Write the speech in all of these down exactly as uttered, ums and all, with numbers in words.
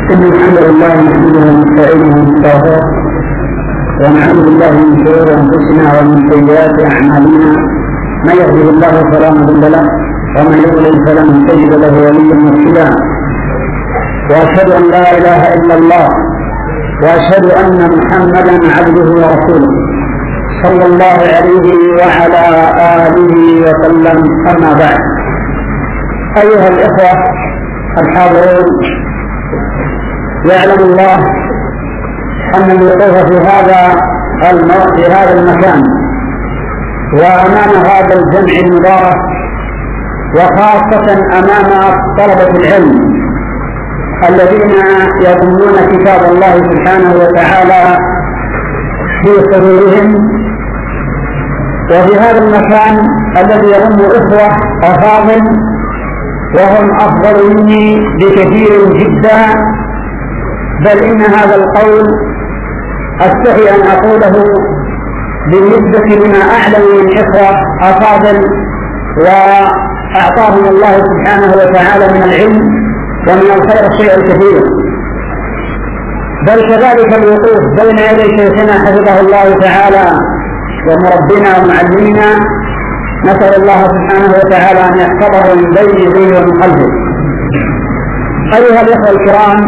إن الحمد لله نحمده ونستعينه ونستغفره ونعوذ بالله من شرور أنفسنا ومن سيئات أعمالنا. من يهده الله فلا مضل له ومن يضلل فلن تجد له وليا مرشدا. وأشهد أن لا إله إلا الله وأشهد أن محمدا عبده ورسوله صلى الله عليه وعلى آله وسلم. أما بعد، أيها الإخوة الحاضرون، يعلم الله أن الوقوف في هذا في هذا المكان وأمام هذا الجمع المبارك، وخاصة أمام طلبة العلم الذين يضمون كتاب الله سبحانه وتعالى في صدورهم، وفي هذا المكان الذي يضم إخوة أفاضل وهم أفضل مني بكثير جدا، بل إن هذا القول أستحي أن أقوله بالنسبة لما أعلم من إخوة أفاضل وأعطاهم الله سبحانه وتعالى من العلم ومن الخير الشيء الكثير. بل كذلك الوقوف بين يدي شيخنا حفظه الله تعالى ومربنا ومعلمنا، نسأل الله سبحانه وتعالى أن يحفظه من بين يديه ومن خلفه. أيها الإخوة الكرام،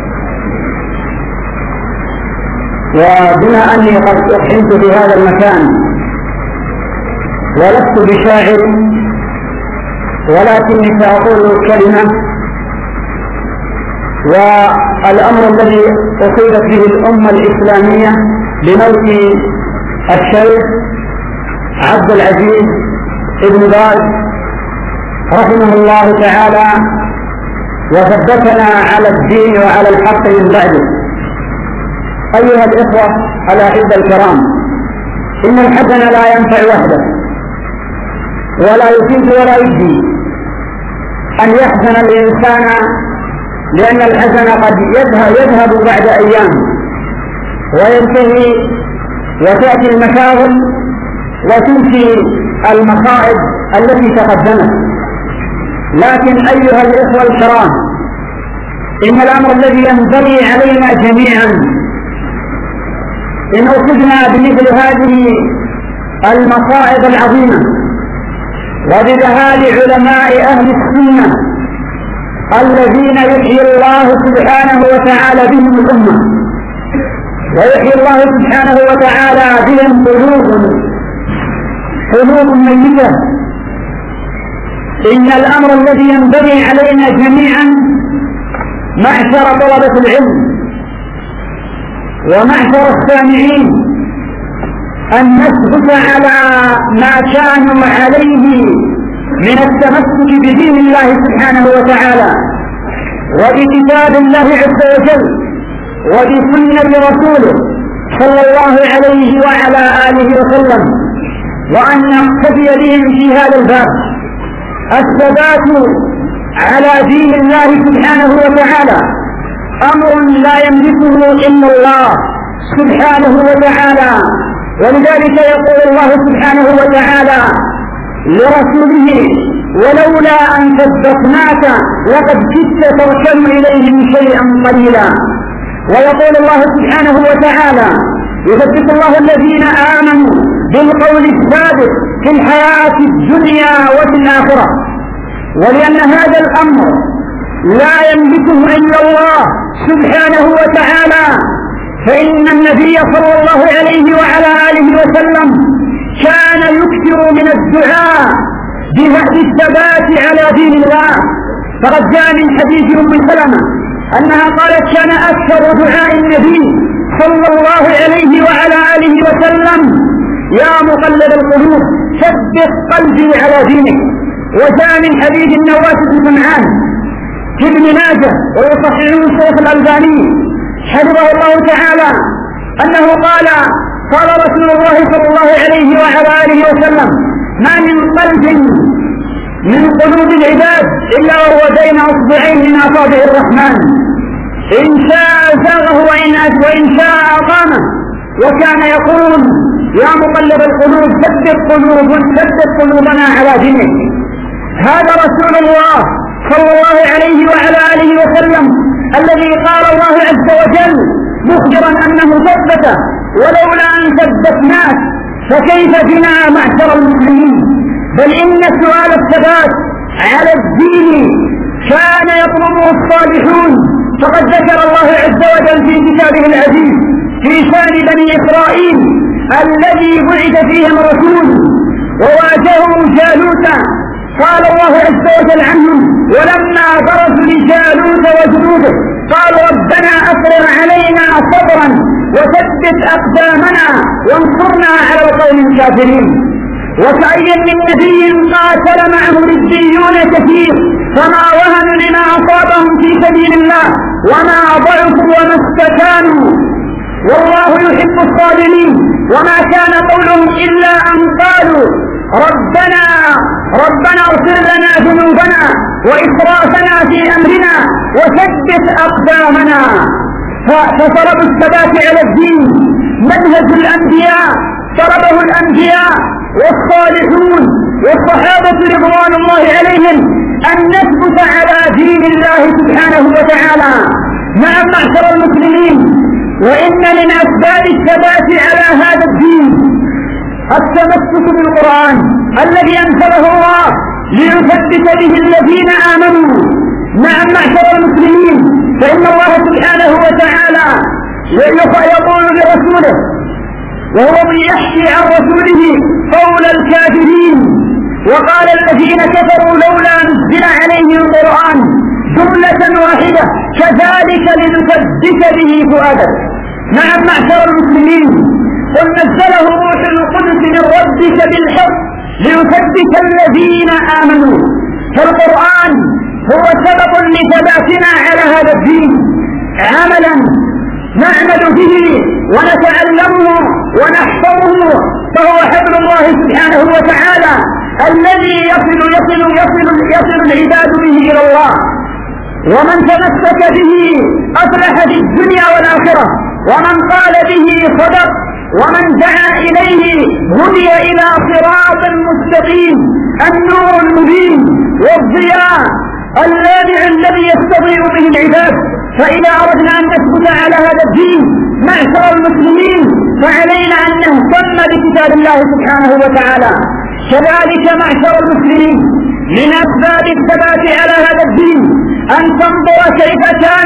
وبما أني قد أحنت في هذا المكان ولست بشاعر، ولكني سأقول كلمة، والأمر الذي أصيبت به الأمة الإسلامية بموت الشيخ عبد العزيز ابن باز رحمه الله تعالى، وثبتنا على الدين وعلى الحق من بعده. أيها الإخوة الأحبة الكرام، إن الحزن لا ينفع وحده ولا يفيد ولا يجدي أن يحزن الإنسان، لأن الحزن قد يذهب, يذهب بعد أيام وينتهي، وتأتي المشاغل وتنسي المصائب التي تقدمت. لكن أيها الإخوة الكرام، إن الأمر الذي ينبغي علينا جميعا إن أصبنا بمثل هذه المصائب العظيمة وبذهاب علماء أهل السنة الذين يحيي الله سبحانه وتعالى بهم الأمة، ويحيي الله سبحانه وتعالى بهم قلوب قلوب ميتة، إن الأمر الذي ينبغي علينا جميعا معشر طلبة العلم ومعشر السامعين أن نثبت على ما كانوا عليه من التمسك بدين الله سبحانه وتعالى وبكتاب الله عز وجل وبسنة رسوله صلى الله عليه وعلى آله وسلم، وأن نقتدي بهم في هذا الباب. الثبات على دين الله سبحانه وتعالى أمر لا يملكه إلا الله سبحانه وتعالى، ولذلك يقول الله سبحانه وتعالى لرسوله: ولولا أن ثبتناك لقد كدت تركن إليهم شيئا قليلا. ويقول الله سبحانه وتعالى: يثبت الله الذين آمنوا بالقول الثابت في الحياة الدنيا وفي الآخرة. ولأن هذا الأمر لا يملكه إلا الله سبحانه وتعالى، فإن النبي صلى الله عليه وعلى آله وسلم كان يكثر من الدعاء بهذه الثبات على دين الله. فقد جاء من حديث أم سلمة أنها قالت: كان أكثر دعاء النبي صلى الله عليه وعلى آله وسلم: يا مقلب القلوب ثبت قلبي على دينك. وجاء من حديث النواس بن سمعان في ابن ماجه ويصححه الشيخ الألباني حفظه الله تعالى أنه قال: قال رسول الله صلى الله عليه وعلى آله وسلم: ما من قلب من قلوب العباد إلا وهو بين أصبعين من أصابع الرحمن، إن شاء زاغه وإن شاء أقامه. وكان يقول: يا مقلب القلوب ثبت قلوب ثبت قلوبنا على دينك. هذا رسول الله صلى الله عليه وعلى آله وسلم الذي قال الله عز وجل مخبرا أنه ثبته ولولا أن ثبتناك فكيف بنا معشر المسلمين. بل إن سؤال الثبات على الدين كان يطلبه الصالحون، فقد ذكر الله عز وجل في كتابه العزيز في شان بني إسرائيل الذي بعث فيهم رسول وواجهوا جالوت، قال الله عز وجل عنهم ولما برزوا لجالوت وجنوده قالوا ربنا أفرغ علينا صبرا وثبت أقدامنا وانصرنا على القوم الكافرين. وكأي من نبي قاتل معه ربيون كثير فما وهنوا لما أصابهم في سبيل الله وما ضعفوا وما استكانوا والله يحب الصابرين. وما كان قولهم إلا أن قالوا ربنا ربنا اغفر لنا ذنوبنا وإسرافنا في أمرنا وثبت أقدامنا. فطلب الثبات على الدين منهج الأنبياء، طلبه الأنبياء والصالحون والصحابة رضوان الله عليهم أن نثبت على دين الله سبحانه وتعالى. نعم معشر المسلمين، وإن من أسباب الثبات على هذا الدين التمسك بالقرآن الذي أنزله الله ليثبت به الذين آمنوا. نعم معشر المسلمين، فإن الله سبحانه وتعالى يقول لرسوله وهو يحكي عن رسوله قول الكافرين وقال الذين كفروا لولا نزل عليه القرآن جملة واحدة كذلك لنثبت به فؤادك. نعم معشر المسلمين، قل نزله روح القدس من ربك بالحق ليثبت الذين آمنوا. فالقرآن هو سبب لثباتنا على هذا الدين عملا نعمل به ونتعلمه ونحفظه، فهو حبل الله سبحانه وتعالى الذي يصل يصل يصل يصل العباد به إلى الله. ومن تمسك به أفلح في الدنيا والآخرة، ومن قال به صدق، ومن دعا إليه هدي إلى صراط مستقيم. النور المبين والضياء اللامع الذي يستضيء به العباد. فإذا أردنا أن نثبت على هذا الدين معشر المسلمين فعلينا أن نهتم بكتاب الله سبحانه وتعالى. كذلك معشر المسلمين من أسباب الثبات على هذا الدين أن تنظر كيف كان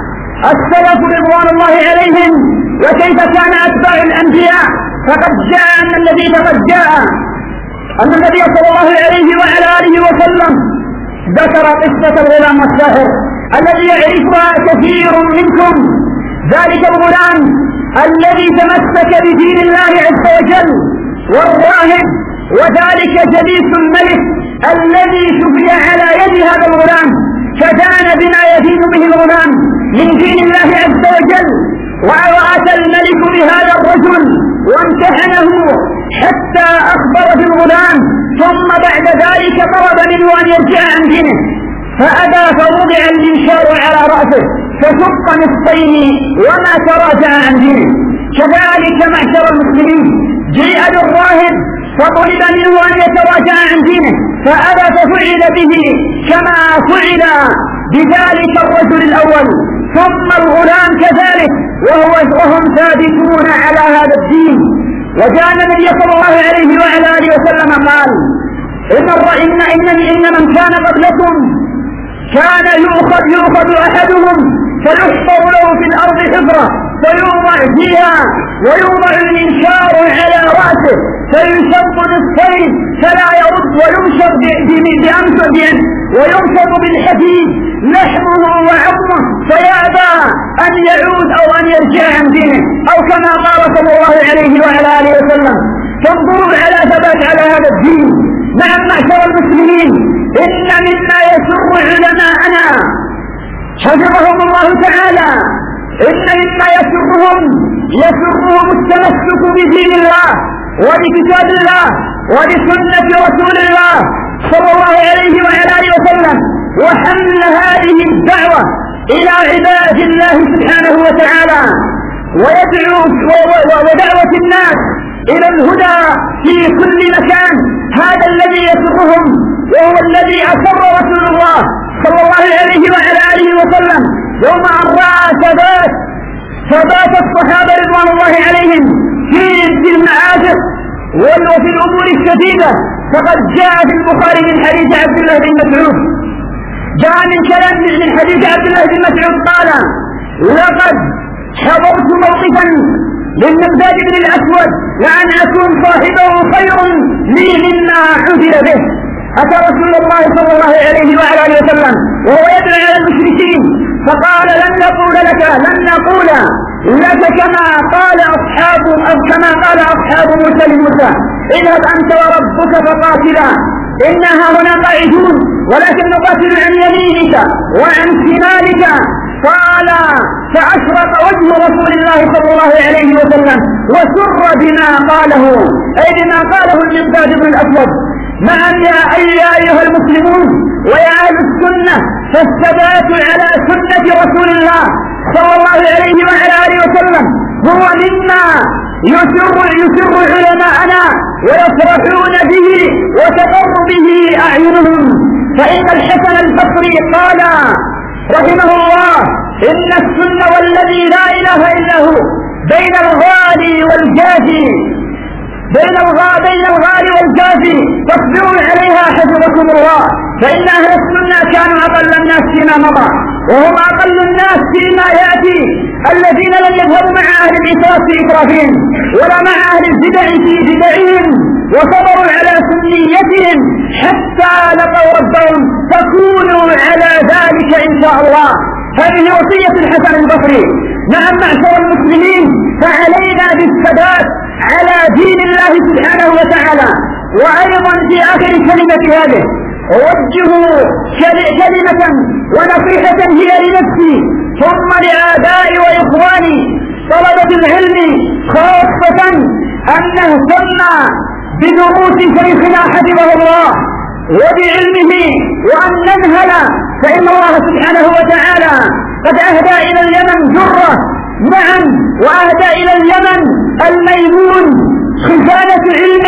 السلف رضوان الله عليهم وكيف كان أتباع الأنبياء. فقد جاء أن الذي فقد جاء أن النبي صلى الله عليه وعلى آله وسلم ذكر قصة الغلام والساحر الذي يعرفها كثير منكم. ذلك الغلام الذي تمسك بدين الله عز وجل والراهب، وذلك جليس الملك الذي شفي على يد هذا الغلام، فدان بما يدين به الغلام من دين الله عز وجل. وأتى الملك بهذا الرجل وامتحنه حتى أخبر بالغلام، ثم بعد ذلك طلب منه أن يرجع عن دينه فأبى، فوضع المنشار على رأسه فشق نصفين وما تراجع عن دينه. كذلك معشر المسلمين جيء للراهب فطلب منه أن يتراجع عن دينه فأبى، ففعل به كما فعل بذلك الرجل الأول. ثم الغلام كذلك وهو وهم ثابتون على هذا الدين. وجاء النبي صلى الله عليه وعلى آله وسلم قال إن إن إن إن من كان قبلكم كان يؤخذ يؤخذ أحدهم فيحفر له في الأرض حفرة فيوضع فيها ويوضع المنشار على رأسه فيشق نصفين فلا يرد، ويمشط بأمشط ويمشط بالحديد لحمه وعظمه فيأبى أن يعود أو أن يرجع عن دينه، أو كما قال صلى الله عليه وعلى آله وسلم. فانظروا على ثبات على هذا الدين. نعم معشر المسلمين، إن مما يسر علماءنا حفظهم الله تعالى، إن مما يسرهم يسرهم التمسك بدين الله وبكتاب الله وبسنة رسول الله صلى الله عليه وعلى آله وسلم، وحمل هذه الدعوة إلى عباد الله سبحانه وتعالى، ويدعو ودعوة الناس إلى الهدى في كل مكان. هذا الذي يسرهم، وهو الذي أسر رسول الله صلى الله عليه وعلى آله وسلم يوم وفي الأمور الشديدة فقد جاء في البخاري من حديث عبد الله بن مسعود، جاء من كلام من حديث عبد الله بن مسعود قال: لقد حضرت موقفا للمقداد بن الأسود لأن أكون صاحبه خير لي مما عذر به. أتى رسول الله صلى الله عليه وعلى آله وسلم وهو يدعو على المشركين فقال: لن نقول لك لن نقول لك كما قال أصحاب أو كما قال أصحاب موسى لموسى: اذهب أنت وربك فقاتلا إنها هنا قاعدون ولكن نقاتل عن يمينك وعن شمالك. قال: فأشرق وجه رسول الله صلى الله عليه وسلم وسر بما قاله، أي بما قاله المقداد بن الأسود. نعم يا أيها المسلمون ويا أهل السنة، فالثبات على سنة رسول الله صلى الله عليه وعلى آله وسلم هو مما يسر يسر علماءنا ويفرحون به وتقر به أعينهم. فإن الحسن البصري قال رحمه الله: إن السنة والذي لا إله إلا هو بين الغالي والجافي بين الغالي بين الغالي والجافي فاصبروا عليها حفظكم الله. فإن أهل السنة كانوا أقل الناس فيما مضى وهم أقل الناس فيما يأتي، الذين لم يذهبوا مع أهل الإسراف في إسرافهم ولا مع أهل البدع في بدعهم وصبروا على سنيتهم حتى لقوا ربهم، فكونوا على ذلك إن شاء الله. هذه وصية الحسن البصري. نعم معشر المسلمين، فعلينا بالثبات على دين الله سبحانه وتعالى. وأيضا في آخر كلمة هذه أوجه كلمة ونصيحة هي لنفسي ثم لآبائي وإخواني طلبة العلم خاصة، أن نهتم بدروس شيخنا حفظه الله وبعلمه وأن ننهل، فإن الله سبحانه وتعالى قد أهدى إلى اليمن جرة، نعم، وأهدى إلى اليمن الميمون خزانة علم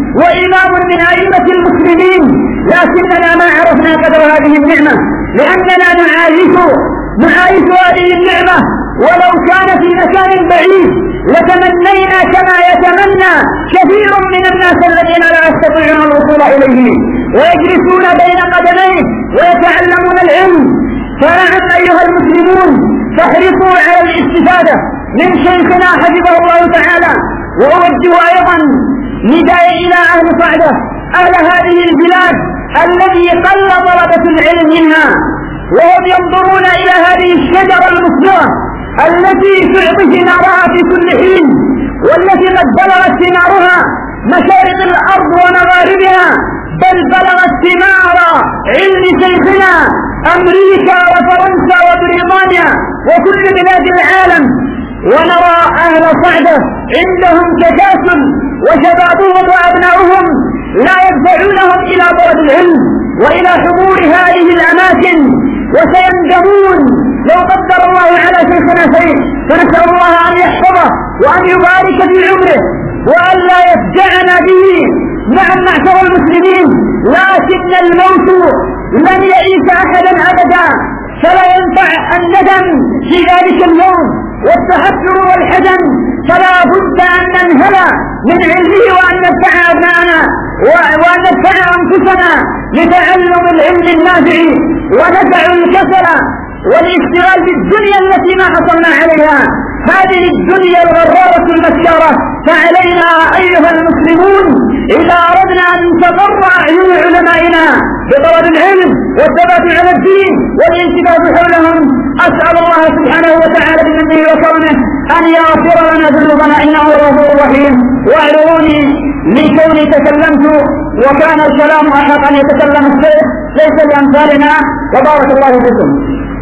وإمام من أئمة المسلمين، لكننا ما عرفنا قدر هذه النعمة لأننا نعايش نعايش هذه النعمة ولو كان في مكان بعيد لتمنينا كما يتمنى كثير من الناس الذين لا يستطيعون الوصول إليه ويجلسون بين قدميه ويتعلمون العلم. فنعم أيها المسلمون، فاحرصوا على الاستفادة من شيخنا حفظه الله تعالى. وأوجه أيضا نداء إلى أهل صعدة، أهل هذه البلاد الذي قل طلبة العلم منها، وهم ينظرون إلى هذه الشجرة المثمرة التي تعطي ثمارها في كل حين، والتي قد بلغت ثمارها مشارق الأرض ومغاربها، بل بلغت ثمار علم شيخنا أمريكا وفرنسا وبريطانيا وكل بلاد العالم. ونرى أهل صعدة عندهم تكاسل وشبابهم وأبناؤهم لا يدفعونهم إلى طلب العلم وإلى حضور هذه الأماكن، وسيندمون لو قدر الله على شيخنا شيء. فنسأل الله أن يحفظه وأن يبارك في عمره وأن لا يفجعنا به. نعم معشر المسلمين، لكن الموت لن يئس أحدا أبدا، فلا ينفع الندم في ذلك اليوم والتحسر والحزن، فلا بد أن ننهل من علمه وأن ندفع أبناءنا وأن ندفع أنفسنا لتعلم العلم النافع وندع الكسل والاشتغال بالدنيا التي ما حصلنا عليها، هذه الدنيا الغرارة المسكرة. فعلينا أيها المسلمون إذا أردنا أن تقر أعين علمائنا بطلب العلم والثبات على الدين والانتباه حولهم، أسأل الله سبحانه وتعالى بمنه وكرمه أن يغفر لنا ذنوبنا إنه الغفور الرحيم. واعذروني لكوني تكلمت وكان الكلام أحق أن يتكلم الشيخ ليس لأمثالنا، وبارك الله بكم.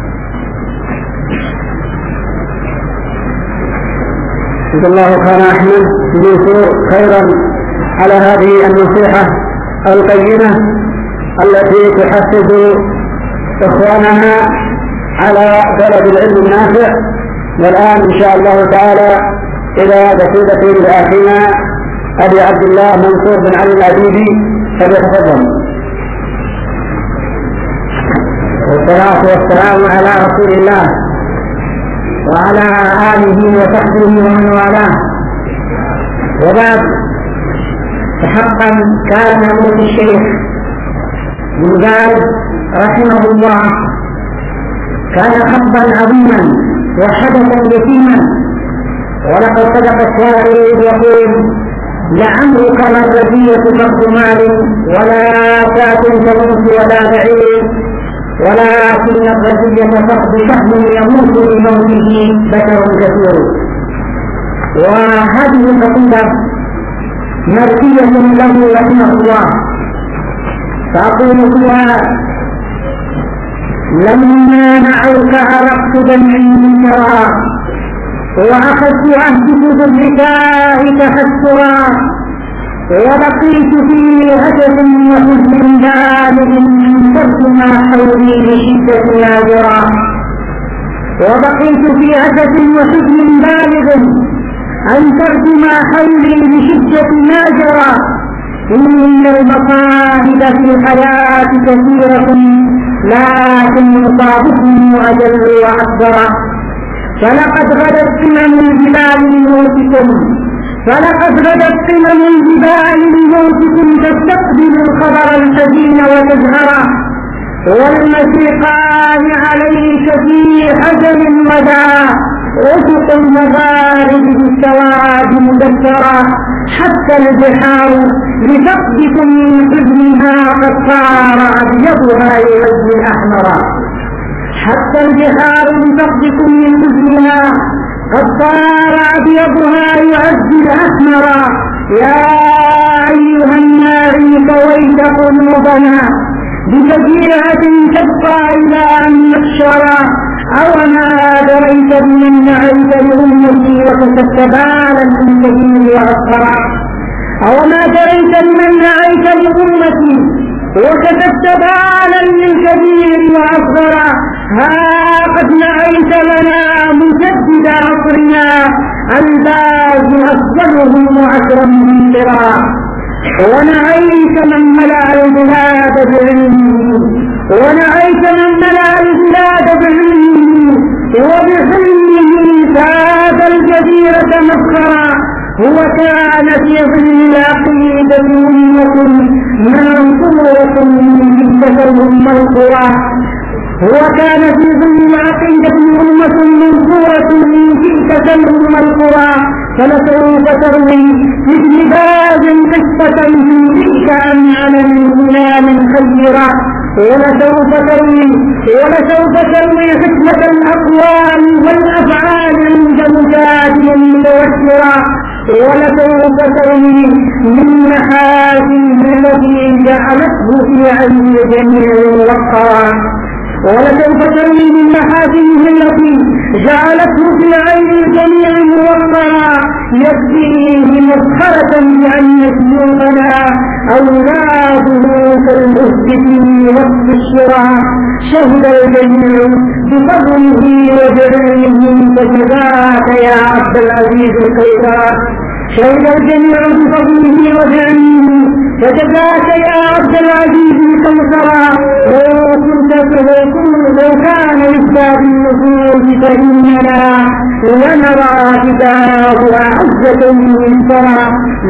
جزا الله خير أحمد بن خيرا على هذه النصيحة القيمة التي تحفز إخواننا على طلب العلم النافع. والآن إن شاء الله تعالى إلى قصيدة لأخينا أبي عبد الله منصور بن علي العبيدي، فليتفضل. والصلاة والسلام على رسول الله وعلى آله وصحبه ومن والاه، وبعد، فحقا كان موت الشيخ بن باز رحمه الله كان حقا عظيما وحدثا يتيما، ولقد صدق الشاعر يقول: لعمرك ما الرزية فرد مال ولا شاة تموت ولا بعير، ولكن الرزية فرد شهم يموت لموته بشر كثير. وهذه القصيدة مرثية له رحمه الله، فأقول فيها: لما نعوك عرقت دمعي من شرى، وأخذت عهدك بالركاء تحسرا، ولقيت في هدف وحزن بالغ من فرد ما حولي لشدة نادرا، وبقيت في هدف وحزن بالغ أن فرد ما حولي لشدة نادرا، إن المصائب في الحياة كثيرة لكن مصابكم أجل وأكبر، فلقد غدت قمم الجبال لموتكم فلقد غدت قمم الجبال لموتكم تستقبل الخبر الحزين وتزهره، والمشرقان عليك في حزن مدى، أفق المغارب بالسواد مدثرا، حتى البحار لفقدكم من حزنها قد صار أبيضها يعز أحمرا، حتى البحار لفقدكم من حزنها قد صار أبيضها يعز أحمرا، يا أيها الناعي طويت قلوبنا بفجيعة تبقى إلى أن نحشرا، أوما دريت بمن نعيت لأمتي وكسبت بالا من كبير وأصغرا، أوما دريت بمن نعيت لأمتي وكسبت بالا من كبير وأصغرا، ها قد نعيت لنا مجدد عصرنا الباز أفضلهم وأكرمهم قرا، ونعيت من ملأ البلاد بعلمه ونعيت من ملأ البلاد بعلمه وبحلمه فاز الجزيرة مفخرا، هو كان في ظل العقيدة أمة منصورة من تلك منصورة، هو كان في ظل العقيدة أمة منصورة من تلك المنصورة، فلسوف تروي في ابن باز قصة من تلك أنعم من غلام خيرا، ولسوف تروي ولسوف تروي حكمة الأقوال والأفعال عند مجادل متوسرا، ولسوف تروي من محاسنه التي جعلته في عين جميع وقرا، ولسوف تروي من محاسنه التي جعلته في عين الجميع موقرا، يكفيه مسخرة بأن سيوفنا أولاده كالمهد في وقت الشراء، شهد الجميع بفضله وبعلمه فجزاك يا عبد العزيز خيرا، شهد الجميع بفضله وبعلمه فجزاك يا عبد العزيز خيرا، لو كنت لو كان لسباب النفوس فإننا لنرى فداه أعزة من ترى،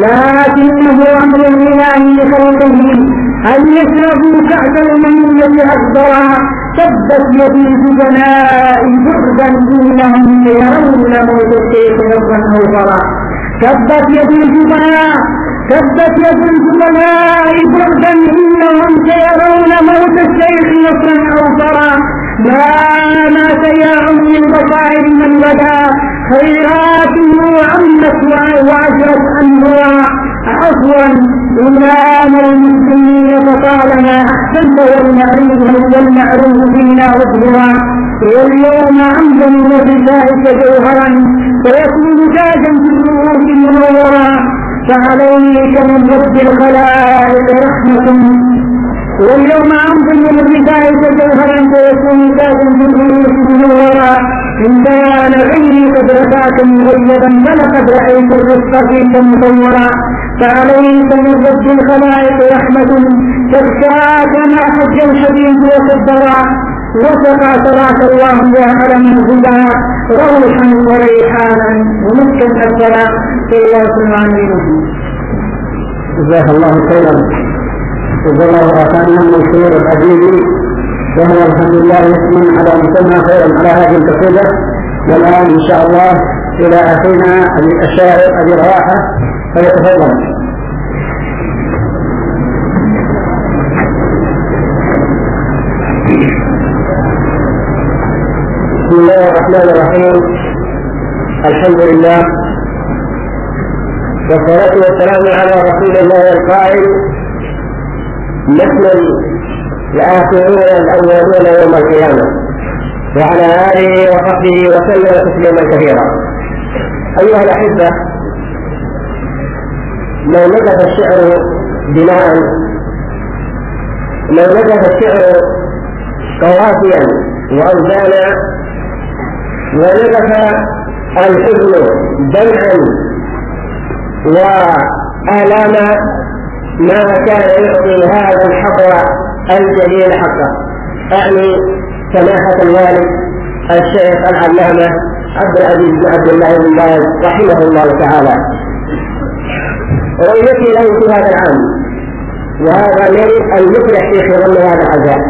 لكنه أمر الله لخلقه أن يشربوا كأس المنية أكبرا، تبت يدي الجبناء بردا إنهم يرون موت الشيخ نصرا أوفرا، تبت يدي الجبناء تبت يد الجبناء بردا إنهم سيرون موت الشيخ نصرا أوفرا، ما مات يا عم البصائر من بدا خيراته عمت وعجرت أنهرا، عفوا إمام المسلمين فطالما أحسنت والمعروف والمعروف فينا وابهرا، واليوم عمدا وبذلك جوهرا فيكون تاجا في الروح منورا، فعليك من رب الخلائق رحمة، واليوم عمدا وبذلك جوهرا فيكون تاجا في الروح منورا، إن كان غيري قد رفعك مغيبا فلقد رأيت الرزق فيك مصورا، فعليك من رب الخلائق رحمة تخشاك ما حج الحديث وصدرا، وسقى صلاة الله يا علم الهدى روحا وريحانا ومسكا أكبرا. صلى الله عليه وسلم. جزاك الله خيرا. جزا الله أخانا المنصور العزيزي، وهو الحمد لله يثمن على مسمى خيرا على هذه القصيدة. والآن إن شاء الله إلى أخينا الشاعر أبي رواحة فيتفضل. بسم الله الرحمن الرحيم. الحمد لله والصلاة والسلام على رسول الله القائل: نحن الآخرون الأولون يوم القيامة، وعلى آله وصحبه وسلم تسليما كثيرا. أيها الأحبة، لو نجد الشعر بناء لو نجد الشعر قوافيا وأوزانا، ونجد الحزن دمعا وآلاما، ما كان يعطي هذا الحظر الجليل حقه. أعني سماحة الوالد الشيخ العلامة عبد العزيز بن عبد الله بن باز رحمه الله تعالى. رؤيتي له في هذا العام، وهذا من المفلح في ظل هذا العزاء.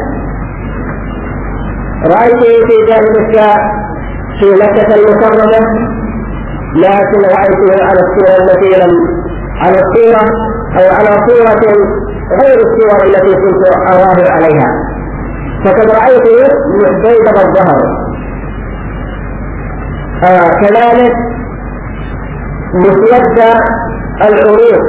رأيته في جانب الساعة في مكة المكرمة، لكن رأيته على الصورة التي لم على الصورة أو على صورة غير الصور التي كنت أراه عليها. فقد رأيته بيض الظهر، آه كذلك مسود العروق.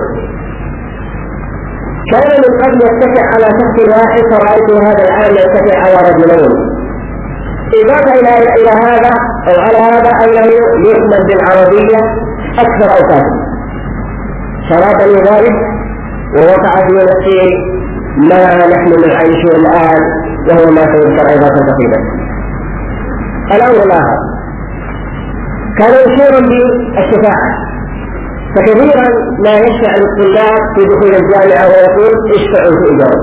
كان من قبل يتكئ على شخص واحد، فرأيته هذا العام يتكئ على رجلين. إضافة إلى إلى هذا أو على هذا أنه يؤمن بالعربية أكثر أوقاته. شرابني ذلك ووقع في نفسي ما نحن نعيشه الآن، وهو ما سيذكر أيضا تفصيلا. الأمر الآخر كان مشهورا بالشفاعة، فكثيرا ما يشفع للطلاب في دخول الجامعة ويقول اشفعوا في إجابة.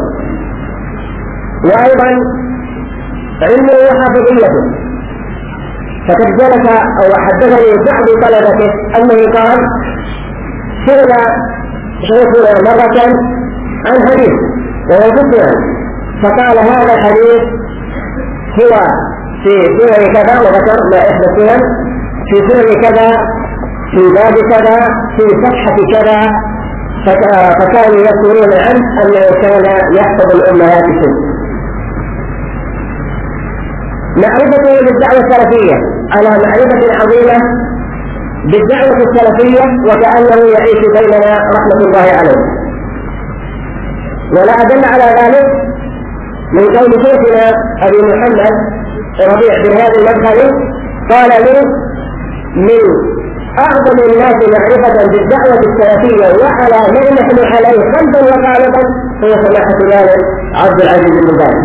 وأيضا علمه وحافظيته، فقد جلس أو حدثني بعض طلبته أنه قال: سئل شيخنا مرة عن حديث وهو مسلم، فقال هذا الحديث هو في سورة كذا، وذكر ما إحدى السنن في سورة كذا، في باب كذا، في صفحة كذا. فكانوا يذكرون عنه أنه كان يحفظ الأمهات الست. معرفته بالدعوة السلفية على معرفة عظيمة بالدعوة السلفية، وكأنه يعيش بيننا رحمة الله عليه. ولا أدل على ذلك من قول شيخنا أبي محمد ربيع بن هادي المدخلي، قال لي: من أعظم الناس معرفة بالدعوة السلفية وعلى ما نحن عليه قلبا وقالبا هو سماحة الوالد عبد العزيز بن باز.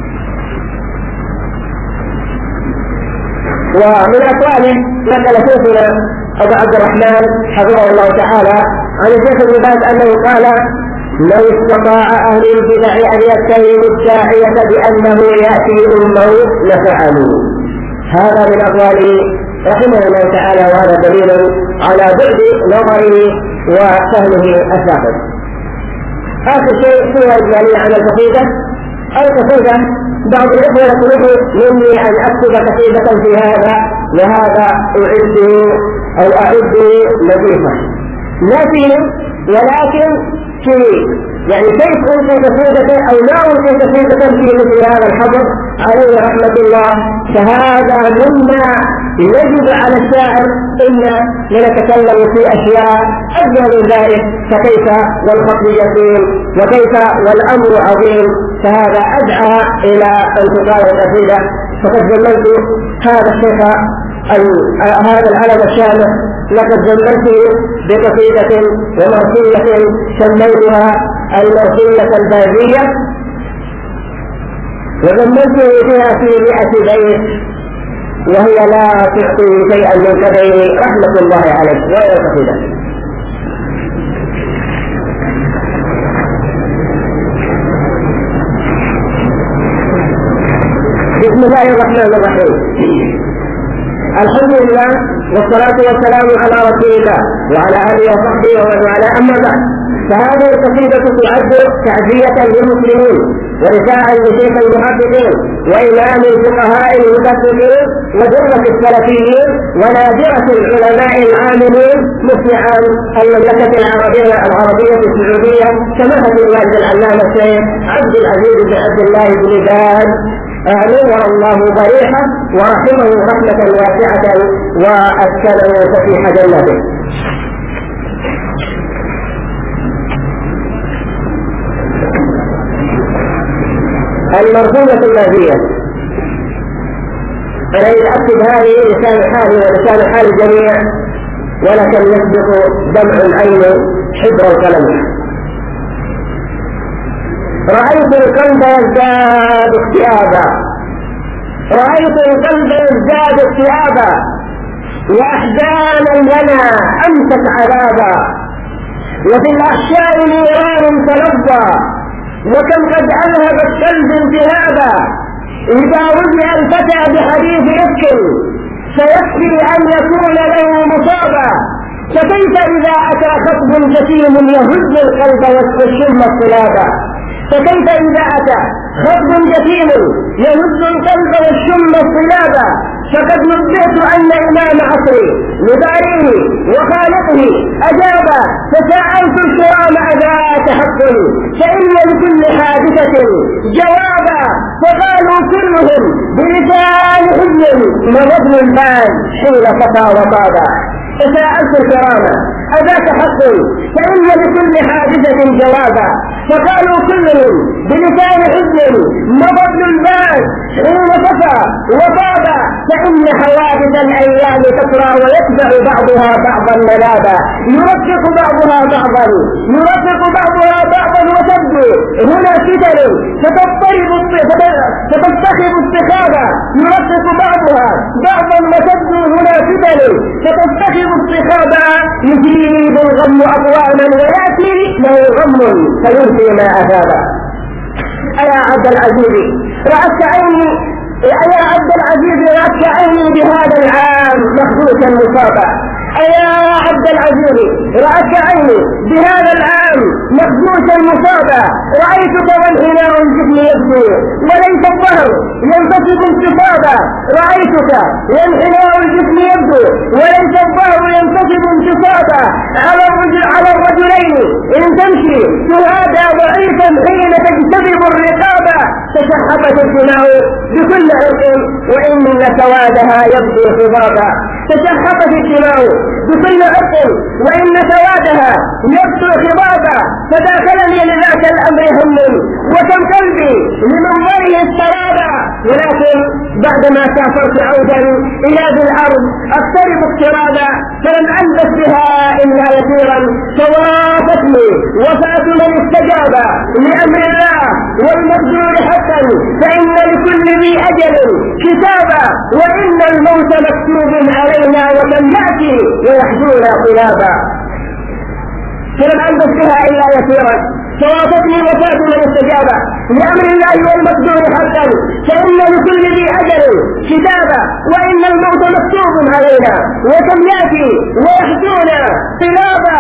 ومن أقواله نقل شيخنا أبو عبد الرحمن حفظه الله تعالى عن الشيخ ابن باز أنه قال: لو استطاع أهل البدع أن يتهموا الداعية بأنه يأتي أمه لفعلوا. هذا من أقواله رحمه الله تعالى، وهذا دليل على بعد نظره وفهمه السابق. آخر شيء صورة إجمالية عن القصيدة. القصيدة بعض الإخوة يطلبوا مني أن أكتب قصيدة في هذا، وهذا أعده أو أعده لطيفة، لا فيه ولكن في يعني كيف ألقي قصيدة أو لا ألقي قصيدة في مثل هذا الحظر عليه رحمة الله. فهذا مما يجب على الشاعر إن لنتكلم في أشياء أجل من ذلك، فكيف والخطب يسير وكيف والأمر عظيم. فهذا أدعى إلى انتقال القصيدة. فقد زملت هذا الشيخ هذا العلم الشامخ، لقد زملته بقصيدة ومرثية سميتها المرثية البازية، وزملته فيها في مئة بيت، وهي لا تعطي شيئا من كبير رحمة الله عليه. وهي القصيدة: بسم الله الرحمن الرحيم. الحمد لله والصلاة والسلام على رسول الله وعلى آله وصحبه ومن والاه، أما بعد. فهذه القصيدة تعد تعزية للمسلمين ورثاء لشيخ المحققين وإمام الفقهاء المدققين ودرة السلفيين ونادرة العلماء العاملين مفتي عام المملكة العربية العربية السعودية سماحة الوالد العلامة الشيخ عبد العزيز بن عبد الله بن باز نور الله ضريحه ورحمه رحمة واسعة وأسكنه فسيح جنته. المرفوضة النازية أنا أكتب هذه لسان حالي ولسان حال الجميع ولكن يسبق دمع العين حبر القلم. رأيت القلب يزداد اكتئابا رأيت القلب يزداد اكتئابا وأحزانا لنا أمسك عذابا وفي الأحشاء نيران تلظى وكم قد أذهب القلب انتهابا إذا وجه الفتى بحديث إفك سيكفي أن يكون له مصابا فكيف إذا أتى خطب جسيم يهز القلب والشم الصلابا فكيف إذا أتى خطب جسيم يهز القلب والشم الصلابا فقد نبهت أن إمام عصري مداريه وخالقه أجاب فسألت الكرام أذات حق فإن لكل حادثة جوابا فقالوا كلهم بلسان حزن ووزن المال حين فتى وطابا فسألت الكرام أذات حق فإن لكل حادثة جوابا فقالوا كلهم بلسان حزن ووزن المال حين فتى وطابا فإن حوادث الأيام تسرى ويتبع بعضها بعضا ملابا يرفق بعضها بعضا يرفق بعضها بعضا وتبدو هنا فتن فتضطرب فتتخذ استخابا يرفق بعضها بعضا وتبدو هنا فتن فتتخذ استخابا يجيب الغم أقواما ويأتي له غم فينسي ما أثابا. أيا عبد العزيز رأت عيني يا عبد العزيز رأت عيني بهذا العام مخدوشا مصابا يا عبد العزيز رأت عيني بهذا العام مخدوشا مصابا رأيتك وانحناء الجسم يبدو وليس الظهر ينتصب انتصابا رأيتك وانحناء الجسم يبدو وليس الظهر ينتصب انتصابا على الرجل على الرجلين إن تمشي تهادى ضعيفا حين تجتذب الرقابة تشحبت الدماء بكل عرق وإن سوادها يبدو خضابا تشحبت الدماء بكل عرق وإن سوادها يبدو خضابا فداخلني لذاك الأمر هم وكم قلبي لمنظره السرابا ولكن بعدما سافرت عودا إلى ذي الأرض أقترب اقترابا فلم ألبس بها إلا يسيرا فوافقني وفاة من استجاب لأمر الله والمقدور حقا فإن لكل ذي أجل كتابا وإن الموت مكتوب علينا ومن يأتي ويحجونا قلابا فلم ألبس بها إلا يسيرا فوافقني وفاة من استجاب لأمر الله والمقدور حقا فإن لكل ذي أجل كتابا وإن الموت مكتوب علينا وكم يأتي ويحجونا قلابا.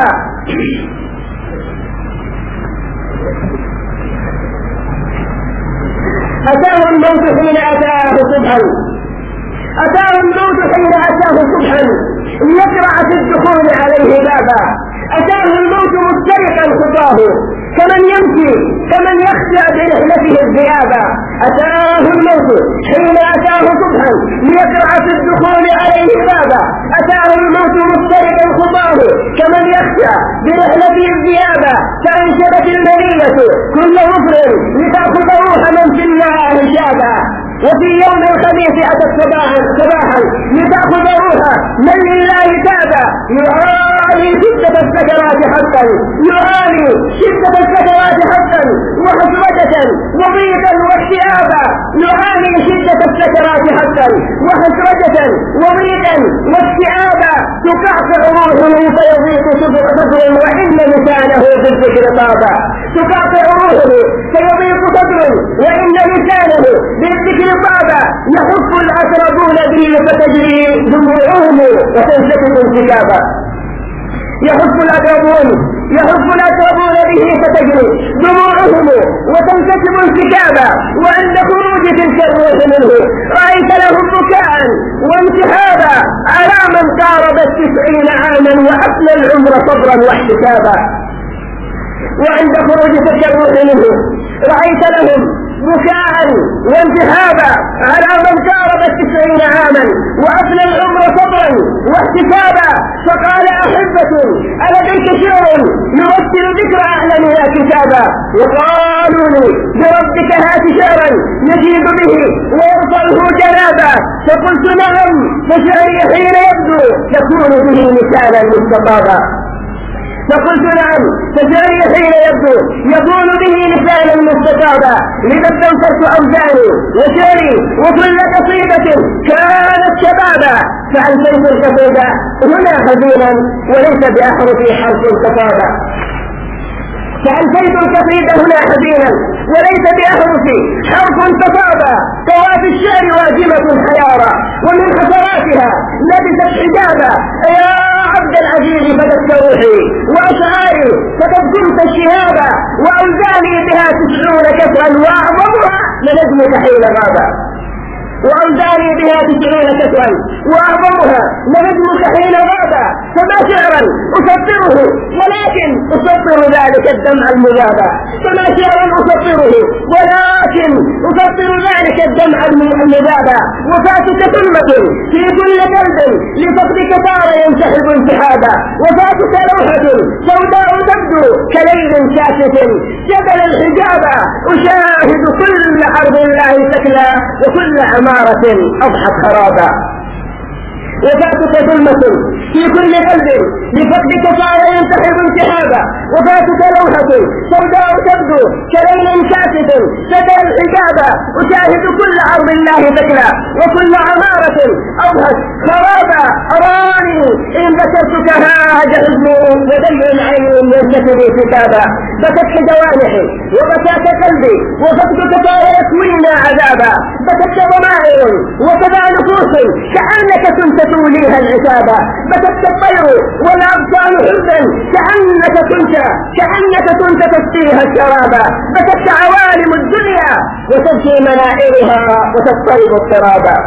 أتاه الموت حين أتاه صبحا أتاه الموت حين أتاه صبحا يقرع في الدخول عليه بابا أتاه الموت مسترقا خطاه كمن يمشي كمن يخشى برحلته الذئابا أتاه الموت حين أتاه صبحا ليقرع في الدخول عليه بابا أتاه الموت مسترقا خطاه كمن يخشى برحلته الذئابا فأنشدت المنية كل غفر لتأخذ روح من في الله شابا وفي يوم الخميس أتت صباحا صباحا لتأخذ روحا من لله تابا يعاني شدة السكرات حقا يعاني شدة السكرات حقا وحسرة وضيقا واكتئابا يعاني شدة السكرات حقا وحسرة وضيقا واكتئابا تقعقع روحه فيضيق صدر وإن لسانه في الذكر طابا تقعقع روحه فيضيق صدر وإن لسانه بالذكر طابا يحف الأقربون به فتجري دموعهم وتنسكب انسكابا. يحف الأقربون يحف الأقربون به فتجري دموعهم وتنكتب انسكابا، وعند خروج تلك الروح منه رأيت لهم بكاء وانتحابا على من قارب التسعين عاما وأفنى العمر صبرا واحتسابا. وعند خروج تلك الروح منه رأيت لهم بكاء وانتحابا على من قارب التسعين عاما وأفنى العمر صبرا واحتسابا. فقال أحبة ألديك شعر يمثل ذكر أعلمها كتابا، وقالوا لي بربك هات شعرا يجيب به ويرفعه جنابا، فقلت نعم فشعري حين يبدو يكون به مثالا مستطابا. فقلت نعم فشعري حين يبدو يكون به لسانا مستطابا، لذا استنفرت أوزاني وشعري وكل قصيدة كانت شبابا، فألفيت القصيدة هنا حزينا وليس بأحرف حرف خطابا. فألفيت القصيدة هنا حزينا وليس بأحرف حرف خطابا. طوى في الشعر واجمة حيارى ومن حسراتها لبست حجابا. يا عبد العزيز فدت روحي وأشعاري فقد كنت الشهابا، وأوزاني بها تسعون كسرا وأعظمها لنجمك حين غابا. وأوزاني بها تسعون كسرا وأعظمها لنجمك حين غابا، فما شعرا أسطره ولكن أسطر ذلك الدمع المذابا. فما شعرا أسطره ولكن أسطر ذلك الدمع المذابا. وفاتك ثلمة في كل قلب لفقدك صار ينسحب انسحابا، وفاتك لوحة سوداء تبدو كليل كاشف جبل الحجابا. أشاهد كل أرض الله سكلا وكل عمارة أضحت خرابا. وفاتك ظلمة في كل قلب لفقدك صار ينسحب انسحابا، وفاتك لوحة سوداء تبدو كليل كاشف سدى الحجابا. أشاهد كل أرض الله سكلا وكل عمارة أضحت خرابا. أراني إن ذكرتك هاج حزني ودمع العين ينسكب كتابا. بكتك جوانحي وبكاك قلبي وفقدك صار يكوينا عذابا. بكتك ضمائر وكذا نفوس كأنك كنت توليها العتابا. بكت الطير والأبطال حزنا كأنك كنت كأنك كنت تسقيها الشرابا. بكت عوالم الدنيا وتبكي منائرها وتضطرب اضطرابا.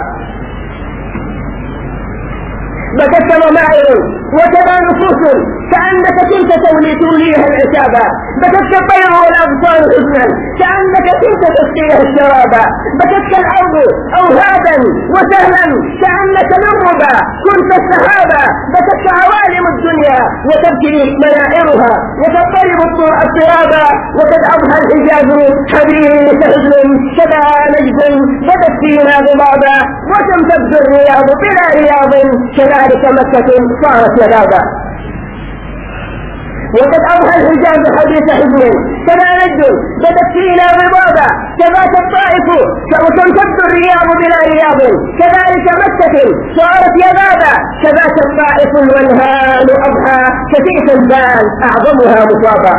بكت ضمائر وكذا نفوس كأنك كنت تولي توليها العتابا. بكت الطير والأبطال حزنا كأنك كنت تسقيها الشرابا. بكت الأرض أوهادا وسهلا كأنك نربا كنت السحابا. بكت عوالم الدنيا وتبكي منائرها وتضطرب اضطرابا. وقد أضحى الحجاز حديث حزن كذا نجد بدت فينا غضابا. وكم تبدو الرياض بلا رياض كذلك مكة صارت يبابا. وقد أوحى الحجاز حديث حزن كما نجد بدت فينا غضابا. كذاك الطائف وتمتد الرياض بلا رياض كذلك مكة صارت يبابا. كذاك الطائف والهان أضحى كثيف البال أعظمها مصابا.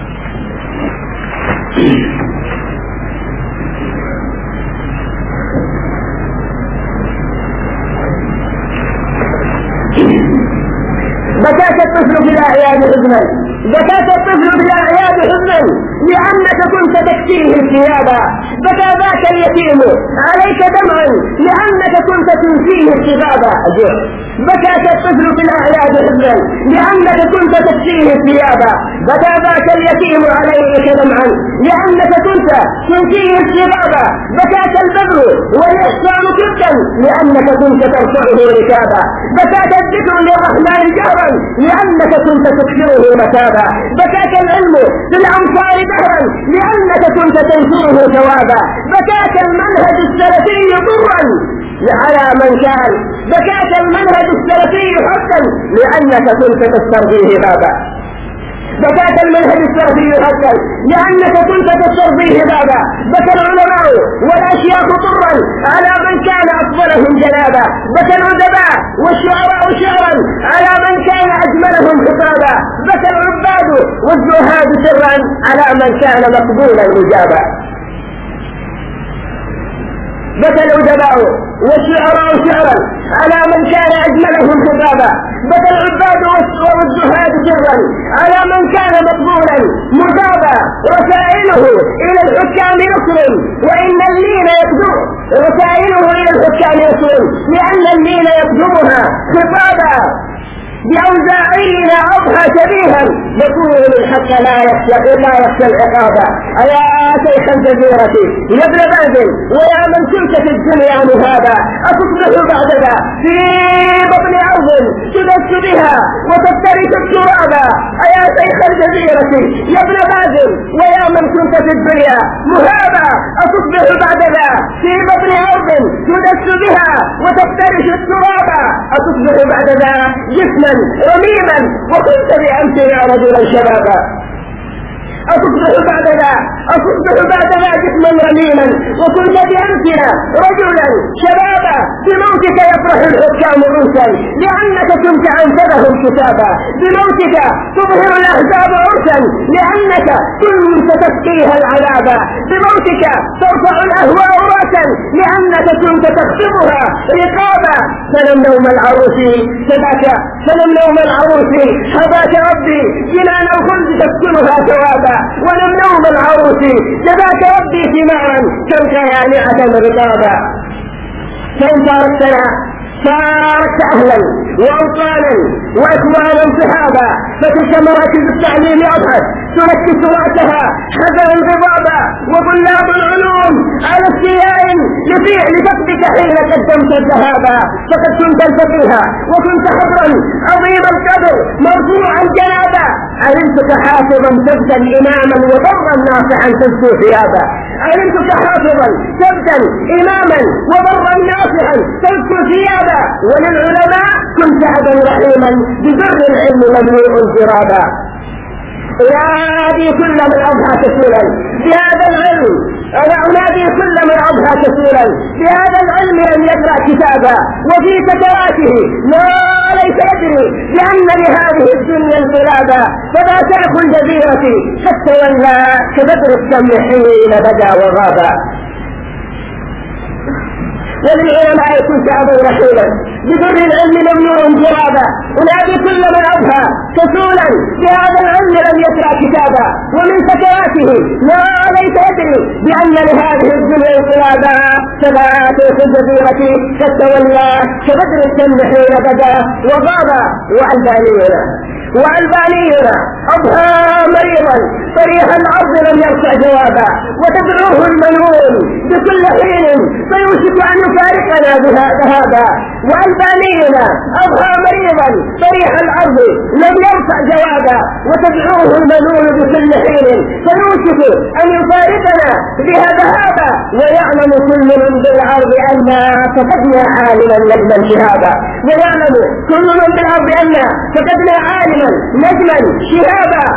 بكاك الطفل في الأعياد حزنا بكاك الطفل في الأعياد حزنا لأنك كنت تكفيه الثيابا. بكى ذاك اليتيم عليك دمعا لأنك كنت تنسيه الشبابا. بكاك الطفل في الأعياد حزنا لأنك كنت تكفيه الثيابا. بكى ذاك اليتيم عليك دمعا لأنك كنت تنسيه الشبابا. بكاك البدر والإحسان كبتا لأنك كنت ترفعه ركابا. بكاك الذكر للرحمن جهرا لأنك كنت تكثره متابا. بكاك العلم في الأمصار دهرا لأنك كنت تنشره ثوابا. بكاك المنهج السلفي ضرا على من كان بكاك المنهج السلفي حقا لأنك كنت تسترضيه بابا. بكاك المنهج السلفي حقا لأنك كنت تسترضيه بابا. بكى العلماء والأشياخ طرا على من كان أفضلهم جنابا. بكى الأدباء والشعراء شعرا على من كان أجملهم خطابا. بكى العباد والزهاد سرا على من كان مقبولا إجابا. بكى الأدباء والشعراء شعرا على من كان أجملهم خطابا، بكى العباد والزهاد جرا على من كان مقبولا مجابا. رسائله إلى الحكام نصر وإن اللين يكذب، رسائله إلى الحكام نصر لأن اللين يكذبها خطابا. بأوزاعينا أضحى شبيها يقول الحق لا يخشى لا يخشى العقاب. أيا شيخ الجزيرة يا ابن بازل ويا من كنت في الدنيا مهابا، أتصبح بعد ذا في بطن أرض تدس بها وتفترس الترابا. أيا شيخ الجزيرة يا ابن بازل ويا من كنت في الدنيا مهابا، أتصبح بعد ذا في بطن أرض تدس بها وتفترس الترابا. أتصبح بعد ذا جسما رميما وكنت بأمس يا رجلا شبابا. أتصبح بعد ذا أتصبح بعد ذا جسما رميما وكنت بأمسنا رجلا شبابا. بموتك يفرح الحكام عرسا لأنك كنت أنفذهم كتابا، بموتك تظهر الأحزاب عرسا لأنك كنت تسقيها العذابا، بموتك ترفع الأهواء راسا لأنك كنت تخطبها رقابا. فلم نوم العروس سباك فلم نوم العروس حباك ربي جنان الخلد تسكنها ثوابا، ولم نوم العروس جباك ربي ثمارا تلك يانعة رقابا. فإن تاركتنا تاركت أهلا وأوطانا وإخوانا صحابا، فتلك مراكز التعليم أضحت تركز رأسها حذرا غضابا، وطلاب العلوم على استياء لفعل فقدك حين قدمت الذهابا. فقد كنت الفقيها وكنت حضرا عظيم القدر مرفوعا جنابا، علمتك حافظا سبتا إماما وبرا ناصحا تزكو ثيابا، علمتك حافظا سبتا إماما وبرا ناصحا تزكو ثيابا. وللعلماء كنت أبا رحيما ببر العلم مملوء انفرادا. أنادي كل من أضحى كثيرا بهذا العلم، أنا أنادي كل من أضحى كثيرا بهذا العلم أن يقرأ كتابا وفي سكراته لا ليس يدري بأن لهذه الدنيا انقلابا. فلا شيخ الجزيرة قد تولى كبدر الشمس حين بدا وغابا. وللعلماء كنت أبا رحيلا ببر العلم ممنوع جرابا. أنادي كل من أضحى كسولا بهذا العلم لم يقرأ كتابا ومن سكراته لا ليس يدري بأن لهذه الدنيا انقلابا. فلا شيخ الجزيرة قد تولى كبدر الشمس حين بدا وغابا. وألبانينا وألبانينا أضحى مريضا صريح العرض لم يرفع جوابا، وتدعوه المنون بكل حين فيوشك أن يفارقنا بها ذهابا. وألبانينا أضحى مريضا صريح العرض لم يرفع جوابا، وتدعوه المنون بكل حين فيوشك أن يفارقنا بها ذهابا. ويعلم كل من بالعرض أن فقدنا عالما نجما شهابا، ويعلم كل من بالعرض أن فقدنا عالما نجما شهابا.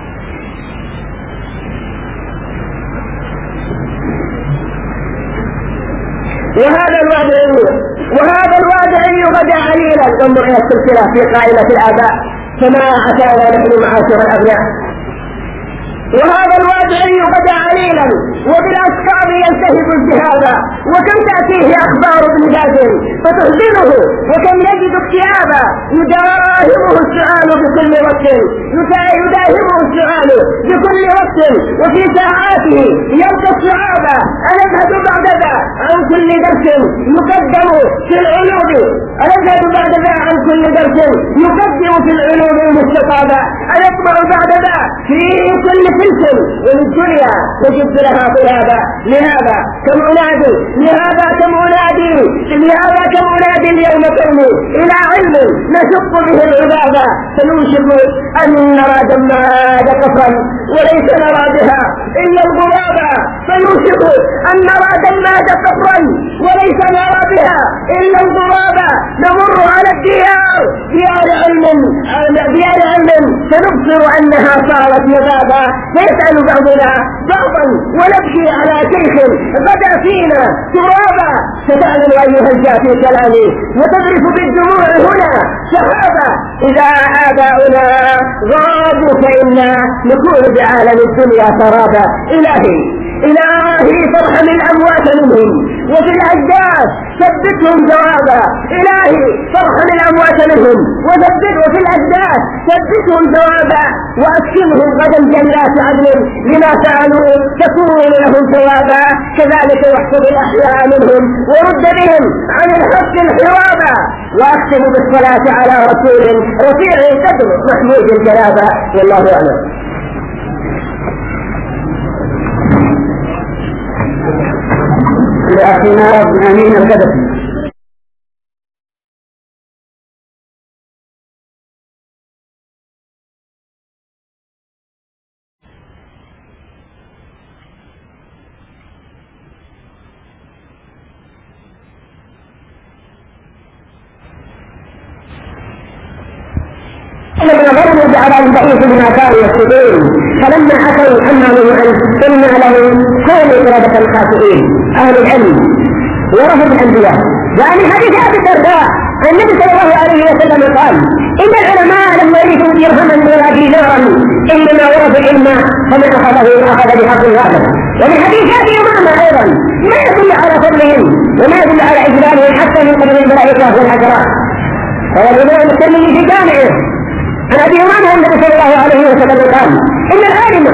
وهذا الوادعي وهذا الوادعي غدا عليلا. انظر الى السلسله في قائمه الاباء فما اتانا نحن معاشر الابناء. وهذا الوادعي غدا عليلا وبالاسفار يلتهب الذهابا، وكم تاتيه اخبار ابن بازل فتحزنه وكم يجد اكتئابا. يداهمه السؤال بكل وقت يداهمه السؤال بكل وقت وفي ساعاته يلقى الصعابا. أنذهب بعد ذا عن كل درس يقدم في العلوم أنذهب بعد ذا عن كل درس يقدم في العلوم المستطابة. أنطمع بعد ذا في كل فلسل والدنيا تجد لها طلابا. لهذا كم أنادي لهذا كم أنادي لهذا كم أنادي اليوم كوني إلى علم نشق به العبادة، فنوشك أن نرى جماد كفرا وليس نرى بها إلا الغرابا. فنوشك أن نرى جماد كفرا وليس نرى بها إلا الغرابا. نمر على الديار ديار علم ديار علم فنبصر أنها صارت مذابا. فيسأل بعضنا بعضا ونبكي على شيخ غدا فينا ترابا. فتعلم أيها الجافي كلامي وتذرف بالدموع هنا سحابا. إذا آباؤنا غابوا فإنا نكون بعالم الدنيا سرابا. إلهي إلهي فارحم الأموات منهم وفي الأجداث ثبتهم جوابا. إلهي فارحم الأموات منهم وثبت وفي الأجداث ثبتهم جوابا وأسكنهم غدا جنات عدن لما فعلوا تكون لهم ثوابا. كذلك يحفظ الأحياء منهم ورد بهم عن الحق الحوابا. وأختم بالصلاة على رسول رفيع القدر محمود الجلابا. والله أعلم. لأخينا أمين القدسي. لما ضربوا بعذاب ضعيف بما كانوا يكسبون فلما اتوا عما نهوا عنه قلنا لهم كونوا قردة خاسئين. اهل العلم ورثة الانبياء. وعن حديث ابي الدرداء النبي صلى الله عليه وسلم قال ان العلماء لم يرثوا درهما ولا دينارا انما ورثوا العلم فمن اخذه اخذ بحق واحد. ومن حديث ابي امامه ايضا ما يدل على فضلهم وما يدل على اجلالهم حتى من قبل الملائكه والحجرات. روى الامام الترمذي في جامعه عن ابي امامه النبي صلى الله عليه وسلم قال ان العالم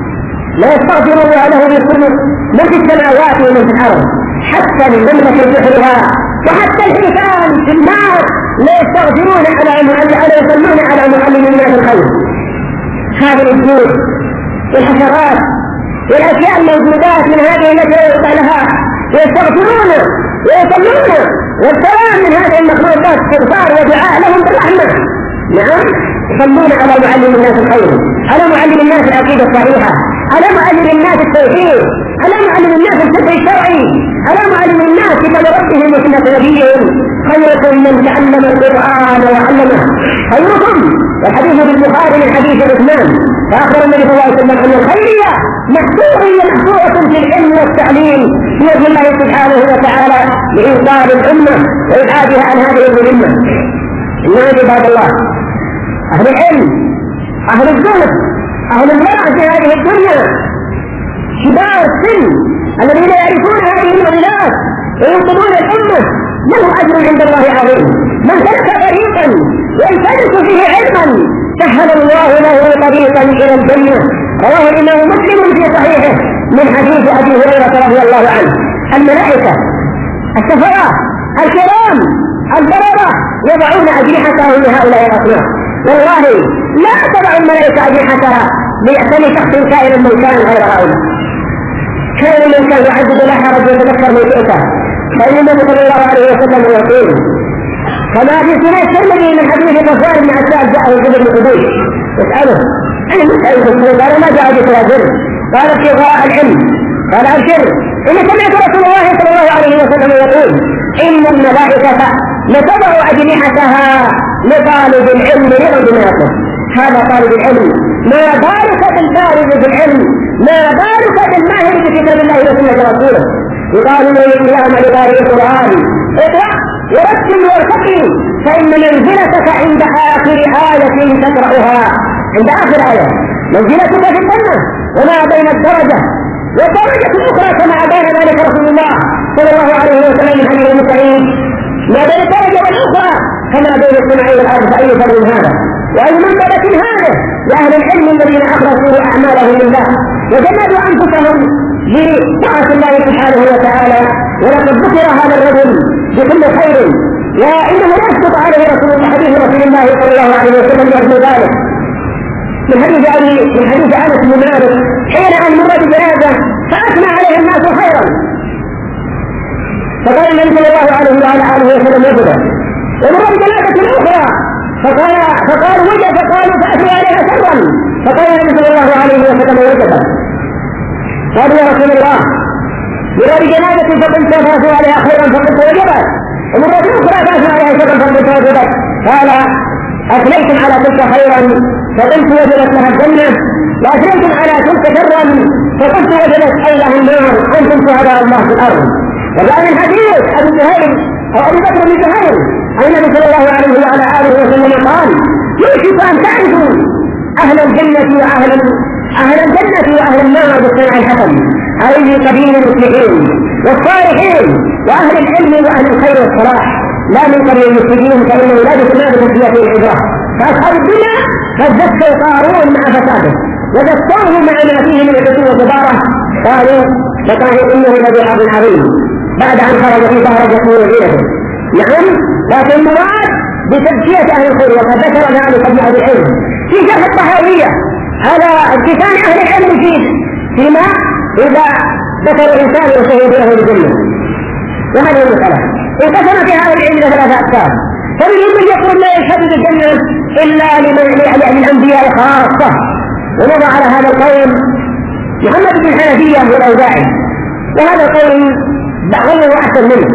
لا يستغفر الله له بكل من في السماوات ومن في الارض حتى النمله في بحرها وحتى الحيتان في النار لا يستغفرون على معلم يصلون على معلم الناس الخير. هذه الجود والحشرات والاشياء الموجودات من هذه التي يوقع لها يستغفرون ويصلون والسلام من هذه المخلوقات استغفار ودعاء لهم بالرحمه. نعم يصلون على معلم الناس الخير، على معلم الناس العقيده الصحيحه، على معلم الناس التوحيد، على معلم الناس الفقه الشرعي، على معلم الناس كتاب ربهم وسنه نبيهم. خيركم من تعلم القران وعلمه. خيركم والحديث في البخاري من حديث عثمان فاخبر النبي صلى الله عليه وسلم ان الخيريه مشروعيه مشروعه في العلم والتعليم بيد الله سبحانه وتعالى لايصال الامه وابعادها عن هذه المهمه. إنما عباد الله أهل العلم أهل الزهد أهل الورع في هذه الدنيا شباب السن الذين يعرفون هذه المعضلات وينقذون الأمة لهم أجر عند الله عظيم. من سلك طريقا يلتمس فيه علما سهل الله له طريقا إلى الجنة. رواه الإمام مسلم في صحيحه من حديث أبي هريرة رضي الله عنه. الملائكة السفراء الكرام البررة يضعون أجنحتهم لهؤلاء الأصناف. والله لا تضع الملائكة أجنحتها ليعتني شخص كائن من كان غير هؤلاء. كان من كان يعدد لا حرج يتذكر من شئته. فإن النبي صلى الله عليه وسلم يقول كما في سنة الترمذي من حديث صفوان بن عسال جاءه الزبير بن قبيش يسأله أنا مسألة السنة قال ما جاء بك رجل قال ابتغاء العلم قال أبشر إن سمعت رسول الله صلى الله عليه وسلم يقول إن الملائكة لتضع أجنحتها لطالب العلم لغد ناصر. هذا طالب العلم ما بارك بالبارد بالعلم ما بارك بالماهر بكتاب الله وسنة رسوله. يقال لي يا من بارك القرآن اقرأ ورتل وارتقي فإن منزلتك عند آخر آية تقرأها. عند آخر آية منزلتك في الجنة وما بين الدرجة والدرجة الأخرى كما بين ذلك رسول الله صلى الله عليه وسلم من حديث المسعين ما بين الدرجة والأخرى كما بين السماء والأرض. فأي فرق هذا وأي منزلة هذا لأهل العلم الذين أخلصوا أعمالهم لله وجمدوا أنفسهم لطاعة الله سبحانه وتعالى. ولقد ذكر هذا الرجل بكل خير وإنه لا يسقط عليه رسول الله حديث رسول الله صلى الله عليه وسلم يرجو ذلك من حديث أبي من حديث أنس بن مالك حين أن مر بجنازة فأثنى عليه الناس خيرا فقال النبي صلى الله عليه وعلى آله وسلم يبدا ومر بجنازة أخرى فقال فقال وجد فقالوا فأثنى عليها شرا فقال النبي صلى الله عليه وسلم وجد. قالوا يا رسول الله مر بجنازة فقلت فأثنى عليها خيرا فقلت وجبت ومرة أخرى فأثنى عليها شرا فقلت وجبت. قال أثنيتم على تلك خيرا فقلت وجدت لها الجنة وأثنيتم على تلك شرا فقلت وجدت أيها النار أنتم شهداء الله في الأرض. وجاء من حديث أبي زهير أو أبي بكر بن زهير أن النبي صلى الله عليه وعلى آله وسلم قال يوشك أن تعرفوا أهل الجنة وأهل أهل الجنة وأهل النار بالصنع الحسن، أي من قبيل المسلمين والصالحين وأهل العلم وأهل الخير والصلاح، لا من قبيل المسلمين فإنه لا بسماء بتسمية العبرة. فأصحاب الدنيا قد دسوا قارون مع فساده ودسوه مع ما فيه من الحسن والجبارة، قالوا لقد إنه لذي حظ عظيم بعد أن خرج في درجة وزينته. نعم، لكن المراد بتزكية أهل الخير، وقد ذكر ذلك ابن أبي العلم في شرح الطحاوية على امتثال أهل العلم فيه فيما إذا ذكر الإنسان وشهد له بالجنة. وهذه المسألة انقسم في هذا العلم إلى ثلاثة أقسام، فمنهم من يقول لا يشهد بالجنة إلا للأنبياء خاصة، ونضع على هذا القول محمد بن الحنفية والأوزاعي، وهذا القول بعضه أحسن منه.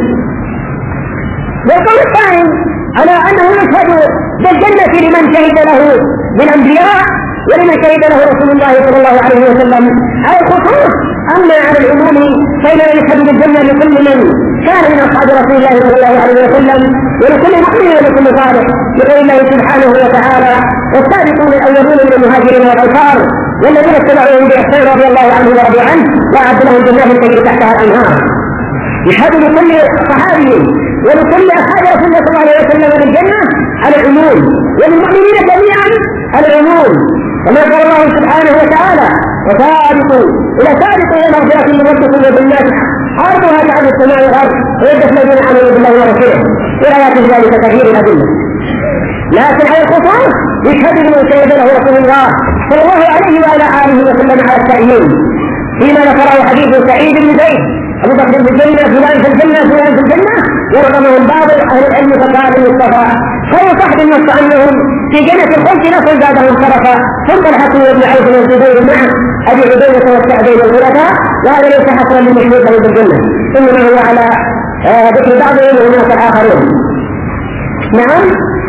والقول الثاني على أنه يشهد بالجنة لمن شهد له بالأنبياء ولمن شهد له رسول الله صلى الله عليه وسلم على الخصوص. أما على العموم فإنه يشهد بالجنة لكل من كان من أصحاب رسول الله صلى الله عليه وسلم ولكل مؤمن ولكل صالح، لقول الله سبحانه وتعالى: والسابقون الأولون من المهاجرين والأنصار والذين اتبعوهم بإحسان رضي الله عنه ورضوا عنه وأعد لهم جنات تجري تحتها الأنهار. يشهد لكل صحابي ولكل أصحاب رسول الله صلى الله عليه وسلم بالجنة على العموم، وللمؤمنين جميعا على العموم، كما قال الله سبحانه وتعالى: وسابقوا إلى سابقوا إلى مغفرة من ربكم وجنات عرضها كعرض السماء والأرض ويدخل الذين آمنوا بالله ورسوله إلى آيات ذلك كثير الأدلة. لكن على الخصوص يشهد لمن شهد له رسول الله صلى الله عليه وعلى آله وسلم على التأييد، فيما ذكره حديث سعيد بن زيد: أبو بكر في الجنة، فلان في الجنة، فلان في الجنة، ورغمهم بعض أهل العلم فقال المصطفى خير صحب النص أنهم في جنة الخلد نصر زادهم شرفا، ثم الحكم وابن عوف والزبير معه أبي عبيدة والسعدين الخلفاء، وهذا ليس حصرا للمشهود له بالجنة، إنما هو على ذكر بعضهم والناس الآخرون. نعم.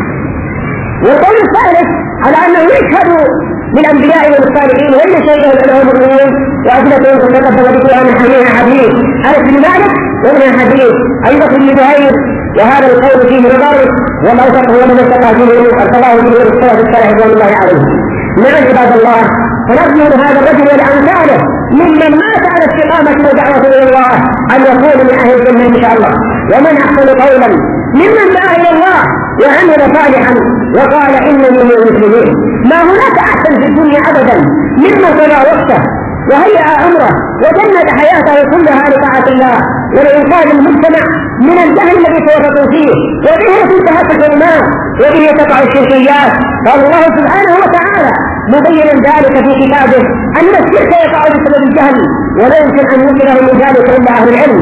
والقول الثالث على أنه يشهد للأنبياء والصالحين وإن شهدوا لهم المؤمنين وأدلتهم تتقبل بها من حميها حديث أنس بن مالك وابن حديث أيضا بن زهير، وهذا القول فيه نظر والأوسط هو من اتقى فيه ارتضاه به السلف الصالح رضوان الله عليهم. نعم عباد الله، فنرجو هذا الرجل ولأمثاله ممن مات على استقامة ودعوة إلى الله أن يكون من أهل الجنة إن شاء الله. ومن أحسن قولا ممن دعا إلى الله وعمل صالحا وقال إنني من المسلمين. ما هناك أحسن في الدنيا أبدا ممن قضى وقته وهيأ عمره وجند حياته كلها لطاعة الله ولإنقاذ المجتمع من الجهل الذي توسطوا فيه وبه تنتهك الظلمات وبه تقع الشركيات. قال الله سبحانه وتعالى مبينا ذلك في كتابه أن الشرك يقع بسبب الجهل ولا يمكن أن ينقذه من ذلك إلا أهل العلم.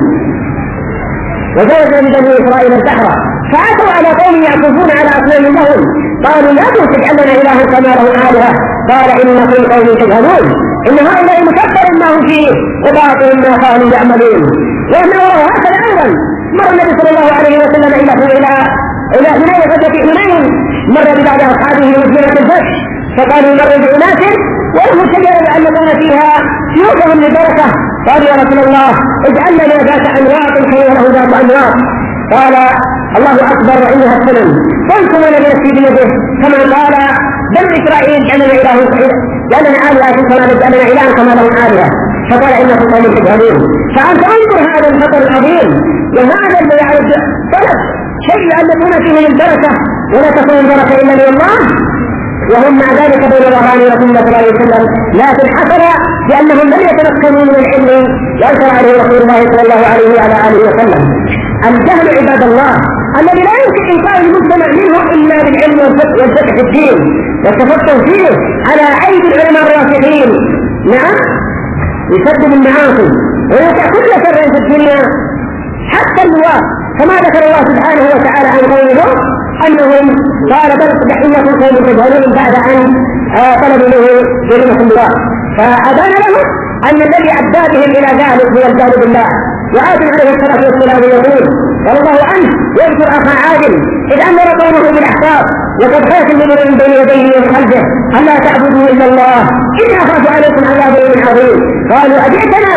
وجاوزنا ببني إسرائيل البحر فأتوا على قوم يعكفون على أصنام لهم قالوا لا تجعل لنا إلها كما له آلهة قال إنكم قوم تجهلون إن هؤلاء مكبر ما هم فيه وباطل ما كانوا يعملون. وإنه هكذا أيضا مر النبي صلى الله عليه وسلم إلى إلى إلى حنين غزوة حنين، مر ببعض أصحابه مدينة الفتح فقالوا مر بأناس ولهم شجرة يعلقون فيها سيوفهم لبركة، قالوا يا رسول الله اجعل لنا ذات أنواط كي له ذات أنواط. قال الله أكبر وإنها السنن قلت ولا نفسي بيده كما قال بني إسرائيل جعلنا إله جعلنا آلهة كما جعلنا إله كما له آلهة، فقال إنكم قوم تجهلون. فأنت انظر هذا الخطر العظيم وهذا الذي يعرف طلب شيء يعلقون فيه من البركة ولا تكون البركة إلا من الله، وهم مع ذلك بين ظهران رسول الله صلى الله عليه وسلم لكن حصل لأنهم لم يتمكنوا من العلم ينكر عليه رسول الله صلى الله عليه وعلى آله وسلم. الجهل عباد الله الذي لا يمكن إنقاذ المجتمع منه إلا بالعلم والفقه في الدين والتفقه فيه على أيدي العلماء الراسخين. نعم، يسبب المعاصي ويوقع كل شر في الدنيا حتى اللواء، كما ذكر الله سبحانه وتعالى عن قوله أنهم قال بل تحية قوم تجهلون بعد أن طلبوا له كلمة اللواء، فأبان له أن الذي أدى بهم إلى ذلك هو الجهل بالله. وآدم عليه الصلاة والسلام يقول قال الله عنه يذكر أخا عادل إذ أمر قومه بالأحقاق وقد خاف من بين يديه ومن خلفه ألا تعبدوا إلا الله إني أخاف عليكم عذاب يوم عظيم. قالوا أجئتنا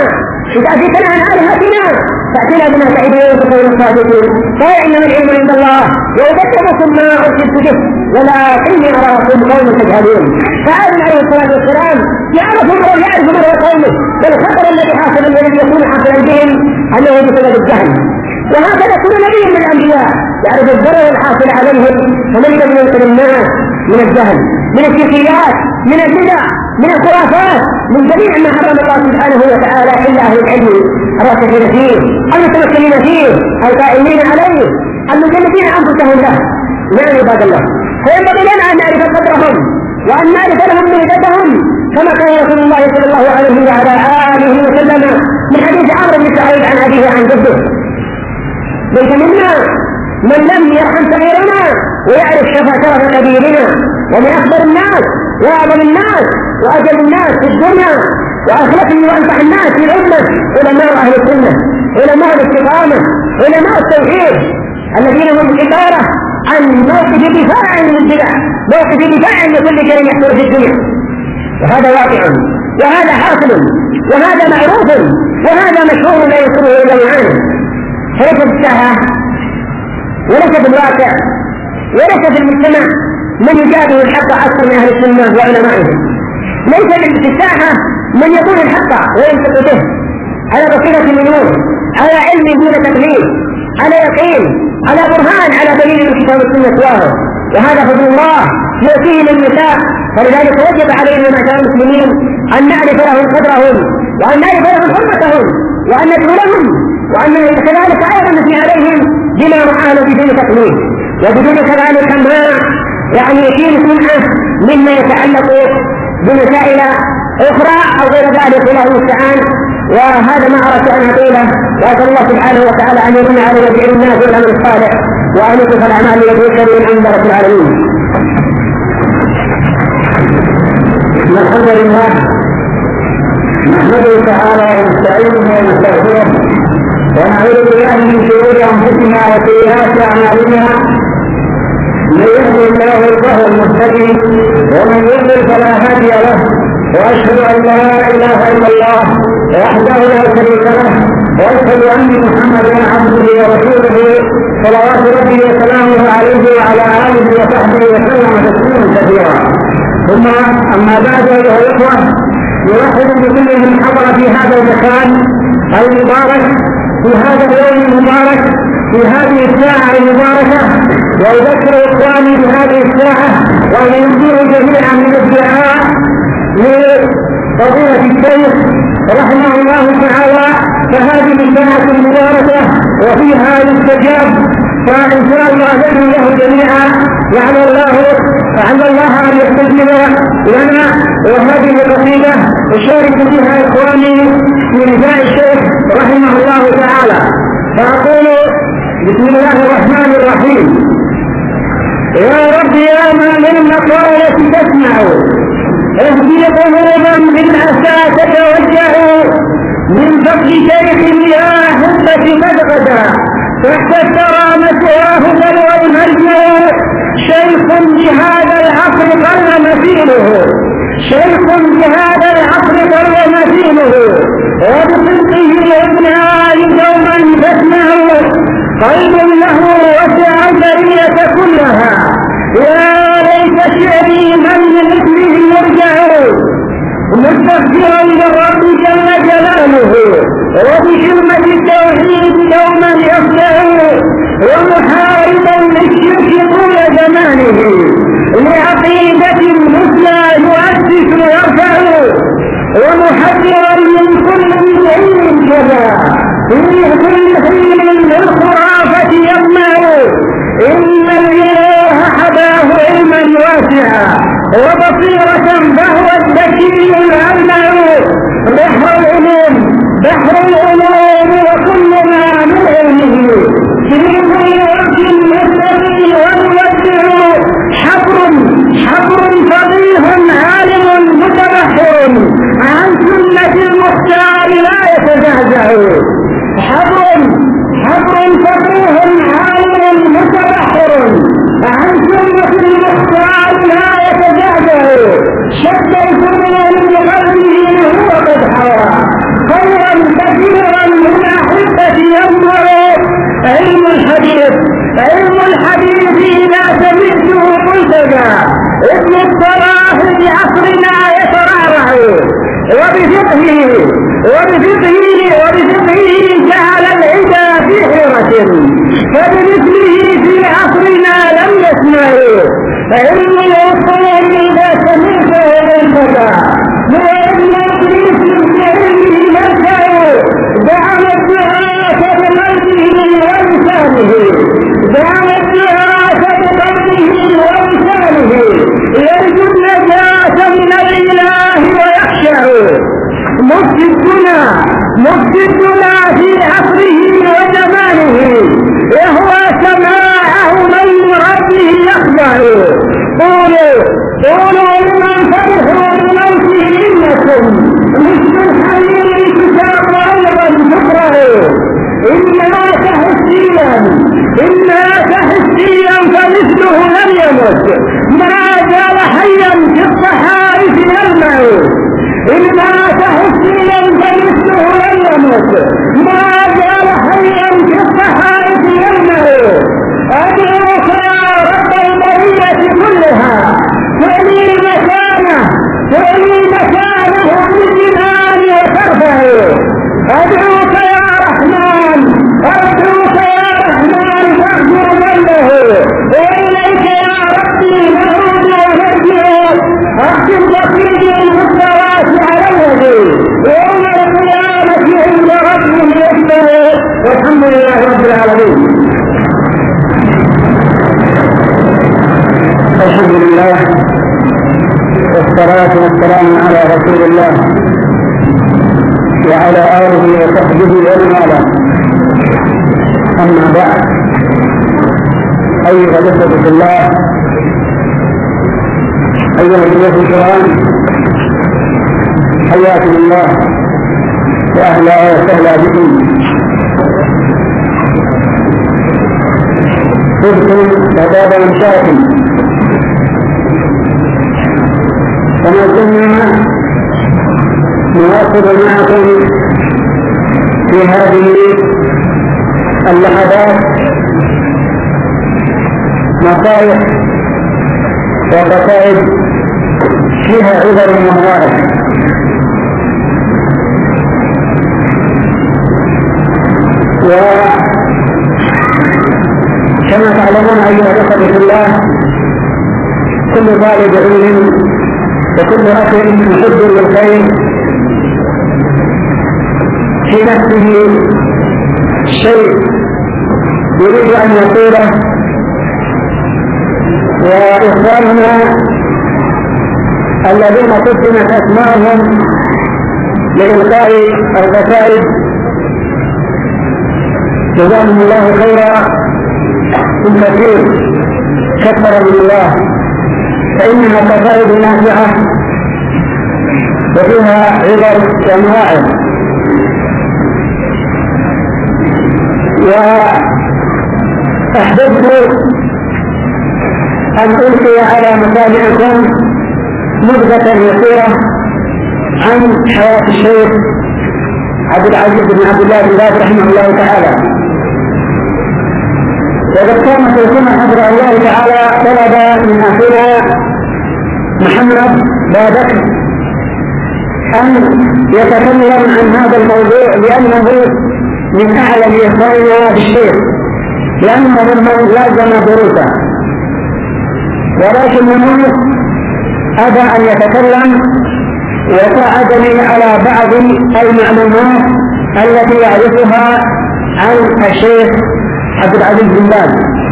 إذا أتيتنا عن آلهتنا فأتنا بما تعدون وتكون الصادقين قال إنما العلم عند الله وأبلغكم ما أرسلت به ولكني أراكم قوم تجهلون. فآدم عليه الصلاة والسلام يعرف مرة يعرف مرة قومه والخطر الذي حاصل الذي يكون حاصلا بهم أنه بسبب الجهل. وهكذا كل نبي من الأنبياء يعرف الضرر الحاصل عليهم ومن الذي ينقذ الناس من الجهل من الشركيات من البدع من الخرافات من جميع ما حرم الله سبحانه وتعالى إلا أهل العلم الراسخين فيه المتمكنين فيه القائمين عليه المجلدين أنفسهم له. نعم عباد الله، فينبغي لنا أن نعرف قدرهم وأن نعرف لهم ميزتهم كما كان رسول الله صلى الله عليه وعلى آله وسلم من حديث عمرو بن سعيد عن أبيه عن جده: ليس منا من لم يرحم صغيرنا ويعرف شرف كبيرنا. ومن أكبر الناس وأعظم الناس وأجل الناس في الدنيا وأخلصهم وأنفع الناس في الأمة علماء أهل السنة، علماء الاستقامة، علماء التوحيد الذين هم عبارة عن موقف دفاع للبدع، موقف دفاع لكل شيء يحصل في الدنيا. وهذا واقع وهذا حاصل وهذا معروف وهذا مشهور لا يصره إلا معاني. فليس في الساحة وليس في الواقع وليس في المجتمع من يجادل الحق أكثر من أهل السنة وعلمائهم. ليس في الساحة من يقول الحق وينطق به على بصيرة منور، على علم دون تقليد، على يقين، على برهان، على دليل من كتاب السنة واضح. وهذا فضل الله يؤتيه من يشاء. فلذلك وجب علينا معشر المسلمين أن نعرف لهم قدرهم وأن نعرف لهم حرمتهم وأن ندعو لهم وأن كذلك أيضا نثني عليهم بما رآنا بدون تقليد وبدون كذلك ما يعني يشير سمعه مما يتعلق بمسائل أخرى أو غير ذلك الله المستعان. وهذا ما أردت أن أقوله، وأسأل الله سبحانه وتعالى أن يمن على جميع الناس والأمر الصالح وأن يكف الأعمال ليتوكل من عند رب العالمين. الحمد لله نحمده تعالى ونستعينه ونستغفره ونعوذ بالله من شرور أنفسنا وسيئات أعمالنا. من يهده الله فهو المهتدي ومن يضلل فلا هادي له. وأشهد أن لا إله إلا الله وحده لا شريك له وأشهد أن محمدا عبده ورسوله صلوات ربي وسلامه عليه وعلى آله وصحبه وسلم تسليما كثيرا. ثم أما بعد أيها الإخوة، نرحب بكل من حضر في هذا المكان المبارك في هذا اليوم المبارك في هذه الساعة المباركة، وأذكر إخواني بهذه الساعة وأنزل جميعا من الدعاء لفضيلة الشيخ رحمه الله تعالى. فهذه الساعة المباركة وفيها يستجاب، فإن شاء الله ندعو له جميعا لعل الله لعل الله أن يستجيب لنا. وهذه القصيدة أشارك بها إخواني في نداء الشيخ رحمه الله تعالى. فأقول بسم الله الرحمن الرحيم: يا رب يا من للمقالة تسمع، اهدي قلوبا بالعسى تتوجه من فضل شيخ يا حبة مدغدا تحت الثرى مسواه بلوى المرجع. شيخ بهذا العصر قل مثيله، شيخ بهذا العصر قل مثيله، وبصدقه الابناء دوما تسمع. قلب له وسع البرية كلها، يا ليت شعري من لمثله يرجع. مستغفرا للرب جل جلاله وبكلمة التوحيد دوما يصدع، ومحاربا للشرك طول زمانه لعقيدة مثلى يؤسس ويرفع، ومحذرا من كل بدعي كذا في كل حين للخرافة يطمع. إن الإله حباه علما واسعا وبصيرة فهو الذكي الألمع. بحر العلوم بحر العلوم وكل ما من علمه في كل وقت مستقيم ومودع. حبر حبر فضيح عالم متبحر عن سنة المختار لا يتزعزع. حبر حبر فضيح عالم متبحر عن سنة المختار لا يتزعزع. شد الفنون بقلبه هو قد حوى خيرا كثيرا هذا ابن الصلاح بعصرنا يترعرع وبفقهه وبفقهه وبفقهه جعل العدا في حيرة فبمثله في عصرنا لم يسمعوا فإن الأصول إذا سمعته بالفتى وإن إبليس بعلمه مرجعه دعم الدعاة بقلبه ولسانه دعم الدعاة بقلبه ولسانه يرجو النجاة من الإله ويخشع مفسدنا مفسدنا في عصره وزمانه يهوى سماعه من ربه يخضع قولوا قولوا لمن فرحوا بموته انكم مثل الحمير كتاب ايضا تقرأوا إنا كحسيا إنا كحسيا فمثله لم يمت ما زال حيا في الصحائف يلمع إنا كحسيا فمثله لم يمت ما زال حيا في الصحائف يلمع أدعوك يا رب البرية كلها ولي مكانه ولي مكانه بالجنان وترفعه أدعوك يا رحمن أدعوك يا رحمن فاغفر ذنبه وإليك يا ربي نعود ونرجع أختم بقيد المستوات على الوجه يوم القيامة عند ربهم يسمع والحمد لله رب العالمين. الحمد لله والصلاة والسلام على رسول الله وعلى آله وصحبه ومن والاه. أما بعد، أيها الأخوة في الله، أيها الأخوة الكرام، حياكم الله وأهلا وسهلا بكم. طبتم وطاب ممشاكم، وما زلنا نواصل معكم في هذه اللحظات نصائح وقصائد فيها عبر ومواعظ. وكما تعلمون أيها الأخوة في الله، كل طالب علم وكل أخ محب للخير في نفسه شيء يريد أن يقوله، وإخواننا الذين قدمت أسماءهم لإلقاء القصائد جزاهم الله خيرا كثير كثر من الله، فإنها قصائد نافعة وفيها عبر ومواعظ. وأحببت أن ألقي على مسامعكم نبذة يسيرة عن حياة الشيخ عبد العزيز بن عبد الله بن باز رحمه الله تعالى. وقد كان شيخنا حفظه الله تعالى طلب من أخينا محمد بابكر أن يتكلم عن هذا الموضوع، لأنه من أعلم إخواننا بالشيخ، لأنه ممن لازم دروسه، ولكنه أبى أن يتكلم وساعدني على بعض المعلومات التي يعرفها عن الشيخ عبد العزيز بن باز.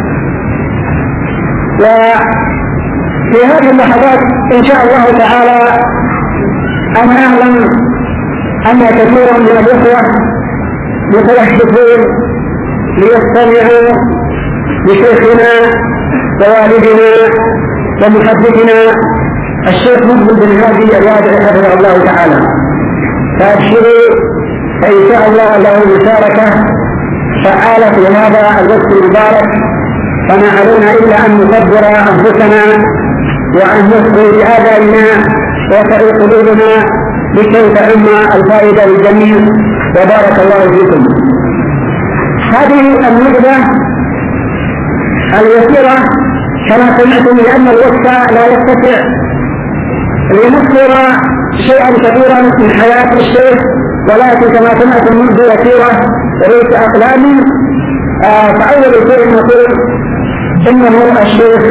وفي هذه اللحظات إن شاء الله تعالى أنا أعلم أن كثيرا من الإخوة متلحفون ليستمعوا لشيخنا ووالدنا ومحدثنا الشيخ مقبل بن هادي الوادعي حفظه الله تعالى، فأبشروا فإن شاء الله له مشاركة فعالة في هذا الوقت المبارك، فما علينا إلا أن نقدر أنفسنا وأن نصغي بآبائنا وتعي قلوبنا لكي تعم الفائدة للجميع، وبارك الله فيكم. هذه النبذة اليسيرة كما سمعتم لأن الوقت لا يستطيع لنذكر شيئا كثيرا من حياة الشيخ، ولكن كما سمعتم منذ يسيرة ريس أقلامي. آه فأول شيء نقول إنه الشيخ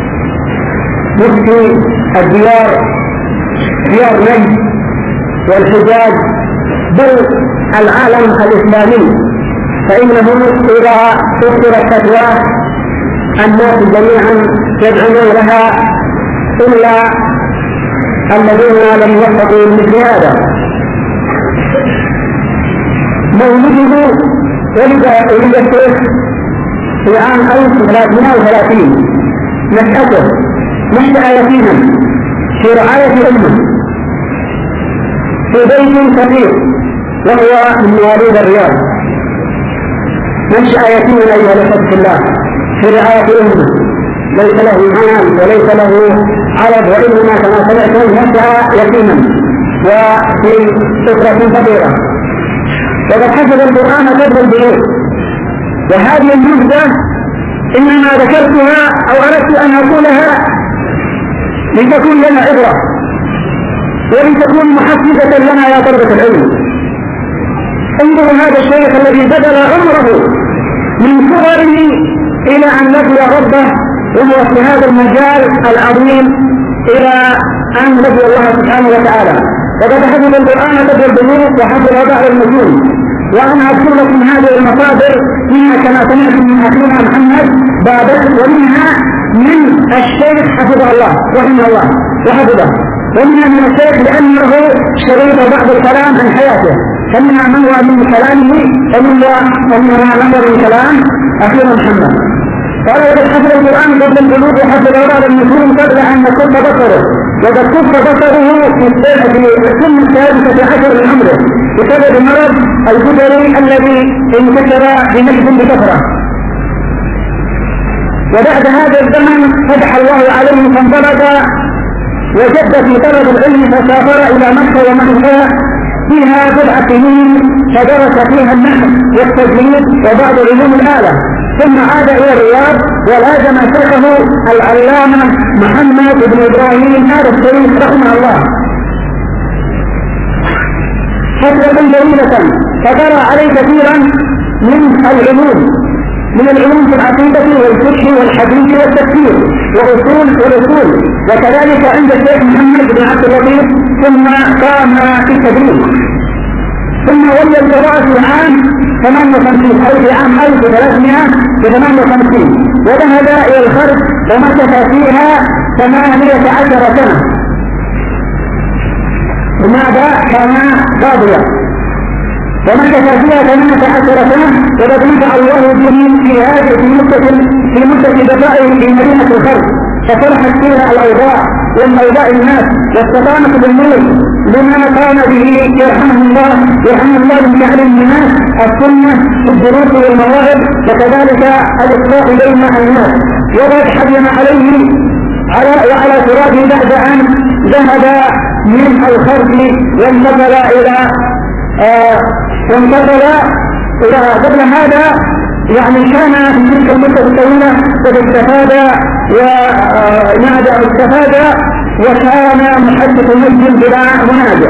مفتي الديار، ديار نجد والحجاز بل العالم الإسلامي، فإنه إذا فسرت فتواه الناس جميعا يدعون لها إلا الذين لم يوفقوا مثل هذا. مولده ولد ولد الشيخ في عام ألف وثلاثمائة وثلاثين، نشأته نشأ يتيما في رعاية أمه في بيت فقير وهو من مواليد الرياض. نشأ يتيما أيها الأخوة في الله في رعاية أمه، ليس له مال وليس له عرض، وإنما كما سمعتم نشأ يتيما وفي أسرة فقيرة، وقد حفظ القرآن قبل البلوغ. وهذه المدة إنما ذكرتها أو أردت أن أقولها لتكون لنا عبرة ولتكون محفزة لنا يا طلبة العلم. انظروا هذا الشيخ الذي بذل عمره من صغره إلى أن لقي ربه وهو في هذا المجال العظيم إلى أن لقي الله سبحانه وتعالى، وقد حفظ القرآن قبل البلوغ وحفظ بعض المتون. وأنا أذكر لكم هذه المصادر منها كما سمعتم من أخينا محمد بابل، ومنها من الشيخ حفظه الله رحمه الله وحفظه، ومنها من الشيخ لأنه شريط بعض الكلام عن حياته، فمنها من هو من كلامه ومنها نظر من كلام أخينا محمد. قال وقد حفظ القرآن قبل البلوغ وحفظ بعض المتون قبل أن يكف بصره، وقد كف بصره في السن السادسة عشر من عمره بسبب مرض الجدري الذي انتشر بنجد بكثرة. وبعد هذا الزمن فتح الله عليه فانطلق وجد في طلب العلم، فسافر إلى مكة ومكة فيها بضع سنين فدرس فيها النحو والتجويد وبعض علوم الآلة، ثم عاد إلى الرياض ولازم شيخه العلامة محمد بن إبراهيم هذا الشريف رحمه الله فترة جميلة، فقرأ عليه كثيرا من العلوم من العلوم في العقيدة والفقه والحديث والتفسير وأصول والأصول، وكذلك عند الشيخ محمد بن عبد اللطيف، ثم قام في التدريس، ثم ولي القضاء في عام ثمانية وخمسين أو في عام ألف وثلاثمائة وثمانية وخمسين، وذهب إلى الخرج ومكث فيها ثمانية عشر سنة. وماذا كان قاضيا ومكث فيها ثمانية عشر سنة، وقد نفع الله به في هذه في مدة في مدة بقائه في مدينة الخرج، فصلحت فيها الأوضاع والأوضاع الناس واستقامت بالنور لما قام به يرحمه الله يرحمه الله من تعليم الناس السنة في الدروس والمواهب، وكذلك الإصلاح بين الناس. وقد حزن عليه على وعلى ترابه بعد أن ذهب من الخرج وانتقل إلى آه وانتقل إلى قبل هذا يعني كان في تلك المدة الطويلة قد استفاد ونادى استفاد وكان محدث مسلم بلا منازع.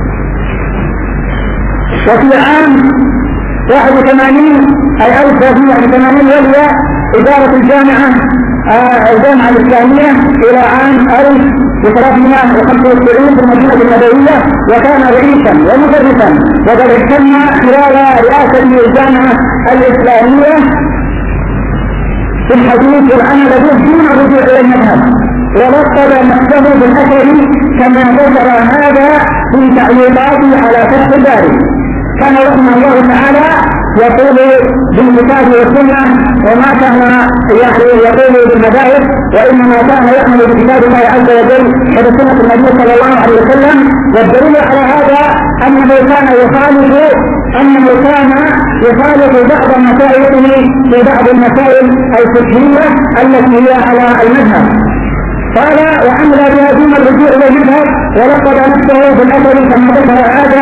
وفي عام واحد وثمانين أي ألف وثلاثمائة وثمانين ولي إدارة الجامعة الجامعة الإسلامية إلى عام ألف وثلاثمائة وخمسة وتسعين في المدينة النبوية، وكان رئيسا ومدرسا، وقد اهتم خلال رئاسة الجامعة الإسلامية في الحديث والعمل به دون الرجوع إلى المذهب، ولقب نفسه بالأثر كما ذكر هذا في تعليقاته على فتح الباري. كان رحمه الله تعالى يقول بالكتاب والسنة وما كان يعني يقول بالمذاهب، وإنما كان يعمل بكتاب الله عز وجل وبسنة النبي صلى الله عليه وسلم. والدليل على هذا أنه كان يخالف أنه كان يخالف بعض مسائله في بعض المسائل الفقهية التي هي على المذهب، قال وعمل بها دون الرجوع الى المذهب، ولقد نفسه بالاثر كما ذكر هذا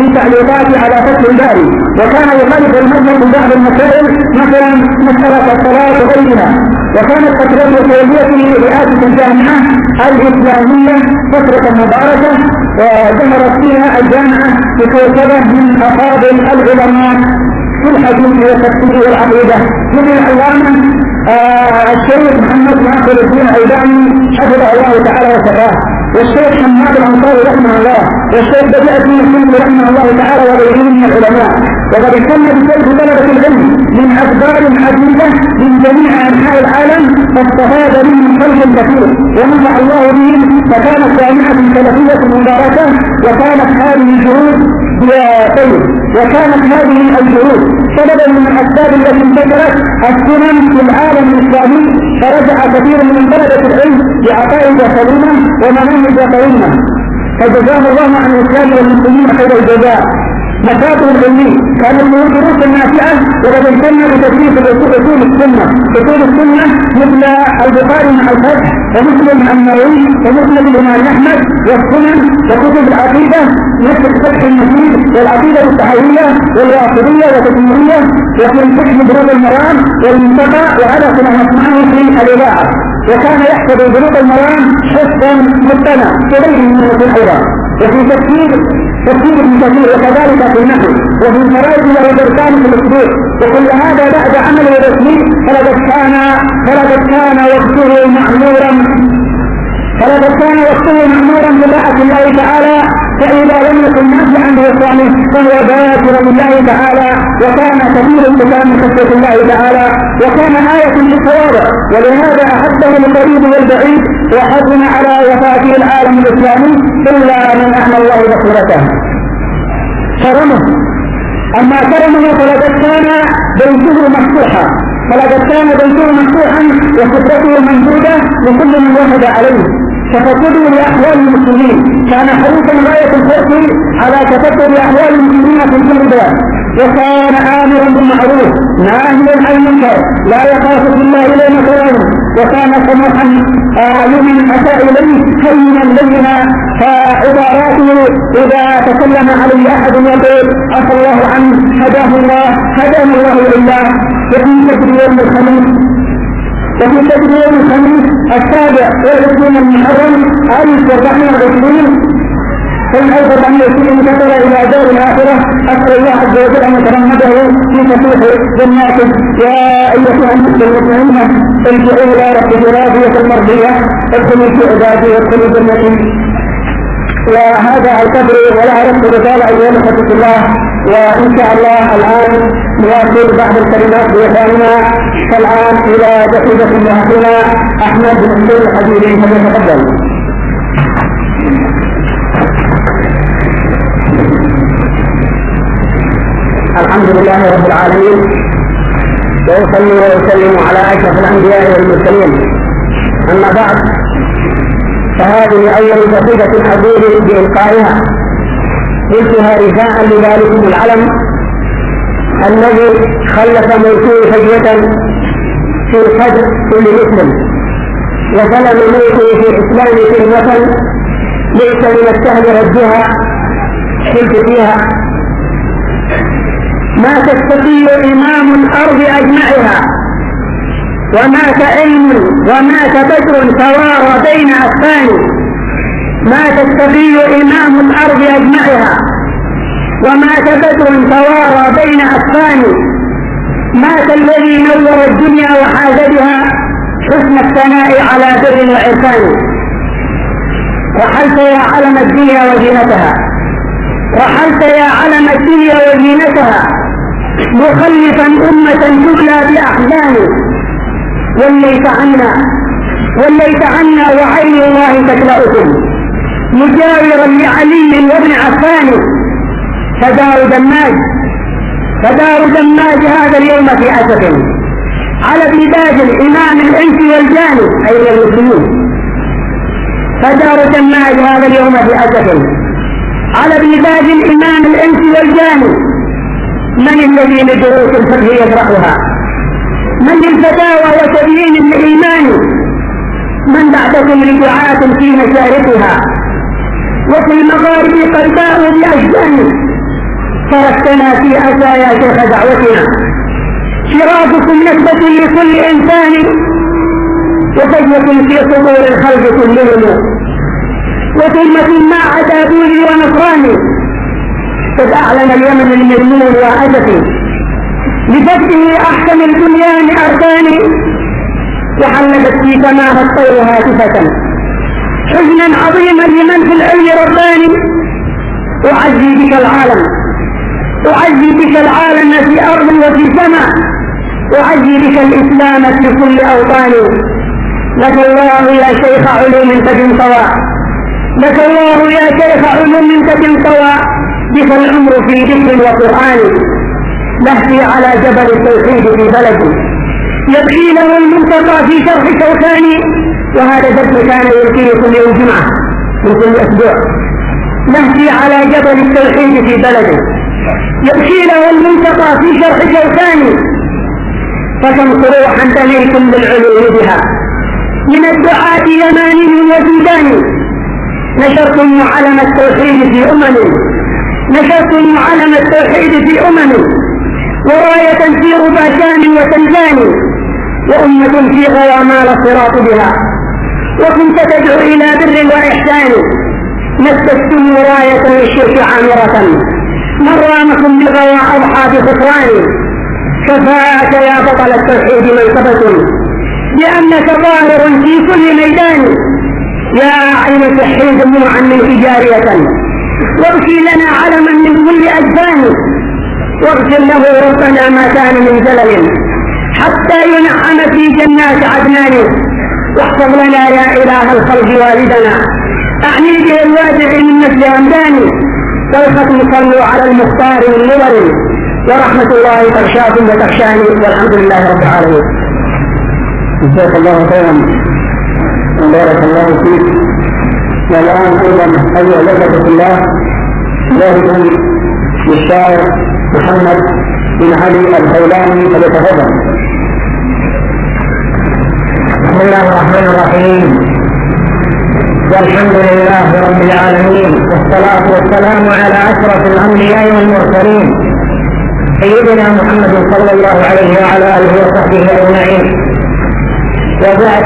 في تعليقاته على فتح الباري، وكان يخالف المذهب في بعض المسائل مثلا مسألة الصلاة وغيرها. وكانت فترة توليته رئاسة الجامعة الإسلامية فترة مباركة وظهرت فيها الجامعة بكوكبة من أفاضل العلماء في الحديث والتفسير والعقيدة مثل العلامة آه الشيخ محمد ناصر الدين الألباني حفظه الله تعالى وسقاه، والشيخ حماد الأنصاري رحمه الله، والشيخ بديع الدين السني رحمه الله تعالى وغيرهم من العلماء. وقد اهتم بكيف طلبة العلم من أخبار عديدة من جميع أنحاء العالم فاستفاد منهم خلق كثير ونفع الله بهم، فكانت جامعة سلفية مباركة. وكانت هذه الجهود طيب وكانت هذه الجهود سببا من الأسباب التي انتشرت السنن في العالم الإسلامي، فرجع كثير من طلبة العلم بعقائد سليمة ومناهج قويمة، فجزاه الله عن الإسلام والمسلمين خير الجزاء. مكاتب العلمي كانت له دروس نافعة، وقد اهتم بتدريس اصول السنة اصول السنة مثل البخاري مع الفتح ومسلم مع النووي ومسلم الإمام أحمد والسنن وكتب العقيدة مثل فتح المجيد والعقيدة التحوية والواقدية والتدميرية وفي الفقه بلوغ المرام والمنتقى، وهذا كنا نسمعه في الإذاعة. وكان يحفظ بلوغ المرام حفظا متقنا كغيره من الأيضا، وفي تفسير تفسير ابن كثير وكذلك في النحو وفي الفرائض والبركان في الاسبوع. وكل هذا بعد عمل الرسمي فلقد كان فلقد كان وقته معمورا فلقد كان وقته معمورا بطاعة الله تعالى، فإذا لم يكن نافعا بإخوانه فهو باكر لله تعالى، وكان كثير الكلام من خشية الله تعالى، وكان آية للصواب، ولهذا أحبه القريب والبعيد وحزن على وفاة العالم الإسلامي إلا من أحمى الله بصيرته. كرمه أما كرمه فلقد كان بيته مفتوحا فلقد كان بيته مفتوحا وفترته ممدودة لكل من وجد عليه، تفقده لأحوال المسلمين، كان حريصا غاية الحرص على تفقد أحوال المسلمين في كل بلاد، وكان آمرا بالمعروف ناهيا عن المنكر لا يخاف في الله لومة لائم، وكان سموحا لمن أتى إليه هينا لينا، فعباراته إذا تكلم عليه أحد يقول عفى الله عنه هداه الله هداه الله إلا. وفي تدريب يوم الخميس وفي تدريب يوم الخميس السابع والعشرين من محرم ألف وأربعمائة وعشرين ثم ألف وأربعمائة وعشرين انتقل إلى دار الآخرة. أسأل الله عز وجل أن يتغمده في فتوح جناته. يا أيها النفس المطمئنة ارجعوا إلى ربك راضية مرضية ادخلوا في عبادي وادخلوا جنتي. وهذا القدر ولا رب رسالة أيها خطة الله. وإن شاء الله الآن نواصل بعض الكلمات بإخواننا كالآن إلى جسيدة أخينا أحمد بن حسين الحبيبي فليتفضل. الحمد لله رب العالمين، وأصلي وأسلم على أشرف الأنبياء والمرسلين. أما بعد، فهذه أول قصيدة أقول بإلقائها قلتها رجاء لذلكم العلم الذي خلف موته فجوة في صدر كل مسلم، وظلم موته في إسلام في الوطن ليس من السهل ردها. قلت فيها: ما تستطيع إمام الأرض أجمعها، ومات علم ومات بدر توارى بين أفان. ما تستطيع إمام الأرض أجمعها، ومات بدر توارى بين أفان. مات الذي نور الدنيا وحاز بها حسن الثناء على بر وعرفان. رحلت يا علم الدنيا وزينتها، رحلت يا علم الدنيا وزينتها، مخلفا أمة تبلى بأحزان. وليت عنا وليت عنا وعين الله تكلأكم، مجاورا لعلي وابن عفان. فدار دماج فدار دماج هذا اليوم في أسف على بلاد الإمام الإنس والجان أي المسلمين. فدار دماج هذا اليوم في أسف على بلاد الإمام الإنس والجان. من الذي لدروس الفقه يشرحها؟ من للفتاوى وتبيين الإيمان؟ من بعدكم لدعاة في مشاركها، وفي المغارب قد باءوا بأشجان. تركتنا في أسى يا شيخ دعوتنا. شراككم نكبة لكل إنسان وفجوة في صدور الخلق كلهم، وثمة ما عدا بوذي ونصراني قد أعلن اليمن المرمون وأسفي لفتحه أحكم البنيان أركان، وحلبت في سماها الطير هاتفة حزنا عظيما لمن في العلم رباني. أعزي بك العالم أعزي بك العالم في أرض وفي سماء، أعزي بك الإسلام في كل أوطان. لك الله يا شيخ علوم قد انطوى، لك الله يا شيخ علوم قد انطوى، بك العمر في ذكر وقرآن. نهدي على جبل التوحيد في بلدي يبكي له المنتقى في شرح شوكاني، وهذا درس كان يلقيه كل يوم جمعة من كل أسبوع. نهدي على جبل التوحيد في بلدي يبكي له المنتقى في شرح شوكاني، فكم صروحا تليكم بالعلوم بها من الدعاة يماني وسوداني. نشرتم علم التوحيد في أمم نشرتم علم التوحيد في أمم، وراية في ربع شام وتنزاني، وأمة في غوامال الصراط بها، وكنت تدعو إلى بر وإحسان. نسجتم راية للشرك عامرة، من رامكم بالغوى أضحى بخسران. كفاك يا بطل التوحيد منقبة لأنك ظاهر في كل ميدان. يا عين تحيد دموعا منك جارية، وابكي لنا علما من كل أجفان. واغفر له ربنا ما كان من زلل حتى ينعم في جنات عدنان. واحفظ لنا يا إله الخلق والدنا، أعني به الواجع من مثل أمداني. والختم صلوا على المختار من نور، ورحمة الله تغشاكم وتخشاني، والحمد لله رب العالمين. جزاك الله خيرا وبارك الله فيك. والآن أيضا أيها الأخوة في الله ذلك للشاعر محمد بن علي الخولاني فليتفضل. بسم الله الرحمن الرحيم، والحمد لله رب العالمين، والصلاة والسلام على أشرف الأنبياء والمرسلين سيدنا محمد صلى الله عليه وعلى آله وصحبه أجمعين. وبعد،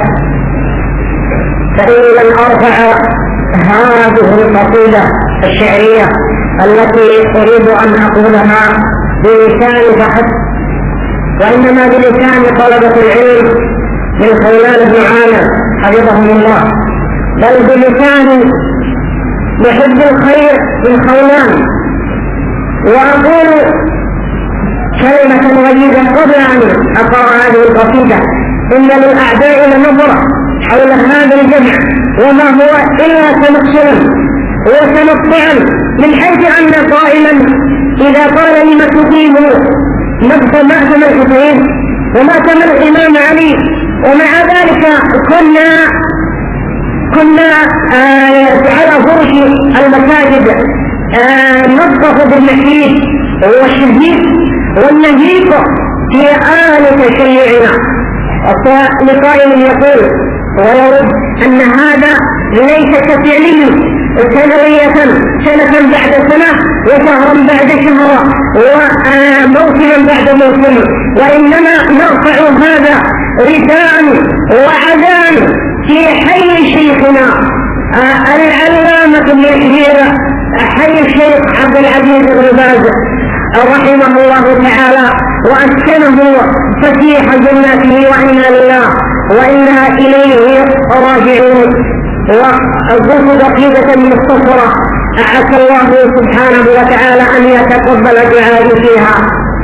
فإني لن أرفع هذه القصيدة الشعرية التي أريد أن أقولها بلسان فحسب، وإنما بلسان طلبة العلم من خولان بن عامر حفظهم الله، بل بلسان محب الخير من خولان. وأقول كلمة وجيزة قبل أن أقرأ هذه القصيدة. إن للأعداء لنظرة حول هذا الجمع، وما هو إلا تمثلا وتمطعا، من حيث أن قائلا إذا قال لما تقيموا نبت مأتم الحسين ومأتم الإمام علي، ومع ذلك كنا كنا آه على فرش المساجد آه نطف بالنحيف والشهيد والنهيق في آلة شيعنا. لقائل يقول ويرد أن هذا ليس كفعله سنوية سنة بعد سنة وشهرا بعد شهر وموسما بعد موسم، وإنما نرفع هذا رداء وعزان في حي شيخنا العلامة الكبير حي الشيخ عبد العزيز بن باز رحمه الله تعالى وأسكنه فسيح جناته، وإنا لله وإنا إليه راجعون. وقلت دقيقة مختصرة أعسى الله سبحانه وتعالى أن يتقبل دعائي فيها.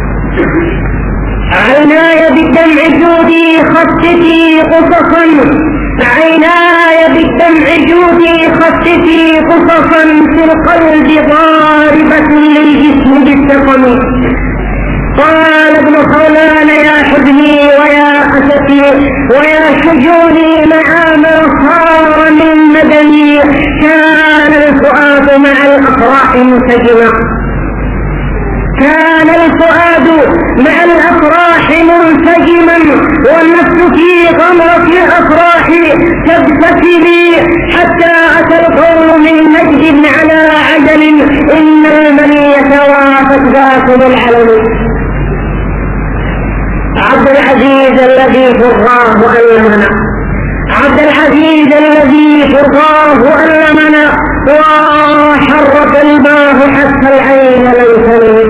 عيناي بالدمع جودي خطتي قصصا، عيناي بالدمع جودي خطتي قصصا، في القلب ضاربة للجسم بالسقم. قال ابن خولان يا حزني ويا أسفي ويا شجوني مع ما صار من مدني، كان الفؤاد مع الأفراح منسجما، كان الفؤاد مع الأفراح منسجما، والنفس في غمرة الأفراح تبتسمي، حتى أتى القوم من نجد على عجل، إن المنية وافت القاسم العلمي عبد العزيز الذي فراه ألمنا، عبد العزيز الذي فراه ألمنا وحرك الماء حتى العين ليس له،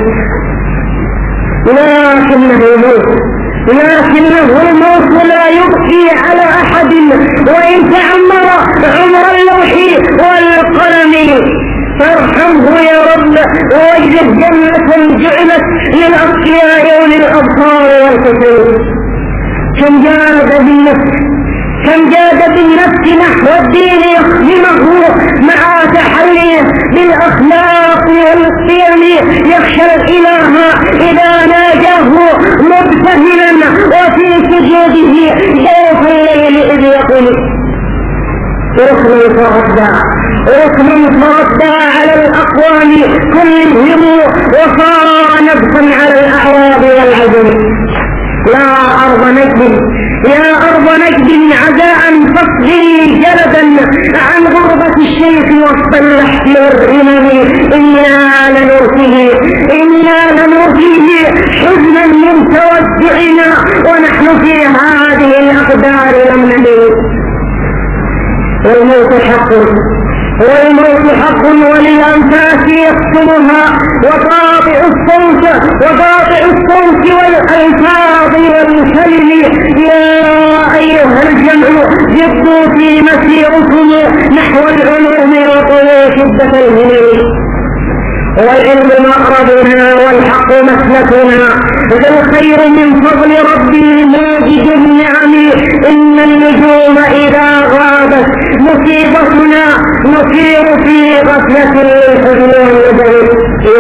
لكنه موت، لكنه الموت لا يبكي على أحد وإن تعمر عمر اللوح والقلم، فارحمه يا رب واجعل جنة جعلت للأصفياء وللأبصار والكسل. كم جاد بالنفس كم جاد بالنفس نحو الدين يخدمه مع تحليه بالأخلاق والقيم، يخشى الإله إذا ناجاه مبتهلا وفي سجوده خوف الليل إذ يقول ركن فردا ركن فردا على الأقوام كلهم وصار نبسا على الأعراب والعجم. يا أرض نجد يا أرض نجد عزاء فاصبري جلدا عن غربة الشيخ وسط اللحم والرمم، إنا لنرثيه إنا لنرثيه حزنا من توسعنا ونحن في هذه الأقدار لم نمل. والموت حق والموت حق وللأنفاس يكتمها وقاطع الصوت وقاطع الصوت والألفاظ والكلم. يا أيها الجمع جدوا في مسيركم نحو العلوم وطوى شدة الهمم، والعلم مأربنا والحق مسلكنا، ذا الخير من فضل ربي موجد النعم. إن النجوم إذا غابت مصيبتنا نسير في غفلة الحزن والندم.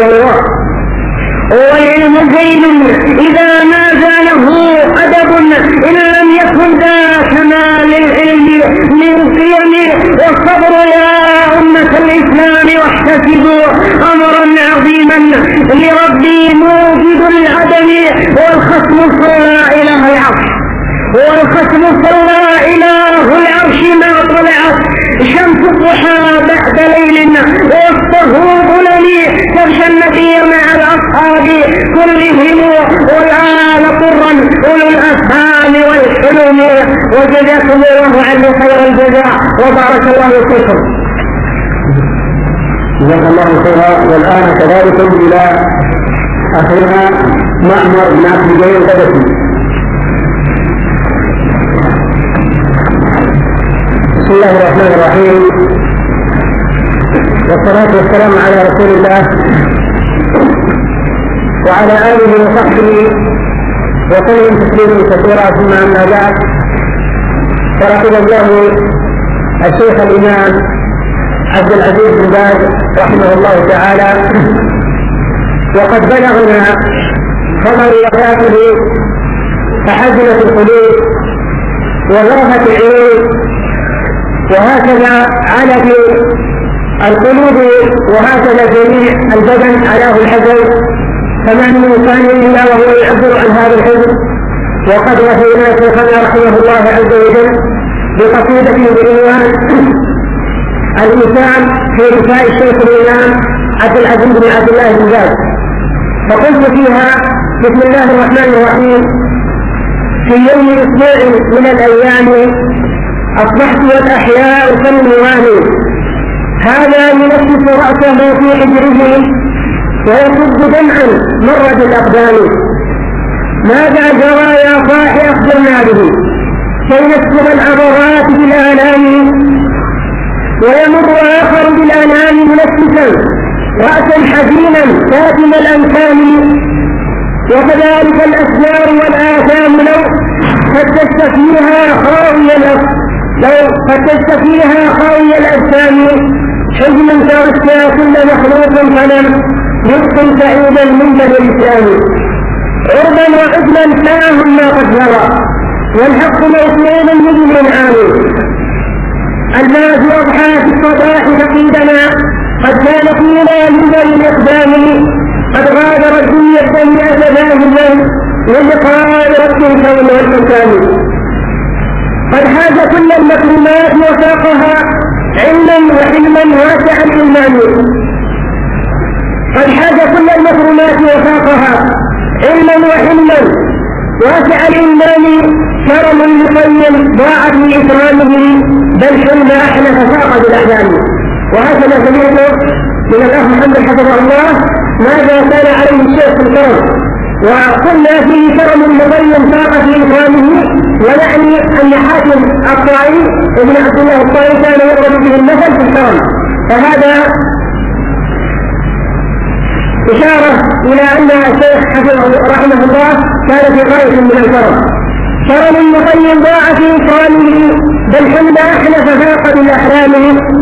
والعلم زين إذا ما زاله أدب إن لم يكن ذا كمال العلم من قيم. والصبر يا أمة الإسلام واحتسبوا أمرا عظيما لربي موجد العدم. والختم صلى إله العرش والختم صلى إله العرش ما طلعت شمس الضحى بعد ليل وسطه ظلم، تغشى النبي مع الأصحاب كلهم والآن قرا أولو الأفهام والحلم. وجزاكم الله عني خير الجزاء وبارك الله فيكم. جزاك الله خيرا. والآن كذلك إلى أخينا معمر بن عبد الجليل القدسي. بسم الله الرحمن الرحيم، والصلاة والسلام على رسول الله وعلى آله وصحبه وسلم تسليما كثيرا. ثم أما بعد، فرحب الله الشيخ الإمام عبد العزيز بن باز رحمه الله تعالى، وقد بلغنا خبر وفاته فحزنت القلوب وغرفت العيون، وهكذا علت القلوب وهكذا جميع البدن علاه الحزن، فما من انسان الا وهو يعبر عن هذا الحزن. وقد وفينا شيخنا رحمه الله عز وجل بقصيدة بعنوان الإنسان في رسائل الشيخ الإمام عبد العزيز بن عبد الله بن باز، فقلت فيها بسم الله الرحمن الرحيم: في يوم اسبوع من الأيام أصبحت والأحياء كالنوام، هذا ينفس رأسه في حجره ويصب دمعا مرت الأقدام، ماذا جرى يا صاحي أخبرنا به كي نكتب العبرات بالآلام. ويمر آخر بالآلام منفسا رأسا حزينا كاتم الأنسام، وكذلك الأشجار والآثام لو فتشت فيها خاوية لو فتشت فيها خاوية الأجسام، حزنا تغشى كل مخلوق فلم يبقى سعيدا من بني الإسلام. عرضا وعزلا ساهم ما قد جرى والحق موصول مجمل عام، الناس أضحى في الصباح فقيدنا قد كان فينا من الإقدام، قد غادر الدنيا الدنيا تباهلا ولقاء رب الكون والمكان، قد حاز كل المكرمات وساقها علما وحلما واسعا إيمان، قد حاز كل المكرمات وفاقها علما وحلما واسع الإيمان كرم مقيم ضاعت لإكرامه بل حلم أحلف فاق بالأحلام. وهكذا سمعت من الأخ محمد حفظه الله ماذا كان عليه الشيخ في الكرم، وقلنا فيه كرم مقيم فاق في إكرامه، ونعني أن حاتم الطائي ابن عبد الله الطائي كان يضرب به المثل في الكرم، فهذا إشارة إلى أن الشيخ حفظه رحمه الله كان في غاية من الكرم. كرم مقيم ضاع في إكرامه بل حلم أحلف فاق بالأحلام.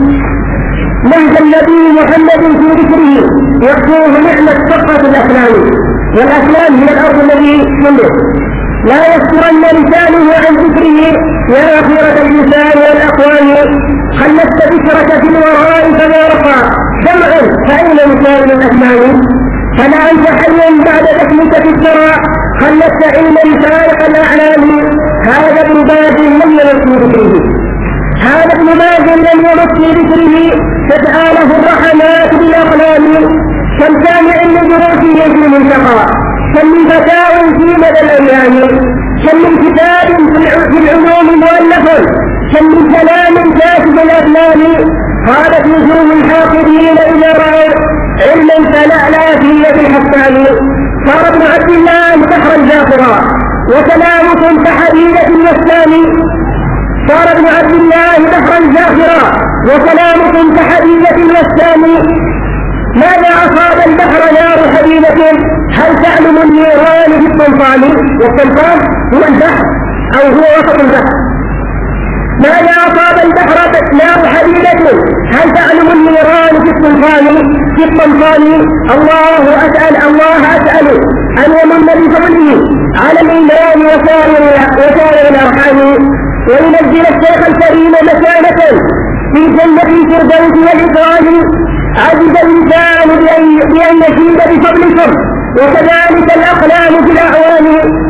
نهج النبي محمد في ذكره يكفوه نعمة فقط الأحلام، والأحلام هي الأرض الذي تملك. لا يذكرن لسانه عن ذكره يا خيرة اللسان والأقوال. خلت ذكرك في الوراء فما رقى جمعا فأين مثال الأسنان. فلا أنت حي بعد ذكرك في الثرى خلت علما فارق الأعلام. هذا ابن باز لم يمت في ذكره هذا ابن باز لم يمت في ذكره تدعى له الرحمات بالأقلام. كم سامع لدروسه في المنتقى كم من فتاة في مدى الأيام. كم من كتاب في العلوم مؤلف كم من كلام كاتب الأفلام. قالت نجوم الحاقدين إذا رأوا علما فلعلا في يد الحسان. صار ابن عبد الله بحرا زاخرا وكلامكم كحديدة الوسام. صار ابن عبد الله بحرا زاخرا وكلامكم كحديدة الوسام. ماذا أصاب البحر نار حديدة هل تعلم النيران في الطنطان. والطنطان هو البحر أو هو وسط البحر. ماذا أصاب البحر نار حديدة هل تعلم النيران في الطنطان. في الطنطان الله أسأل الله أسأل أن يمن بفضله على الإيمان وسائر الأرحام وينزل الشيخ الكريم مكانة في جنة الفردوس والإكرام. عجز الإنسان بأن يشيد بفضلكم وكذلك الأقلام في الأعوام.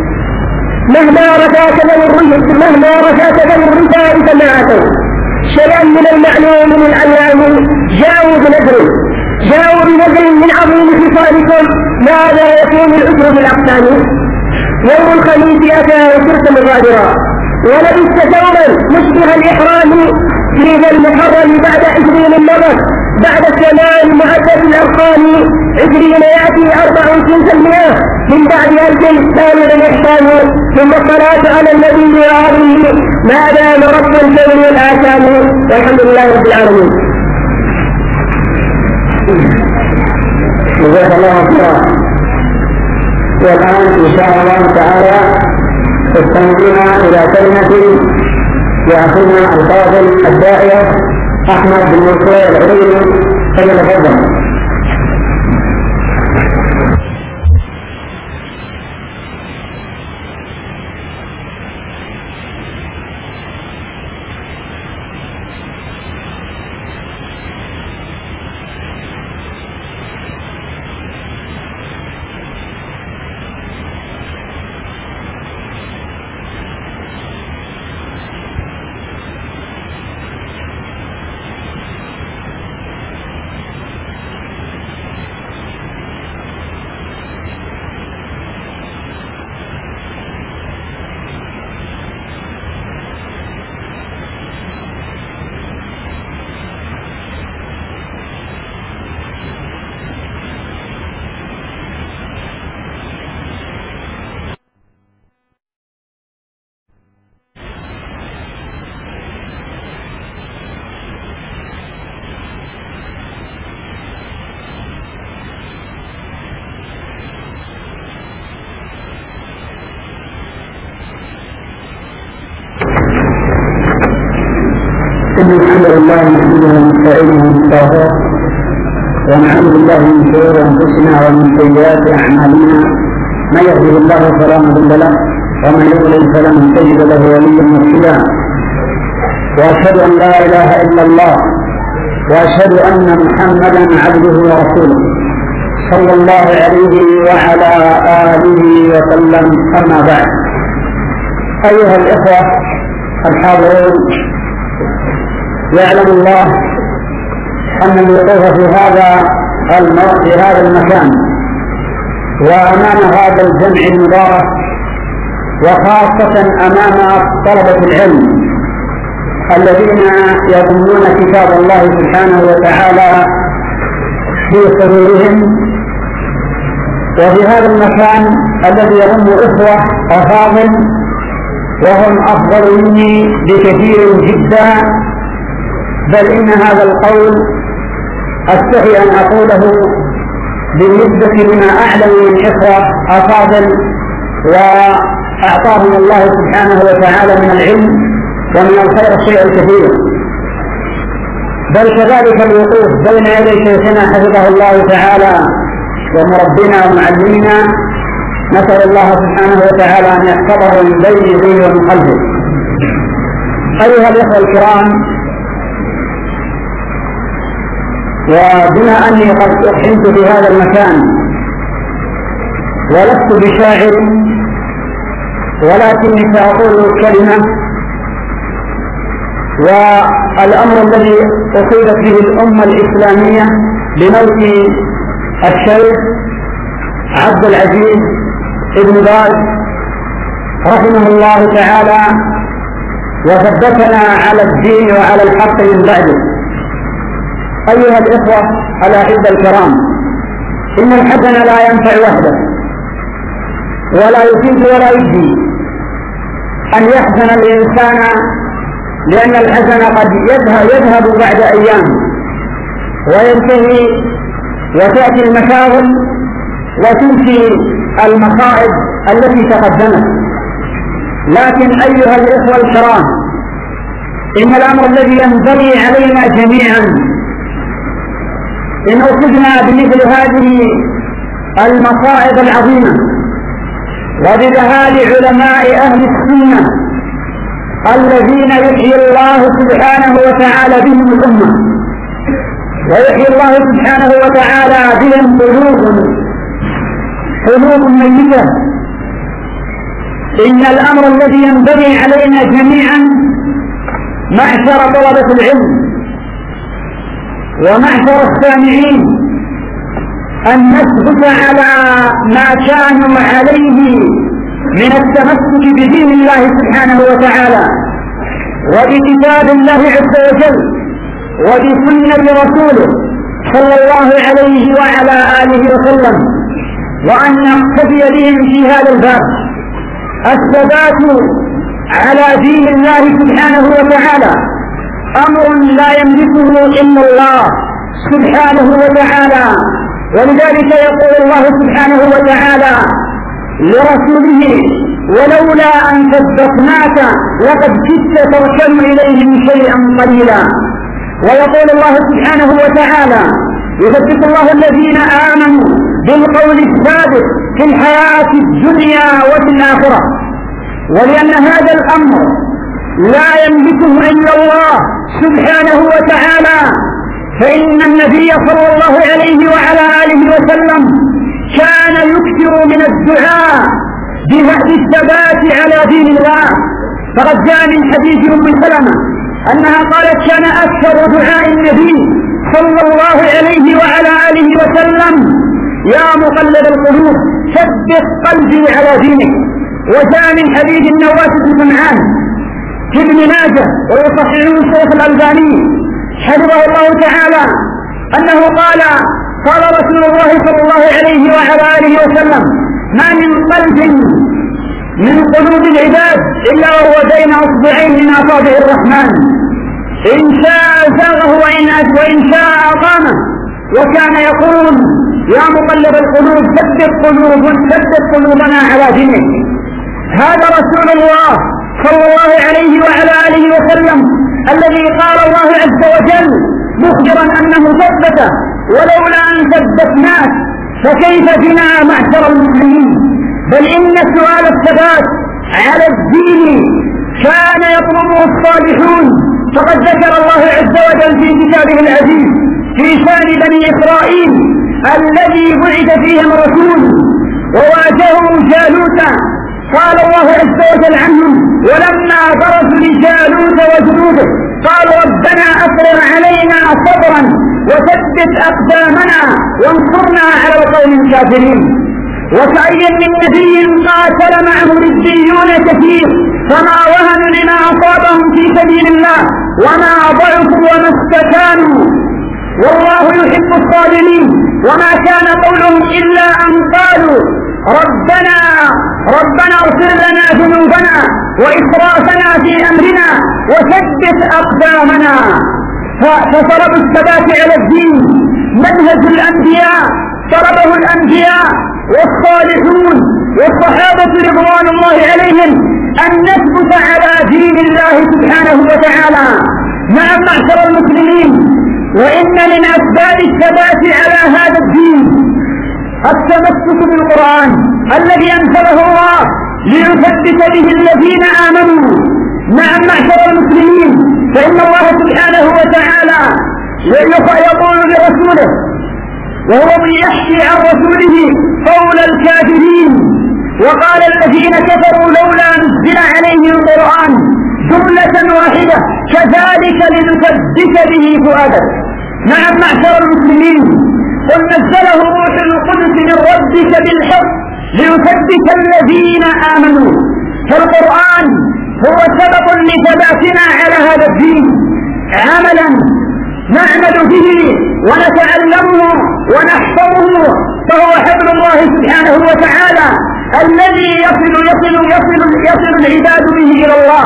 مهما رفعت مهما رفعت ذو الرفاء فما أتوا شيئا من المعلوم من العلام. جاءوا بنذر جاءوا بنذر من عظيم خصالكم ماذا يكون العسر بالأقسام. يوم الخميس أتى وصرت مغادرا ولبست ثوبا مشبه الإحرام في ذا المحرم بعد عشرين مرة بعد الثمان معدة الأرقام. عشرين يأتي أربع وخمسة المئة من بعد ألف كامل الإحسان. ثم الصلاة على النبي وآله ما دام رب الكون والآثام. والحمد لله رب العالمين. جزاك الله خيرا. والآن إن شاء الله تعالى استمعنا إلى كلمة يأخذنا الفاضل الداعية أحمد بن منصور العليمي فليتفضل. الحمد لله نحمده ونستعينه ونستغفره ونعوذ بالله من شرور انفسنا ومن سيئات اعمالنا. من يهده الله فلا مضل له ومن يضلل فلن تجد له وليا مرشدا. واشهد ان لا اله الا الله واشهد ان محمدا عبده ورسوله صلى الله عليه وعلى اله وسلم. اما بعد، ايها الاخوه الحاضرون، يعلم الله أن الوقوف في هذا في هذا المكان وأمام هذا الجمع المبارك، وخاصة أمام طلبة العلم الذين يضمون كتاب الله سبحانه وتعالى في صدورهم، وفي هذا المكان الذي يضم إخوة أفاضل وهم أفضل مني بكثير جدا، بل إن هذا القول أستحي أن أقوله بالنسبة لما أعلم من إخوة أفاضل وأعطاهم الله سبحانه وتعالى من العلم ومن الخير الشيء الكثير، بل كذلك الوقوف بين يدي شيخنا حفظه الله تعالى ومربنا ومعلمنا، نسأل الله سبحانه وتعالى أن يحفظه من بين يديه ومن خلفه. أيها الإخوة الكرام، وبما أني قد أحنت في هذا المكان ولست بشاعر ولكني سأقول كلمة، والأمر الذي أصيبت به الأمة الإسلامية بموت الشيخ عبد العزيز ابن باز رحمه الله تعالى وثبتنا على الدين وعلى الحق من بعده. أيها الإخوة الأحبة الكرام، إن الحسن لا ينفع وحده ولا يفيد ولا يجزي أن يحزن الإنسان، لأن الحزن قد يذهب, يذهب بعد أيام وينتهي وتأتي المشاغل وتنسي المصائب التي تقدمت. لكن أيها الإخوة الكرام، إن الأمر الذي ينبغي علينا جميعا إن أخذنا بمثل هذه المصائب العظيمة وبذهاب علماء أهل السنة الذين يحيي الله سبحانه وتعالى بهم الأمة ويحيي الله سبحانه وتعالى بهم قلوب قلوب ميتة، إن الأمر الذي ينبغي علينا جميعا معشر طلبة العلم ومعشر السامعين أن نثبت على ما كانوا عليه من التمسك بدين الله سبحانه وتعالى وبكتاب الله عز وجل وبسنة رسوله صلى الله عليه وعلى آله وسلم، وأن نقتدي بهم في هذا الباب. الثبات على دين الله سبحانه وتعالى أمر لا يملكه إلا الله سبحانه وتعالى، ولذلك يقول الله سبحانه وتعالى لرسوله: ولولا أن ثبتناك لقد كدت تركن إليهم شيئا قليلا. ويقول الله سبحانه وتعالى: يثبت الله الذين آمنوا بالقول الثابت في الحياة الدنيا وفي الآخرة. ولأن هذا الأمر لا يملكه إلا الله سبحانه وتعالى، فإن النبي صلى الله عليه وعلى آله وسلم كان يكثر من الدعاء بهذه الثبات على دين الله. فقد جاء من حديث أم سلمة أنها قالت: كان أكثر دعاء النبي صلى الله عليه وعلى آله وسلم: يا مقلب القلوب ثبت قلبي على دينك. وجاء من حديث النواس بن سمعان في ابن ماجه ويصححه الشيخ الألباني حفظه الله تعالى أنه قال: قال رسول الله صلى الله عليه وعلى آله وسلم: ما من قلب من قلوب العباد إلا وهو بين أصبعين من أصابع الرحمن، إن شاء زاغه وإن شاء أقامه. وكان يقول: يا مقلب القلوب ثبت قلوب ثبت قلوبنا على دينك. هذا رسول الله صلى الله عليه وعلى آله وسلم الذي قال الله عز وجل مخبرا أنه ثبت: ولولا أن ثبتناك فكيف بنا معشر المسلمين. بل إن سؤال الثبات على الدين كان يطلبه الصالحون، فقد ذكر الله عز وجل في كتابه العزيز في شان بني إسرائيل الذي بعث فيهم رسول وواجهوا جالوت، قال الله عز وجل عنهم: ولما برزوا لجالوت وجنوده قالوا ربنا أفرغ علينا صبرا وثبت وثبت أقدامنا وانصرنا على القوم الكافرين. وكأي من نبي قاتل معه ربيون كثير فما وهنوا لما أصابهم في سبيل الله وما ضعفوا وما استكانوا والله يحب الصابرين. وما كان قولهم إلا أن قالوا ربنا ربنا اغفر لنا ذنوبنا وإسرافنا في أمرنا وثبت أقدامنا. فطلب الثبات على الدين منهج الأنبياء، طلبه الأنبياء والصالحون والصحابة رضوان الله عليهم أن نثبت على دين الله سبحانه وتعالى. نعم معشر المسلمين، وإن من أسباب الثبات على هذا الدين التمسك بالقرآن الذي أنزله الله ليثبت به الذين آمنوا. نعم معشر المسلمين، فإن الله سبحانه وتعالى يقول لرسوله وهو يحكي عن رسوله قول الكافرين وقال الذين كفروا لولا نزل عليه القرآن جملة واحدة كذلك لنثبت به فؤادك. نعم معشر المسلمين، قل نزله روح القدس من ربك بالحق ليثبت الذين آمنوا. فالقرآن هو سبب لثباتنا على هذا الدين عملا نعمل به ونتعلمه ونحفظه، فهو حبل الله سبحانه وتعالى الذي يصل يصل يصل يصل العباد به إلى الله.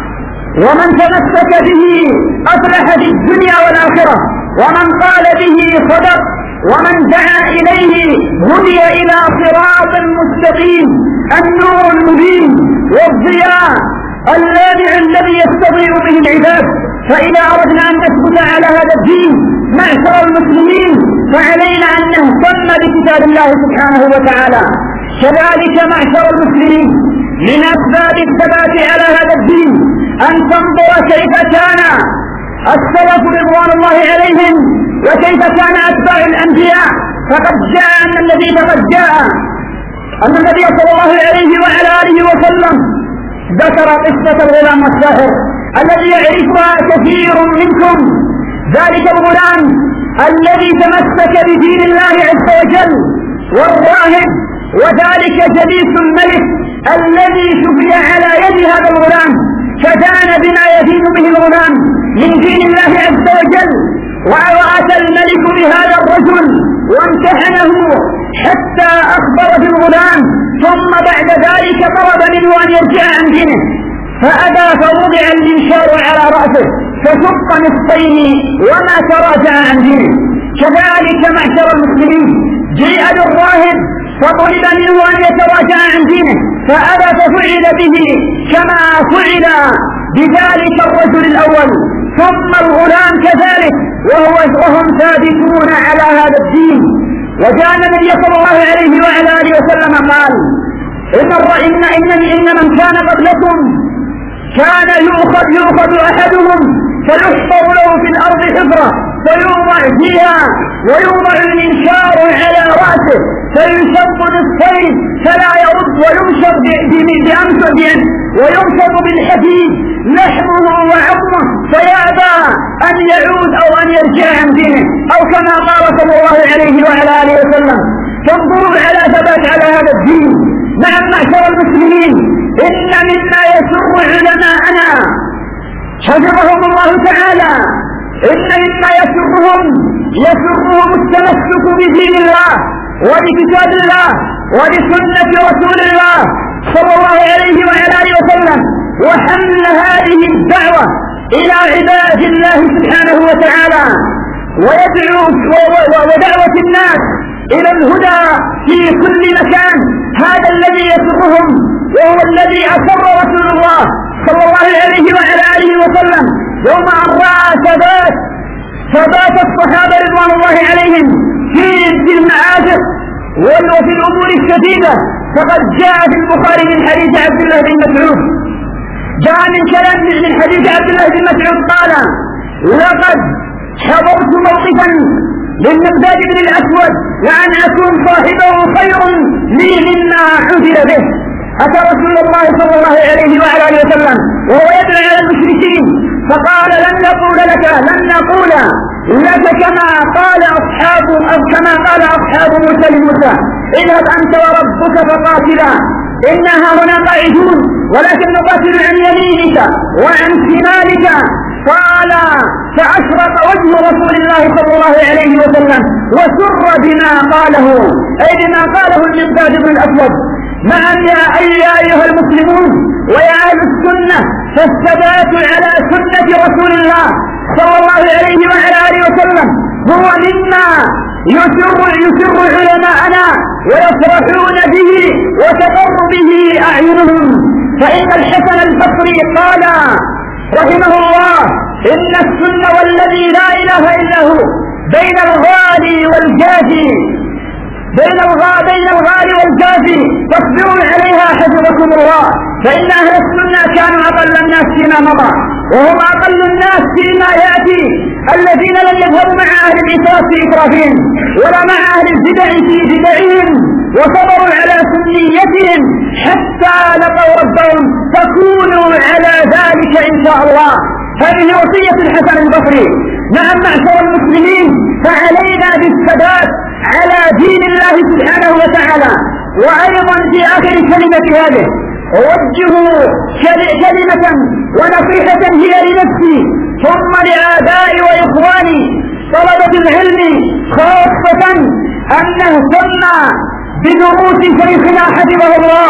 ومن تمسك به أفلح في الدنيا والآخرة، ومن قال به صدق، ومن دعا إليه هدي إلى صراط مستقيم. النور المبين والضياء اللامع الذي يستضيء به العباد. فإذا أردنا أن نثبت على هذا الدين معشر المسلمين فعلينا أن نهتم بكتاب الله سبحانه وتعالى. كذلك معشر المسلمين من أسباب الثبات على هذا الدين أن تنظر كيف كان السلف رضوان الله عليهم وكيف كان أتباع الأنبياء. فقد جاء أن الذي فقد جاء أن النبي صلى الله عليه وعلى آله وسلم ذكر قصة الغلام الساحر الذي يعرفها كثير منكم. ذلك الغلام الذي تمسك بدين الله عز وجل والراهب، وذلك جليس الملك الذي شفي على يد هذا الغلام فدان بما يدين به الغلام من دين الله عز وجل. وأتى الملك بهذا الرجل وامتحنه حتى أخبر بالغلام، ثم بعد ذلك طلب منه أن يرجع عن دينه فأبى، فوضع المنشار على رأسه فشق نصفين وما تراجع عن دينه. كذلك معشر المسلمين جيء بالراهب فطلب منه أن يتراجع عن دينه فأبى، ففعل به كما فعل بذلك الرجل الأول. ثم الغلام كذلك وهو وهم ثابتون على هذا الدين. وجاء النبي صلى الله عليه وعلى آله وسلم قال إن إن إن إن من كان قبلكم كان يؤخذ يؤخذ أحدهم فيحفر له في الأرض حفرة فيوضع فيها ويوضع المنشار على رأسه فيشق نصفين فلا يرد وينشر بأمثل وينشر بالحديد لحمه وعظمه فيأبى أن يعود أو أن يرجع عن دينه، أو كما قال صلى الله عليه وعلى آله وسلم. فانظروا على ثبات على هذا الدين. نعم معشر المسلمين، إن مما يسر علماءنا حفظهم الله تعالى، إن مما يسرهم يسرهم التمسك بدين الله وبكتاب الله وبسنة رسول الله صلى الله عليه وعلى آله وسلم، وحمل هذه الدعوة إلى عباد الله سبحانه وتعالى ويدعو ودعوة الناس إلى الهدى في كل مكان. هذا الذي يسرهم، وهو الذي أسر رسول الله صلى الله عليه وعلى آله وسلم يوم أن رأى ثبات ثبات الصحابة رضوان الله عليهم في المعاصر وفي الأمور الشديدة. فقد جاء في البخاري من حديث عبد الله بن مسعود، جاء من كلام من حديث عبد الله بن مسعود قال لقد حضرت موقفا للمقداد بن الأسود وأن أكون صاحبه خير لي مما عذر به. أتى رسول الله صلى الله عليه وعلى آله وسلم وهو يدعو على المشركين فقال لن نقول لك لن نقول لك كما قال أصحاب أو كما قال أصحاب موسى لموسى اذهب أنت وربك فقاتلا إنها هنا قاعدون ولكن نقاتل عن يمينك وعن شمالك. قال فأشرق وجه رسول الله صلى الله عليه وسلم وسر بما قاله أي بما قاله المقداد بن الأسود. نعم يا أيها المسلمون ويا أهل السنة فالثبات على سنة رسول الله صلى الله عليه وعلى آله وسلم هو مما يسر يسر علماءنا ويفرحون به وتقر به أعينهم. فإن الحسن البصري قال رحمه الله إن السنة والذي لا إله إلا هو بين الغالي والجافي بين بين الغالي والجافي فاصبروا عليها حفظكم الله. فإن أهل السنة كانوا أقل الناس فيما مضى وهم أقل الناس فيما يأتي الذين لم يذهبوا مع أهل الإسراف في إسرافهم ولا مع أهل البدع في بدعهم وصبروا على سنيتهم حتى لقوا ربهم فكونوا على ذلك إن شاء الله. هذه وصية الحسن البصري. نعم معشر المسلمين فعلينا بالثبات على دين الله سبحانه وتعالى. وأيضا في آخر كلمة هذه أوجه كلمة ونصيحة هي لنفسي ثم لآبائي وإخواني طلبة العلم خاصة أن نهتم بدروس شيخنا حفظه الله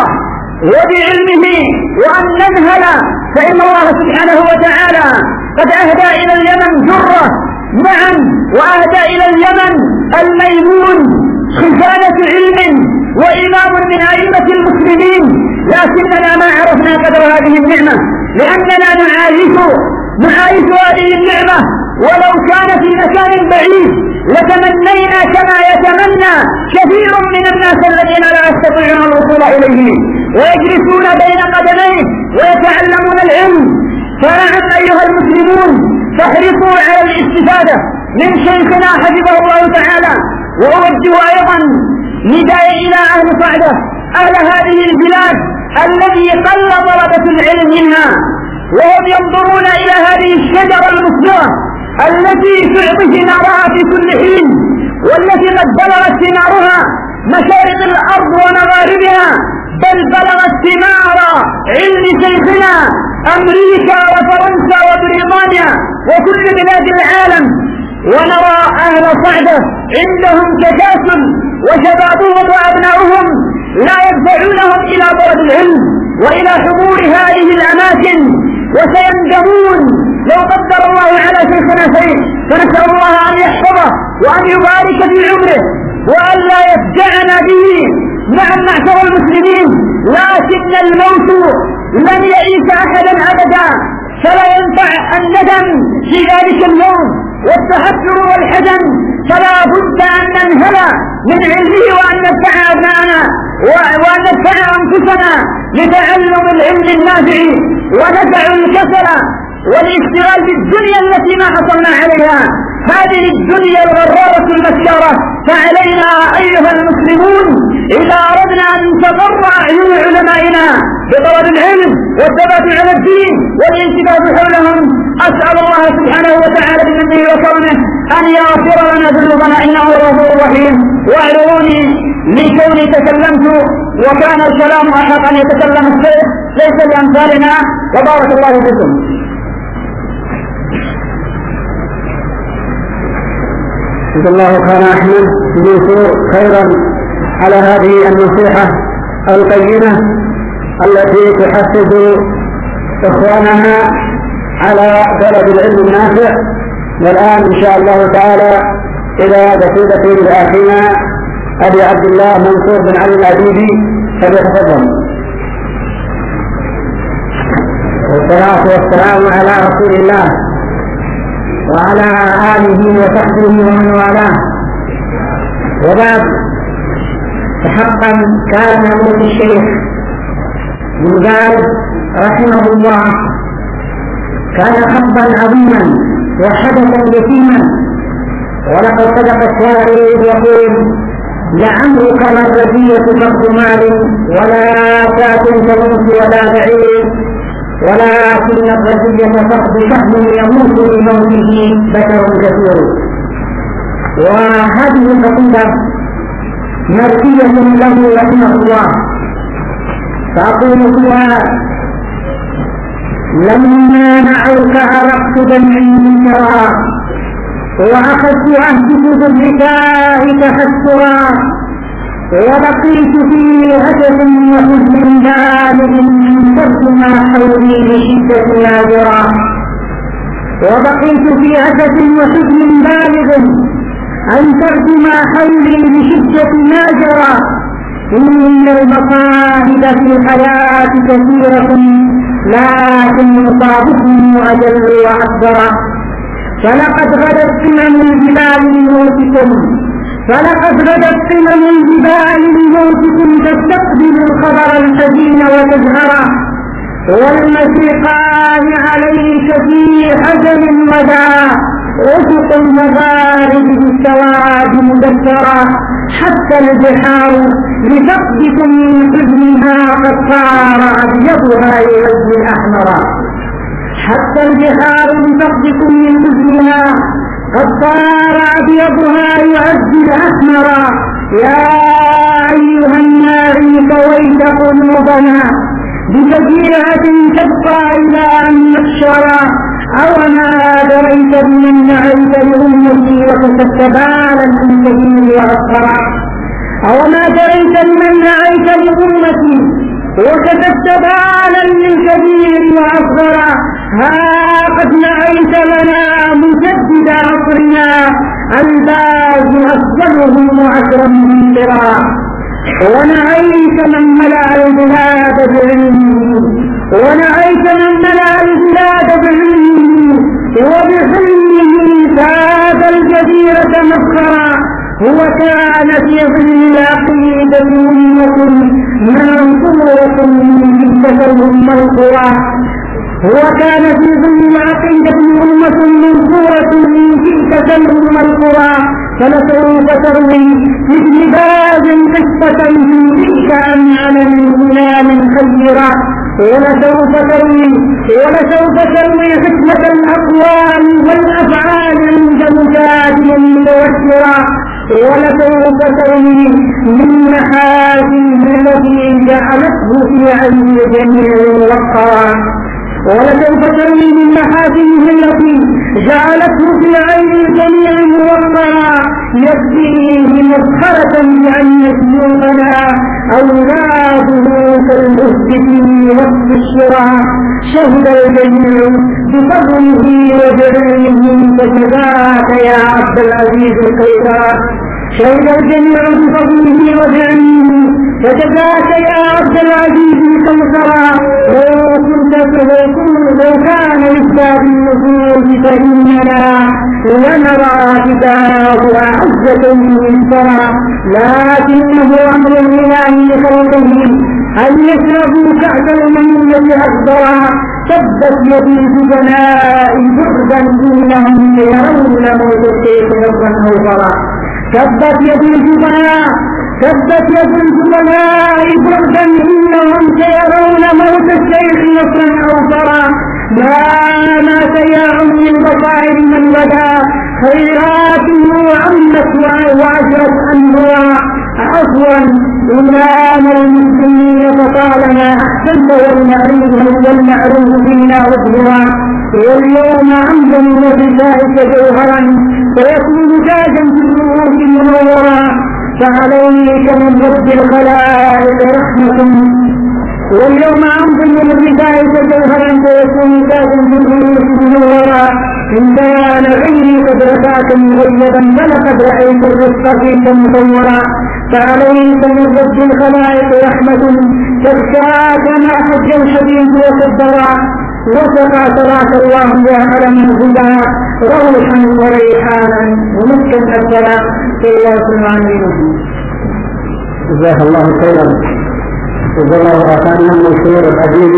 وبعلمه وأن ننهل فإن الله سبحانه وتعالى قد أهدى إلى اليمن جرة نعم وأهدى إلى اليمن الميمون خزانة علم وإمام من أئمة المسلمين لكننا ما عرفنا قدر هذه النعمة لأننا نعايش نعايش هذه النعمة ولو كان في مكان بعيد لتمنينا كما يتمنى كثير من الناس الذين لا يستطيعون الوصول إليه ويجلسون بين قدميه ويتعلمون العلم. فنعم أيها المسلمون فاحرصوا على الاستفادة من شيخنا حفظه الله تعالى. وأوجه أيضا نداء إلى أهل صعدة أهل هذه البلاد الذي قل طلبة العلم منها وهم ينظرون إلى هذه الشجرة المثمرة التي تعطي ثمارها في كل حين والتي قد بلغت ثمارها مشارق الأرض ومغاربها بل بلغت ثمار علم شيخنا أمريكا وفرنسا وبريطانيا وكل بلاد العالم. ونرى أهل صعدة عندهم تكاسل وشبابهم وأبناؤهم لا يدفعونهم إلى طلب العلم وإلى حضور هذه الأماكن وسيندمون لو قدر الله على شيخنا شيء. فنسأل الله أن يحفظه وأن يبارك في عمره وأن لا يفجعنا به. نعم معشر المسلمين لكن الموت لن يئس أحدا أبدا فلا ينفع الندم في ذلك اليوم والتحسر والحزن فلا بد أن ننهل من علمه وأن ندفع أبناءنا وأن ندفع أنفسنا لتعلم العلم النافع وندع الكسل والاشتغال بالدنيا التي ما حصلنا عليها هذه الدنيا الغرارة المسكرة. فعلينا أيها المسلمون إذا أردنا أن تضر أعين علمائنا بطلب العلم والثبات على الدين والانتباه حولهم. أسأل الله سبحانه وتعالى بمنه وكرمه أن يغفر لنا ذنوبنا إنه غفور رحيم. واعذروني لكوني تكلمت وكان الكلام أحق أن يتكلم الشيخ ليس لأمثالنا وبارك الله فيكم. جزا الله خير أحمد بن خيرا على هذه النصيحة القيمة التي تحفز إخواننا على طلب العلم النافع. والآن إن شاء الله تعالى إلى قصيدة لأخينا أبي عبد الله منصور بن علي العبيدي فليتفضل. والصلاة والسلام على رسول الله وعلى آله وصحبه ومن والاه. وبعد فحقا كان موت الشيخ بن باز رحمه الله كان خطا عظيما وحدثا يتيما. ولقد صدق الشاعر إذ يقول لعمرك ما الرزية فرد مال ولا شاة تموت ولا بعير، ولكن الرزية فرد شهم يموت بموته بشر كثير. وهذه القصيدة مرثية له رحمه الله، فأقول فيها: لما نعوك عرقت دمعي من شرى، وأخذت عهدك بالركاء تحسرا، وبقيت في هجس وحزن بالغ من ترك ما حولي لشدة نادرا، وبقيت في هجس وحزن بالغ أن ترك ما حولي لشدة نادرا. إن المصائب في الحياة كثيرة لكن مصابكم أجل وأكبر. فلقد غدت قمم الجبال لموتكم فلقد غدت قمم الجبال لموتكم تستقبل الخبر الحزين وتزهر، والمشرقان عليك في حزن غدا، أفق المغارب بالسواد مدثرا، حتى البحار لفقدكم من حزنها قد صار أبيضها يغذي الأحمر، حتى البحار لفقدكم من حزنها قد صار أبيضها يعزي الأحمر. يا أيها الناعي كويت قلوبنا بفجيعة تبقى إلى أن نحشر، أوما دريت بمن نعيت لأمتي وكسبت بالا من كبير وأصغر، أوما دريت بمن نعيت لأمتي وكسبت بالا من كبير وأصغر. ها قد نعيت لنا مجدد عصرنا الباز أفضلهم وأكرم منذرا، ونعيت من ملأ البلاد بعلمه ونعيت من ملأ البلاد بعلمه وبحلمه زاد الجزيرة مفخرا. هو كان في ظل العقيدة أمة منصورة من تلهم القرى، هو كان في ظل العقيدة أمة منصورة من تلك تلهم القرى. فلسوف تروي مثل باز قصة في تلك أنعم من غلام خيرا، ولسوف تروي ولسوف تروي حكمة الأقوال والأفعال عند مجادل متوسرا، ولسوف تروي من محاسن التي جعلته في عين جميع وقرا، ولسوف تروي من محاسنه التي جعلته في عين الجميع موقرا، يكفيه مسخرة بأن سيوفنا أولاده كالمهد في وقت الشرى. شهد الجميع بفضله وبعلمه فجزاك يا عبد العزيز خيرا، شهد الجميع بفضله وبعلمه فجزاك يا عبد العزيز خيرا. لو كنت لو كان لسباب النفوس فإننا لنرى فداه أعزة من ترى، لكنه أمر الإله لخلقه أن يشربوا كأس المنية أكبرا. تبت يد الجبناء بعدا إنهم يرون موت الشيخ نصرا أوفرا، تبت يد الجبناء تبت يد الجبناء بعدا إنهم سيرون موت الشيخ نصرا أوفرا. ما ما سيعم من بصائر من بدا خيراته عمت وعشرت أنواع، عفوا إمام المسلمين فطالما أحسنت والمعروف والمعروف فينا أظهرا. واليوم أنزل بذلك جوهرا فيكون تاجا في الروح منورا، فعليك من رب الخلائق رحمة. واليوم أنزل بذلك جوهرا فيكون تاجا في الروح منورا، إن كان غيري قد رفعت مغيبا فلقد رأيت الرزق فيك مصورا. فعليك من رب الخلائق رحمة تخشاك ما حج الحديث وصدرا، وسقى صلاة الله يا علم الهدى روحا وريحانا ومسكا أكثرا. صلى الله عليه وسلم. جزاك الله خيرا. جزا الله أعطانا من الشهور العزيز،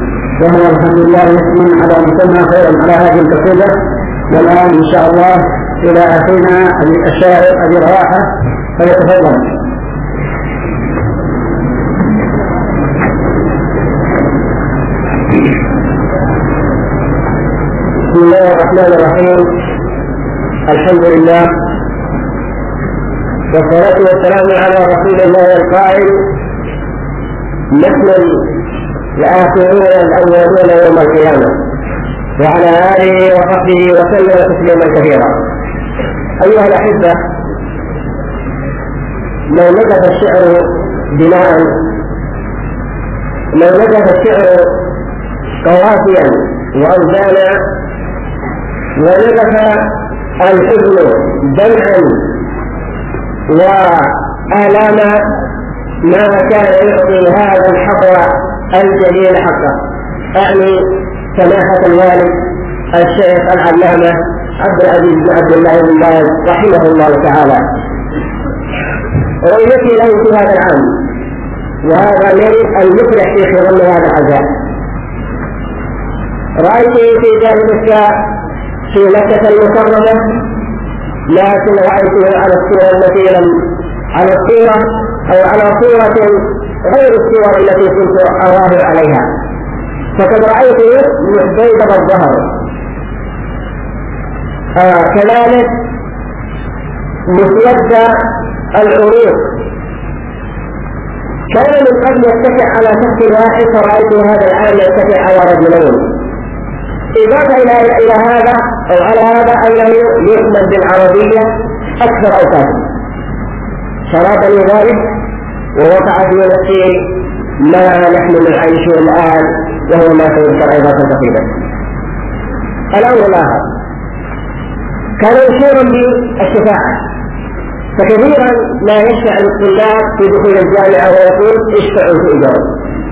وهو الحمد لله يسمى على مسمى خيرا على هذه القصيدة. والآن إن شاء الله إلى أخينا الشاعر أبي رواحة فيتفضل. بسم الله الرحمن الرحيم. الحمد لله والصلاة والسلام على رسول الله القائل: نحن الآخرون الأولون يوم القيامة، وعلى آله وصحبه وسلم تسليما كثيرا. أيها الأحبة، لو نجد الشعر بناء لو نجد الشعر قوافيا وأوزانا، ونجد الحزن دمعا وآلاما، ما كان يعطي هذا الحظر الجليل حقه. أعني سماحة الوالد الشيخ العلامة عبد العزيز بن عبد الله بن باز رحمه الله تعالى. رؤيتي له في هذا العام، وهذا من المفرح في خلال هذا العزاء. رأيته في جانب في مكة المكرمة، لكن رأيته على الصورة التي لم على الصورة أو على صورة غير الصور التي كنت أراه عليها. فقد رأيته بيض الظهر، آه كذلك مسود العروق، كان من قبل يتكئ على شخص واحد، فرأيته هذا العام يتكئ على رجلين. إضافة إلى إلى هذا أو على هذا أنه يؤمن بالعربية أكثر أوقات. شرابا ذلك ووقع في نفسه ما نحن نعيشه الآن، وهو ما سيذكر أيضا تفصيلا. الأمر الآخر كان مشهورا بالشفاعة، فكثيرا ما يشفع الطلاب في دخول الجامعة ويقول اشفعوا في إجابة.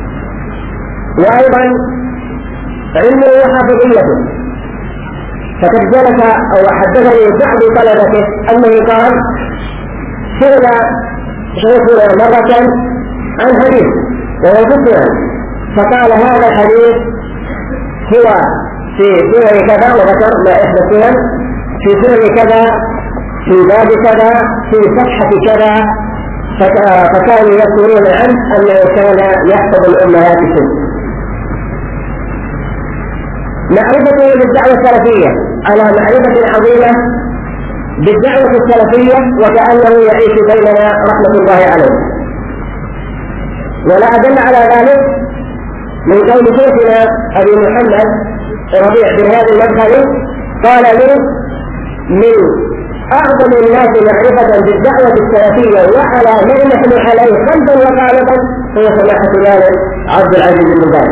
وأيضا علمه وحافظيته، فقد جلس أو حدثني بعض طلبته أنه قال: سئل شيخنا مرة عن حديث وهو مسلم، فقال هذا الحديث هو في سنن كذا، وذكر ما إحدى السنن في سنن كذا، في باب كذا، في صفحة كذا، فكانوا يذكرون عنه أنه كان يحفظ الأمهات الست. معرفته بالدعوة السلفية على معرفة عظيمة بالدعوة السلفية، وكأنه يعيش بيننا رحمة الله عليه. ولا أدل على ذلك من قول شيخنا أبي محمد ربيع بن هادي المدخلي، قال لي: من أعظم الناس معرفة بالدعوة السلفية وعلى ما نحن عليه خلفا وقالبا هو سماحة الوالد عبد العزيز بن باز.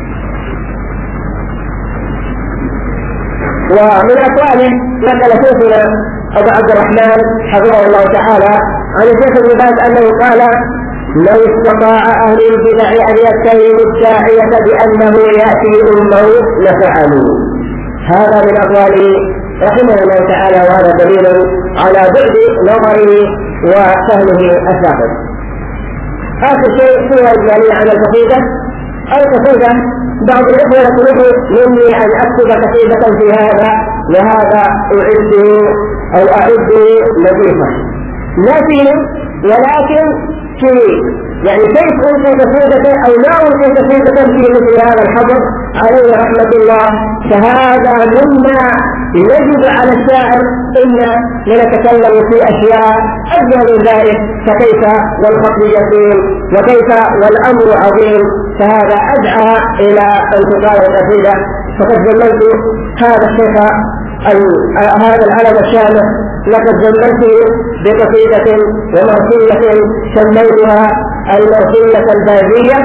ومن أقواله نقل شيخنا أبو عبد الرحمن حفظه الله تعالى عن الشيخ ابن باز أنه قال: لو استطاع أهل البدع أن يتهموا الداعية بأنه يأتي أمه لفعلوا. هذا من أقواله رحمه الله تعالى، وهذا دليل على بعد نظره وفهمه السابق. آخر شيء هو الجميع عن القصيدة. القصيدة بعض الإخوة يطلبوا مني أن أكتب قصيدة في هذا، وهذا أعده أو أعده لطيفة لا فيه، ولكن في يعني كيف ألقي قصيدة أو لا ألقي قصيدة في مثل هذا الحضر عليه رحمة الله، فهذا مما يجب على الشاعر إن لنتكلم في أشياء أجل من ذلك، فكيف والخط يسير وكيف والأمر عظيم، فهذا أدعى إلى أن تقال القصيدة. فقد زملت هذا الشيخ هذا العلم الشامخ، لقد زملته بقصيدة ومرسية سميتها المرسية البازية،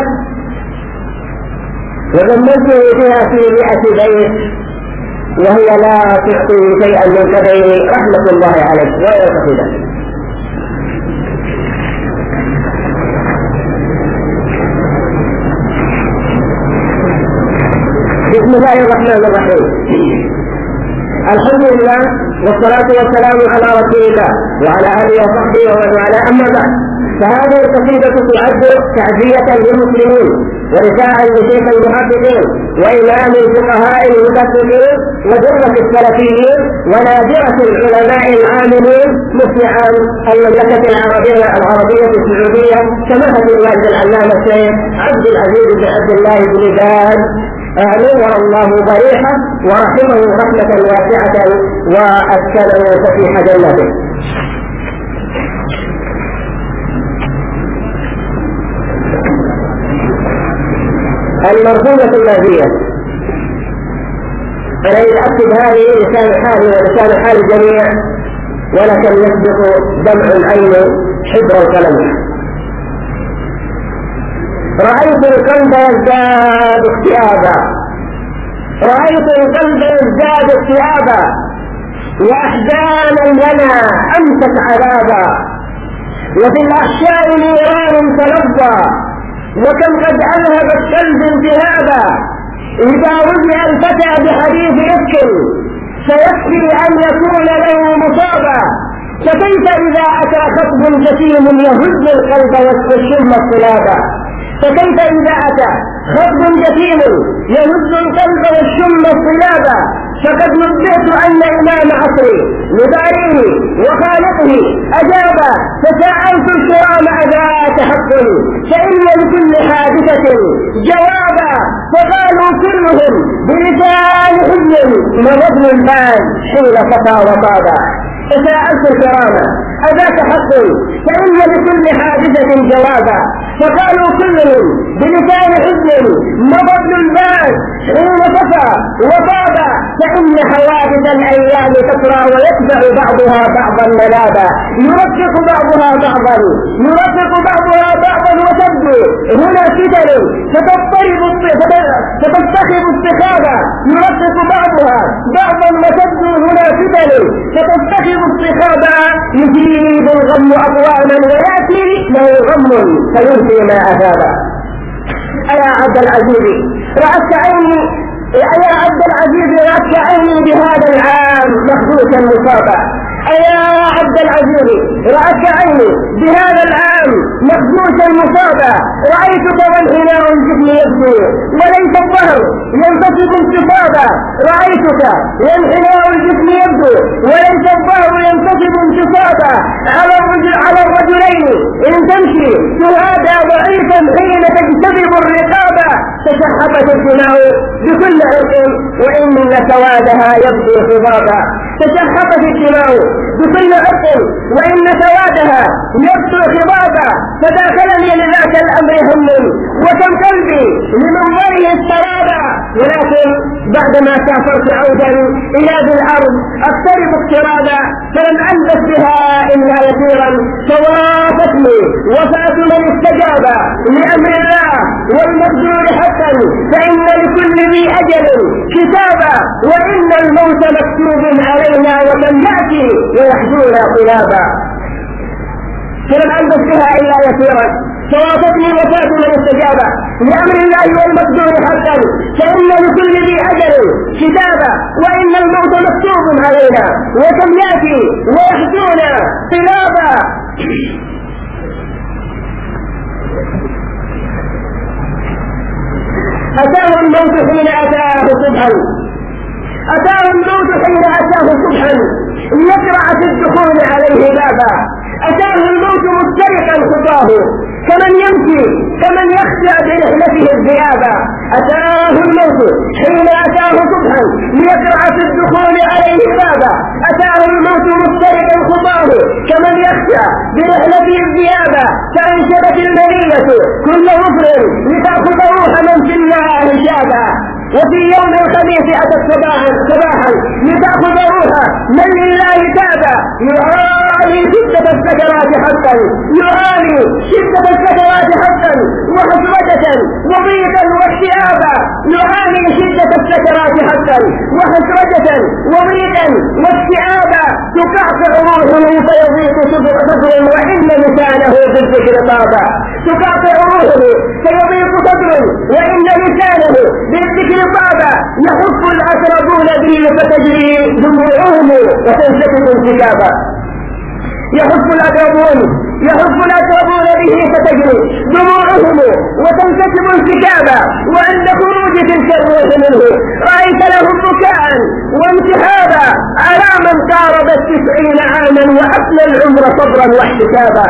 وزملته فيها في مئة بيت، وهي لا تعطي شيئا من كبير رحمة الله عليه. وهي القصيدة: بسم الله الرحمن الرحيم. الحمد لله والصلاة والسلام على رسول الله وعلى آله وصحبه ومن والاه، أما بعد، فهذه القصيدة تعد تعزية للمسلمين ورثاء لشيخ المحققين وإمام الفقهاء المدققين وذرة السلفيين ونادرة العلماء العاملين مفتي عام المملكة العربية العربية السعودية سماحة الوالد العلامة الشيخ عبد العزيز بن عبد الله بن باز نور الله ضريحه ورحمه رحمة واسعة وأسكنه فسيح جنته. المرفوضة المادية أنا أؤكد هذه لسان حالي ولسان حال الجميع ولكن يسبق دمع العين حبر القلم. رأيت القلب يزداد اكتئابا رأيت القلب يزداد اكتئابا وأحزانا لنا أمست عذابا وفي الأحشاء نيران تلظى وكم قد ألهب القلب التهابا. إذا وجه الفتى بحديث إفك فيكفي أن يكون له مصابا. فكيف إذا أتى خطب جسيم يهز القلب والشم الصلابا. فكيف إذا أتى خطب جسيم يهز القلب والشم الصلابا. فقد نبئت أن إمام عصري لباريه وخالقه أجابا. فسألت الكرام أذاك حق فإن لكل حادثة جوابا. فقالوا كلهم بلسان حزن مرض البال حين فتى وطابا. فسألت الكرام أذاك حق فإن لكل حادثة جوابا. فقالوا كلهم بلسان حزن مرض البال حين فتى وطابا. فإن حوادث الأيام تطرى ويتبع بعضها بعضا ملابا. يرفق بعضها بعضا يرفق بعضها بعضا وتبدو هنا فتن فتضطرب فتتخذ استخابا. يرفق بعضها بعضا وتبدو هنا فتن فتتخذ استخابا. يجيب الغم أقواما ويأتي له غم فينسي ما أثابا. أيا عبد العزيز رأت عيني أيا عبد العزيز رأت عيني بهذا العام مخدوشا مصابا. أيا عبد العزيز رأت عيني بهذا العام مخدوشا مصابا. رأيتك والحناء الجبن يبدو وليس الظهر ينتصب انتصابا. رأيتك والحناء الجبن يبدو وليس الظهر ينتصب انتصابا. على الرجل على الرجلين إن تمشي تهادى ضعيفا حين تجتذب الرقابة. تشحبت الدماء بكل عرق وإن سوادها يبدو خضابا. تشحبت الدماء بكل عرق وإن سوادها يبدو خضابا. فداخلني لذاك الأمر هم وكم قلبي لمنظره السرابا. ولكن بعدما سافرت عودا إلى ذي الأرض أقترب اقترابا فلم ألبس بها إلا يسيرا. فوافقني وفاة من استجاب لأمر الله والمقدور حقا. فإن لكل ذي أجل كتابا وإن الموت مكتوب علينا ومن يأتي ويحجونا طلابا. فلم ألبس بها إلا يسيرا. فوافقني وفاة من استجاب لأمر الله والمقدور حقا. فإن لكل ذي أجل كتابا وإن الموت مكتوب علينا وكم يأتي ويحجونا طلابا. أتاه الموت حين أتاه صبحا أتاه الموت حين أتاه صبحا يقرع في الدخول عليه بابا. أتاه الموت مسترقا خطاه كمن يمشي كمن يخشى برحلته الذئابا. أتاه الموت حين أتاه صبحا ليقرع في الدخول عليه بابا. أتاه الموت مسترقا خطاه كمن يخشى برحلته الذئابا. فأنشدت المنية كل غفر لتأخذ روح من في الله شابا. وفي يوم الخميس أتت صباحا صباحا لتأخذ روحا من لله تابا. يعاني شدة السكرات حقا يعاني شدة السكرات حقا وحسرة وضيقا واكتئابا. يعاني شدة السكرات حقا وحسرة وضيقا واكتئابا. تقعقع روحه فيضيق صدر وإن لسانه بالذكر طابا. تقعقع روحه فيضيق صدر وإن لسانه بالذكر طابا. يحف الأسربون به فتجري دموعهم وتنسكت انسكابا. يحف الأقربون يحف الأقربون به فتجري دموعهم وتنكتب انسكابا، وعند خروج تلك الروح منه رأيت لهم بكاء وانتهابا على من قارب التسعين عاما وأفنى العمر صبرا واحتسابا.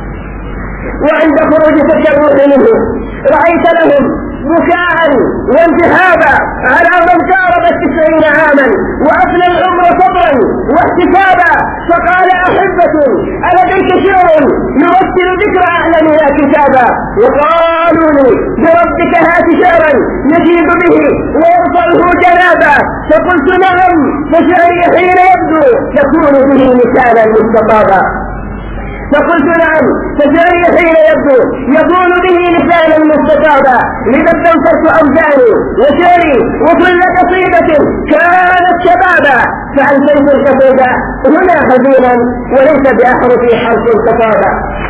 وعند خروج تلك الروح منه رأيت لهم بكاء وانتهابا على من قارب التسعين عاما وأفنى العمر صبرا واحتسابا. فقال أحبة ألديك شعر يمثل ذكر أعلمها كتابا، وقالوا لي بربك هات شعرا يجيب به ويرفعه جنابا، فقلت نعم فشعري حين يبدو يكون به مثالا مستطابا. فقلت نعم فشعري حين يبدو يكون به لسانا مستطابا، لذا استنصرت أوزاني وشعري وكل قصيدة كانت شبابا، فألفيت القصيدة هنا حزينا وليس بأحرف حرف كتابا.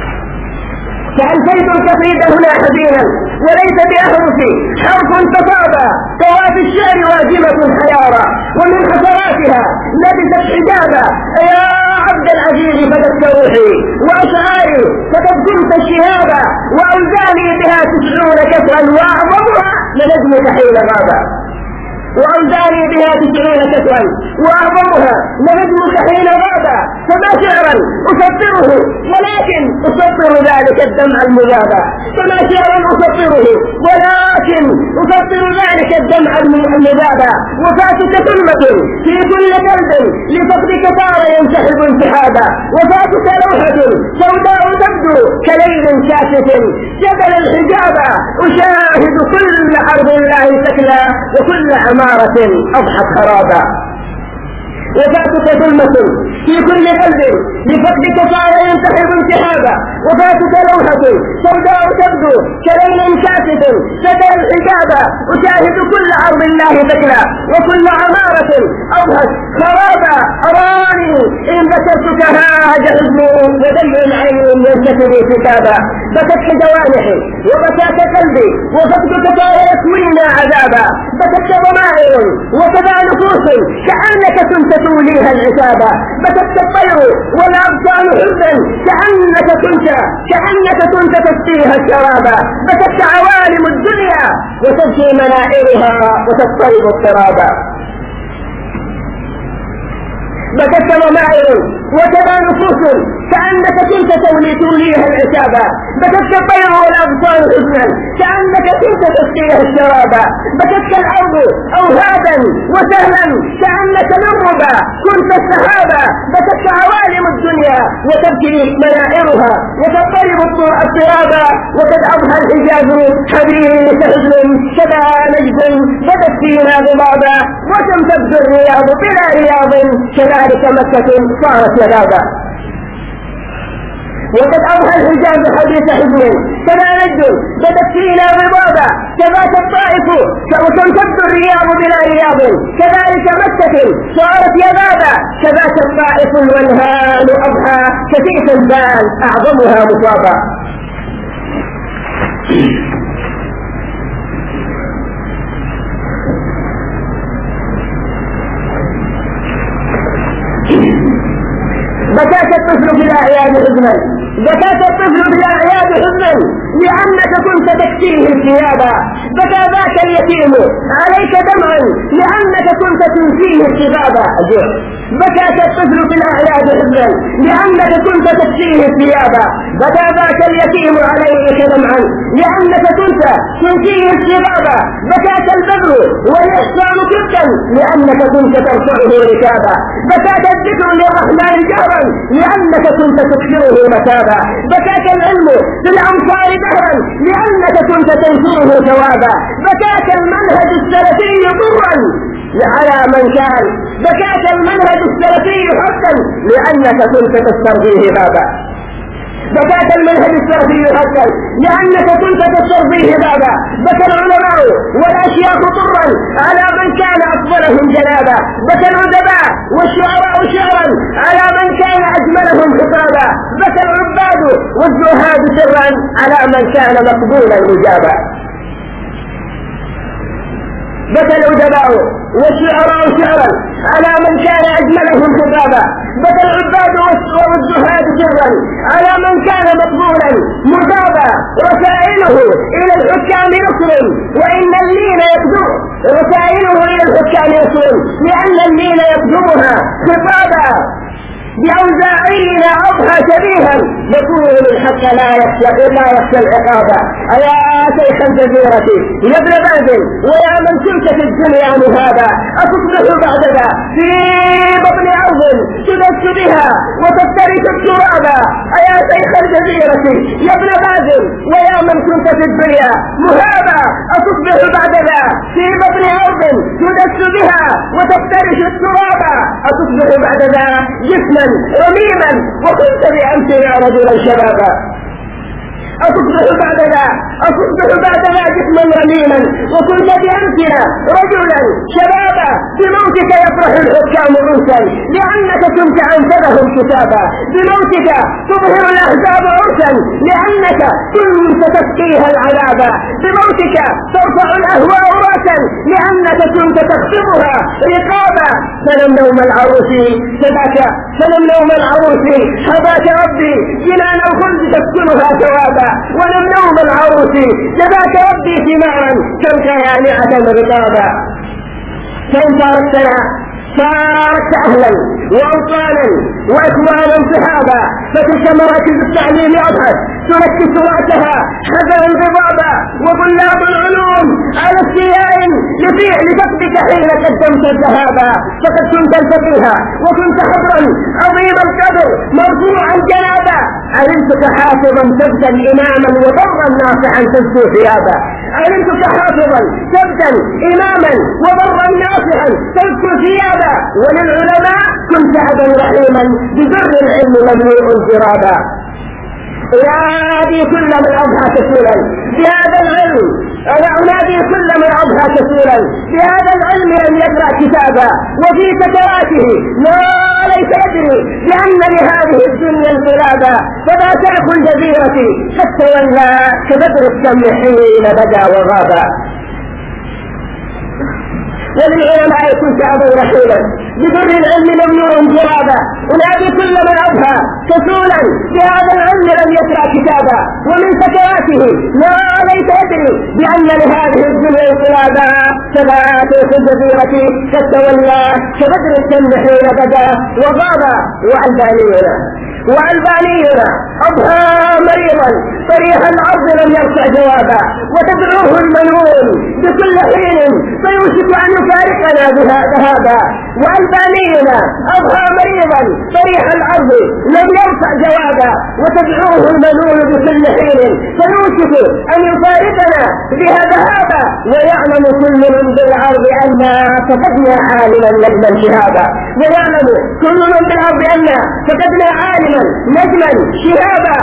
فألفيت القصيدة هنا حزينا وليس بأحرف حرف كتابا. طواف الشعر واجمة حيارى ومن حسراتها لبست حجابا، يا عبد العزيز فدت روحي وأشعاري فقد كنت الشهابا، وأوزاني بها تسعون كسرا وأعظمها لنجمك حين غابا. وأوزاني بها تسعون كسرا وأعظمها لنجمك حين غابا، فما شعرا أسطره ولكن أسطر ذلك الدمع المذابا، فما شعرا أسطره ولكن أسطر ذلك الدمع المذابا. وفاتك ثلمة في كل قلب لفقدك صار ينسحب انسحابا، وفاتك لوحة سوداء تبدو كليل كاشف جبل الحجابا، أشاهد كل أرض الله سكلا وكل عمارة أضحت خرابا. وفاتك ظلمة في كل قلب لفقدك صار ينتحب انتحابا، وفاتك لوحة سوداء تبدو كليل كاشف سدى الحجابا، أشاهد كل أرض الله ذكرى وكل عمارة أضحت خرابا. أراني إن ذكرتك هاج حزني ودمع العين ينتفي كتابا، بكتك جوانحي وبكاك قلبي وفقدك صار يكوينا عذابا، بكتك ضمائر وكذا نفوس كأنك كنت توليها العتابا، بكت الطير والأبطال حبا كأنك كنت كأنك كنت تسقيها الشرابا، بكت عوالم الدنيا وتبكي منائرها وتضطرب اضطرابا. بكت ضمائر وكذا نفوس كأنك كنت تولي توليها العتابا، بكت الطير والأبطال حزنا كأنك كنت تسقيها الشرابا، بكت الأرض أوهادا وسهلا كأنك نربا كنت السحابا، بكت عوالم الدنيا وتبكي منائرها وتضطرب اضطرابا، وقد أضحى الحجاز حديث حزن كذا نجد بدت فينا غضابا، وكم تبدو الرياض بلا رياض كذلك مكة صارت يذابا. وقد أوحى الحجاز حديث حزن كما نجد بدت فينا غضابا، كذاك الطائف وكم تبدو الرياض بلا رياض كذلك مكة صارت يذابا، كذاك الطائف والهان أضحى كثيف البال أعظمها مصابا. بكاك الطفل في الأعياد حزنا بكاك الطفل في الأعياد حزنا لأنك كنت تكفيه الثيابا، بكى ذاك اليتيم عليك دمعا لأنك كنت تنسيه الشبابا. بكاك الطفل في الأعياد حزنا لأنك كنت تكفيه الثيابا، بكى ذاك اليتيم عليك دمعا لأنك كنت تنسيه الشبابا، بكاك البدر والإحسان كبتا لأنك كنت ترفعه ركابا، بكاك الذكر للرحمن جهرا لأنك كنت تكثره متابا، بكاك العلم في الأمصار دهرا لأنك كنت تنشره ثوابا، بكاك المنهج السلفي ضرا على من كان، بكاك المنهج السلفي حقا لأنك كنت تسترضيه بابا، بكاك المنهج السلفي حقا لأنك كنت تسترضيه بابا، بكى العلماء والأشياخ ضرا على من كان أفضلهم جنابا، بكى الأدباء والشعراء شعرا على من كان أجملهم خطابا، بكى العباد والزهاد سرا على من كان مقبولا إجابا. بكى الأدباء والشعراء شعرا على من كان أجملهم خطابا، بكى العباد والزهاد سرا على من كان مقبولا مجابا رسائله إلى الحكام يصل، وإن اللين يكذب رسائله إلى الحكام يصل، لأن اللين يكذبها خطابا بأوزاعينا أضحى شبيها يقول الحق لا يخشى لا يخشى العقاب. أيا شيخ الجزيرة يا ابن بازل ويا من كنت في الدنيا مهابا، أتصبح بعد ذا في بطن أرض تدس بها وتفترس الترابا. أيا شيخ الجزيرة يا ابن بازل ويا من كنت في الدنيا مهابا، أتصبح بعد ذا في بطن أرض تدس بها وتفترس الترابا. أتصبح بعد ذا جسما رميما وكنت بأمس يا رجلا شبابا. أتصبح بعد ذا أتصبح بعد ذا جسما رميما وكنت بأمسنا رجلا شبابا. بموتك يفرح الحكام عرسا لأنك كنت أنفذهم كتابا، بموتك تظهر الأحزاب عرسا لأنك كنت تسقيها العذابا، بموتك ترفع الأهواء راسا لأنك كنت تخفضها رقابا. فلم نوم العروس شباك فلم نوم العروس حباك ربي جنان الخلد تسكنها ثوابا، ولم نوم العروس جزاك ربي ثمارا كم كيانعة رقابا. فإن فارقتنا فارقت أهلا وأوطانا وإخوانا صحابا، فتلك مراكز التعليم أضحت تركز رأسها حذرا ضبابا، وطلاب العلوم على استياء لفقدك حين قدمت الذهابا. فقد كنت الفقيها وكنت حبرا عظيم القدر مرفوعا جنابا، علمتك حافظا سبتا إماما وبرا ناصحا تزكو ثيابا، علمتك حافظا سبتا إماما وبرا ناصحا تزكو ثيابا. وللعلماء كنت أبا رحيما ببر العلم مملوء انفرابا. أنادي كل من أضحى كثيرا بهذا العلم، أنا أنادي كل من أضحى كثيرا بهذا العلم لم يقرأ كتابا وفي سكراته ما ليس يدري بأن لهذه الدنيا انقلابا. فلا شيخ الجزيرة حتى ولا كبدر الشمس حين بدا وغابا. وللعلماء كنت أبا رحيلا ببر العلم ممنوع جرابا. أنادي كل من أضحى كسولا بهذا العلم لم يقرأ كتابا ومن سكراته ما ليس يدري بأن لهذه الدنيا انقلابا. فلا شيخ الجزيرة كالتولى كبدر الشمس حين بدا وغابا. وألبانينا وألبانينا أضحى مريضا صريح الأرض لم يرفع جوابا، وتدعوه المنون بكل حين فيوشك أن يفارقنا بها ذهابا. وألبانينا أضحى مريضا صريح الأرض لم يرفع جوابا، وتدعوه المنون بكل حين فيوشك أن يفارقنا بها ذهابا. ويعلم كل من بالأرض أن فقدنا عالما نجما شهابا، ويعلم كل من بالأرض أن فقدنا عالما نجما شهابا.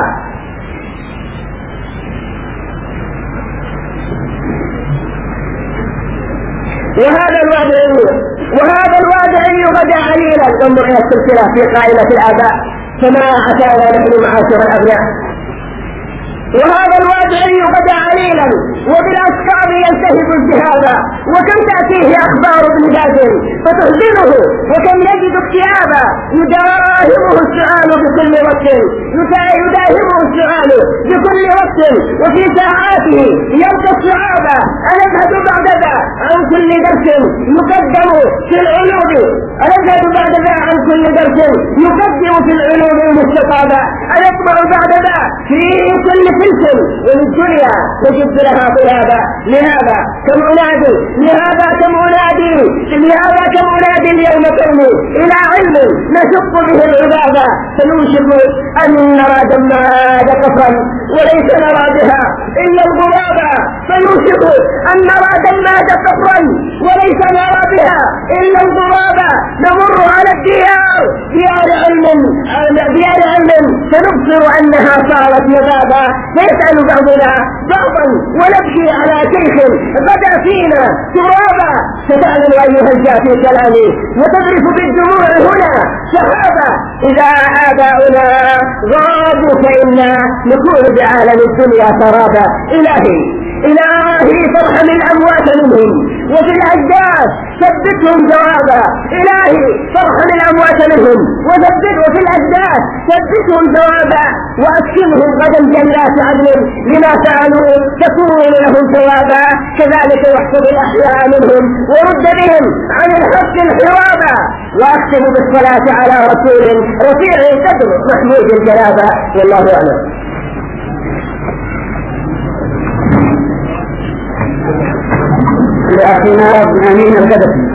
وهذا الوادعي وهذا الوادعي غدا عليلا. انظر الى السلسله في قائمه الاباء فما اتانا نحن معاشر الابناء. وهذا الوادعي غدا عليلا وبالاسكار يلتهب الجهابا، وكم تاتيه اخبار ابن باز فتحزنه وكم يجد اكتئابا. يداهمه السؤال بكل وقت يداهمه السؤال بكل وقت وفي ساعاته يلقى الصعابا. أنذهب بعد ذا عن كل درس يقدم في العلوم أنذهب بعد ذا عن كل درس يقدم في العلوم المستطابة. أيطمع بعد ذا في كل فلسل والدنيا تجد لها طلابا. لهذا كم أنادي لهذا كم أنادي لهذا كم أنادي اليوم كوني إلى علم نشق به العبادة، فنوشك أن نرى دماد كفرا وليس نرى بها إلا الغرابا. فنوشك أن نرى دماد كفرا وليس نرى بها إلا الغرابا. نمر على الديار ديار علم ديار علم فنبصر أنها صارت مذابا. فيسأل بعضنا بعضا ونبكي على شيخ غدا فينا ترابا. فتعلم أيها الجافي كلامي وتذرف بالدموع هنا شهابا. إذا آباؤنا غابوا فإنا نكون بعالم الدنيا سرابا. إلهي إلهي فارحم الأموات منهم وفي الأجداث ثبتهم جوابا. إلهي فارحم الأموات منهم وثبت وفي الأجداد ثبتهم ثوابا وأكرمهم غدا جنات عدن لما فعلوا تكون لهم ثوابا كذلك يحفظ الأحياء منهم ورد بهم عن الحق الحوابا وأختم بالصلاة على رسول رفيع القدر محمود الجلابة والله أعلم. لأخينا رب أمين القدر.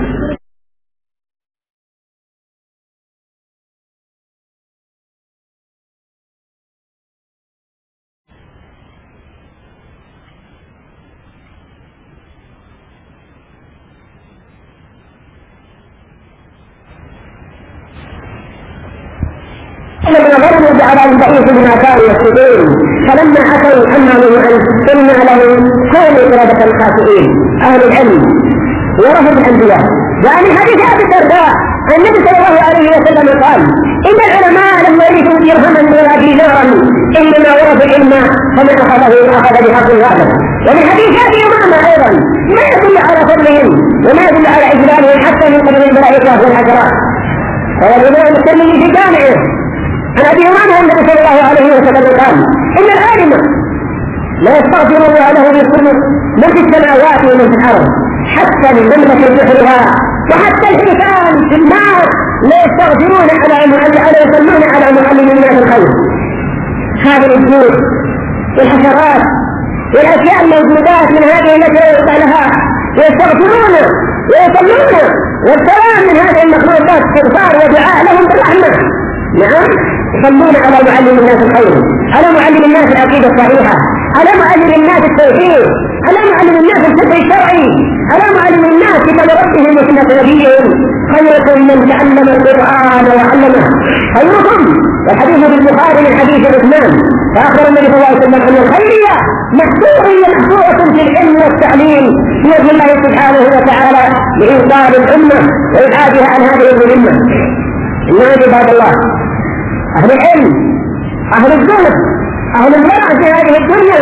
ضربوا بعذاب ضعيف بما كانوا يكسبون فلما اتوا عما نهوا عنه قلنا لهم كونوا قردة خاسئين. اهل العلم ورثة الانبياء. وعن حديث ابي الدرداء النبي صلى الله عليه وسلم قال ان العلماء لم يرثوا درهما ولا دينارا انما ورثوا علما فمن اخذه اخذ بحق واحد. ومن حديث ابي امامه ايضا ما يدل على فضلهم وما يدل على اجلالهم حتى من قبل الملائكه والحجرات. قال الامام الترمذي في جامعه عن ابي امامه النبي صلى الله عليه وسلم قال ان العالم لا يستغفر الله له بكل من في السماوات ومن في الارض حتى النمله في بحرها وحتى الحيتان في النار لا يستغفرون على على يصلون على معلم الناس الخير. هذه الجنود والحشرات والاشياء الموجودات من هذه التي لا يرضى لها يستغفرون ويصلون والسلام من هذه المخلوقات استغفار ودعاء لهم بالرحمه. نعم يصلون على معلم الناس الخير، على معلم الناس العقيده الصحيحه، على معلم الناس التوحيد، على معلم الناس الفقه الشرعي، على معلم الناس كتاب ربهم وسنه نبيهم. خيركم من تعلم القران وعلمه. خيركم والحديث بالبخاري من حديث عثمان فاخبر النبي صلى الله عليه وسلم ان الخيريه محصوره محصوره في العلم والتعليم بيد الله سبحانه وتعالى لانقاذ الامه وابعادها عن هذه المهمه. إنما عباد الله أهل العلم أهل الزهد أهل الورع في هذه الدنيا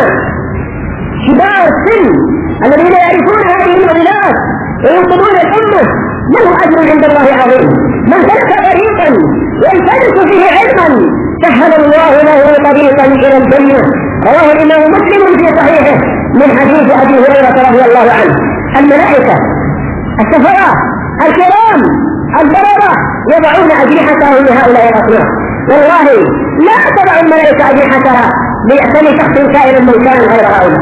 كبار السن الذين يعرفون هذه المعلومات وينقذون الأمة له أجر عند الله عظيم. من سلك طريقا يلتمس فيه علما سهل الله له طريقا إلى الجنة. رواه الإمام مسلم في صحيحه من حديث أبي هريرة رضي الله عنه. الملائكة السفراء الكرام البررة يضعون أجنحتهم لهؤلاء الأصناف. والله لا تضع الملائكة أجنحتها ليأتني شخص كائنا من كان غير هؤلاء.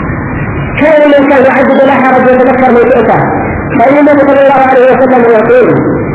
كان من كان يعدد لها رجل يتذكر موتئته. فإن النبي صلى الله عليه وسلم يقول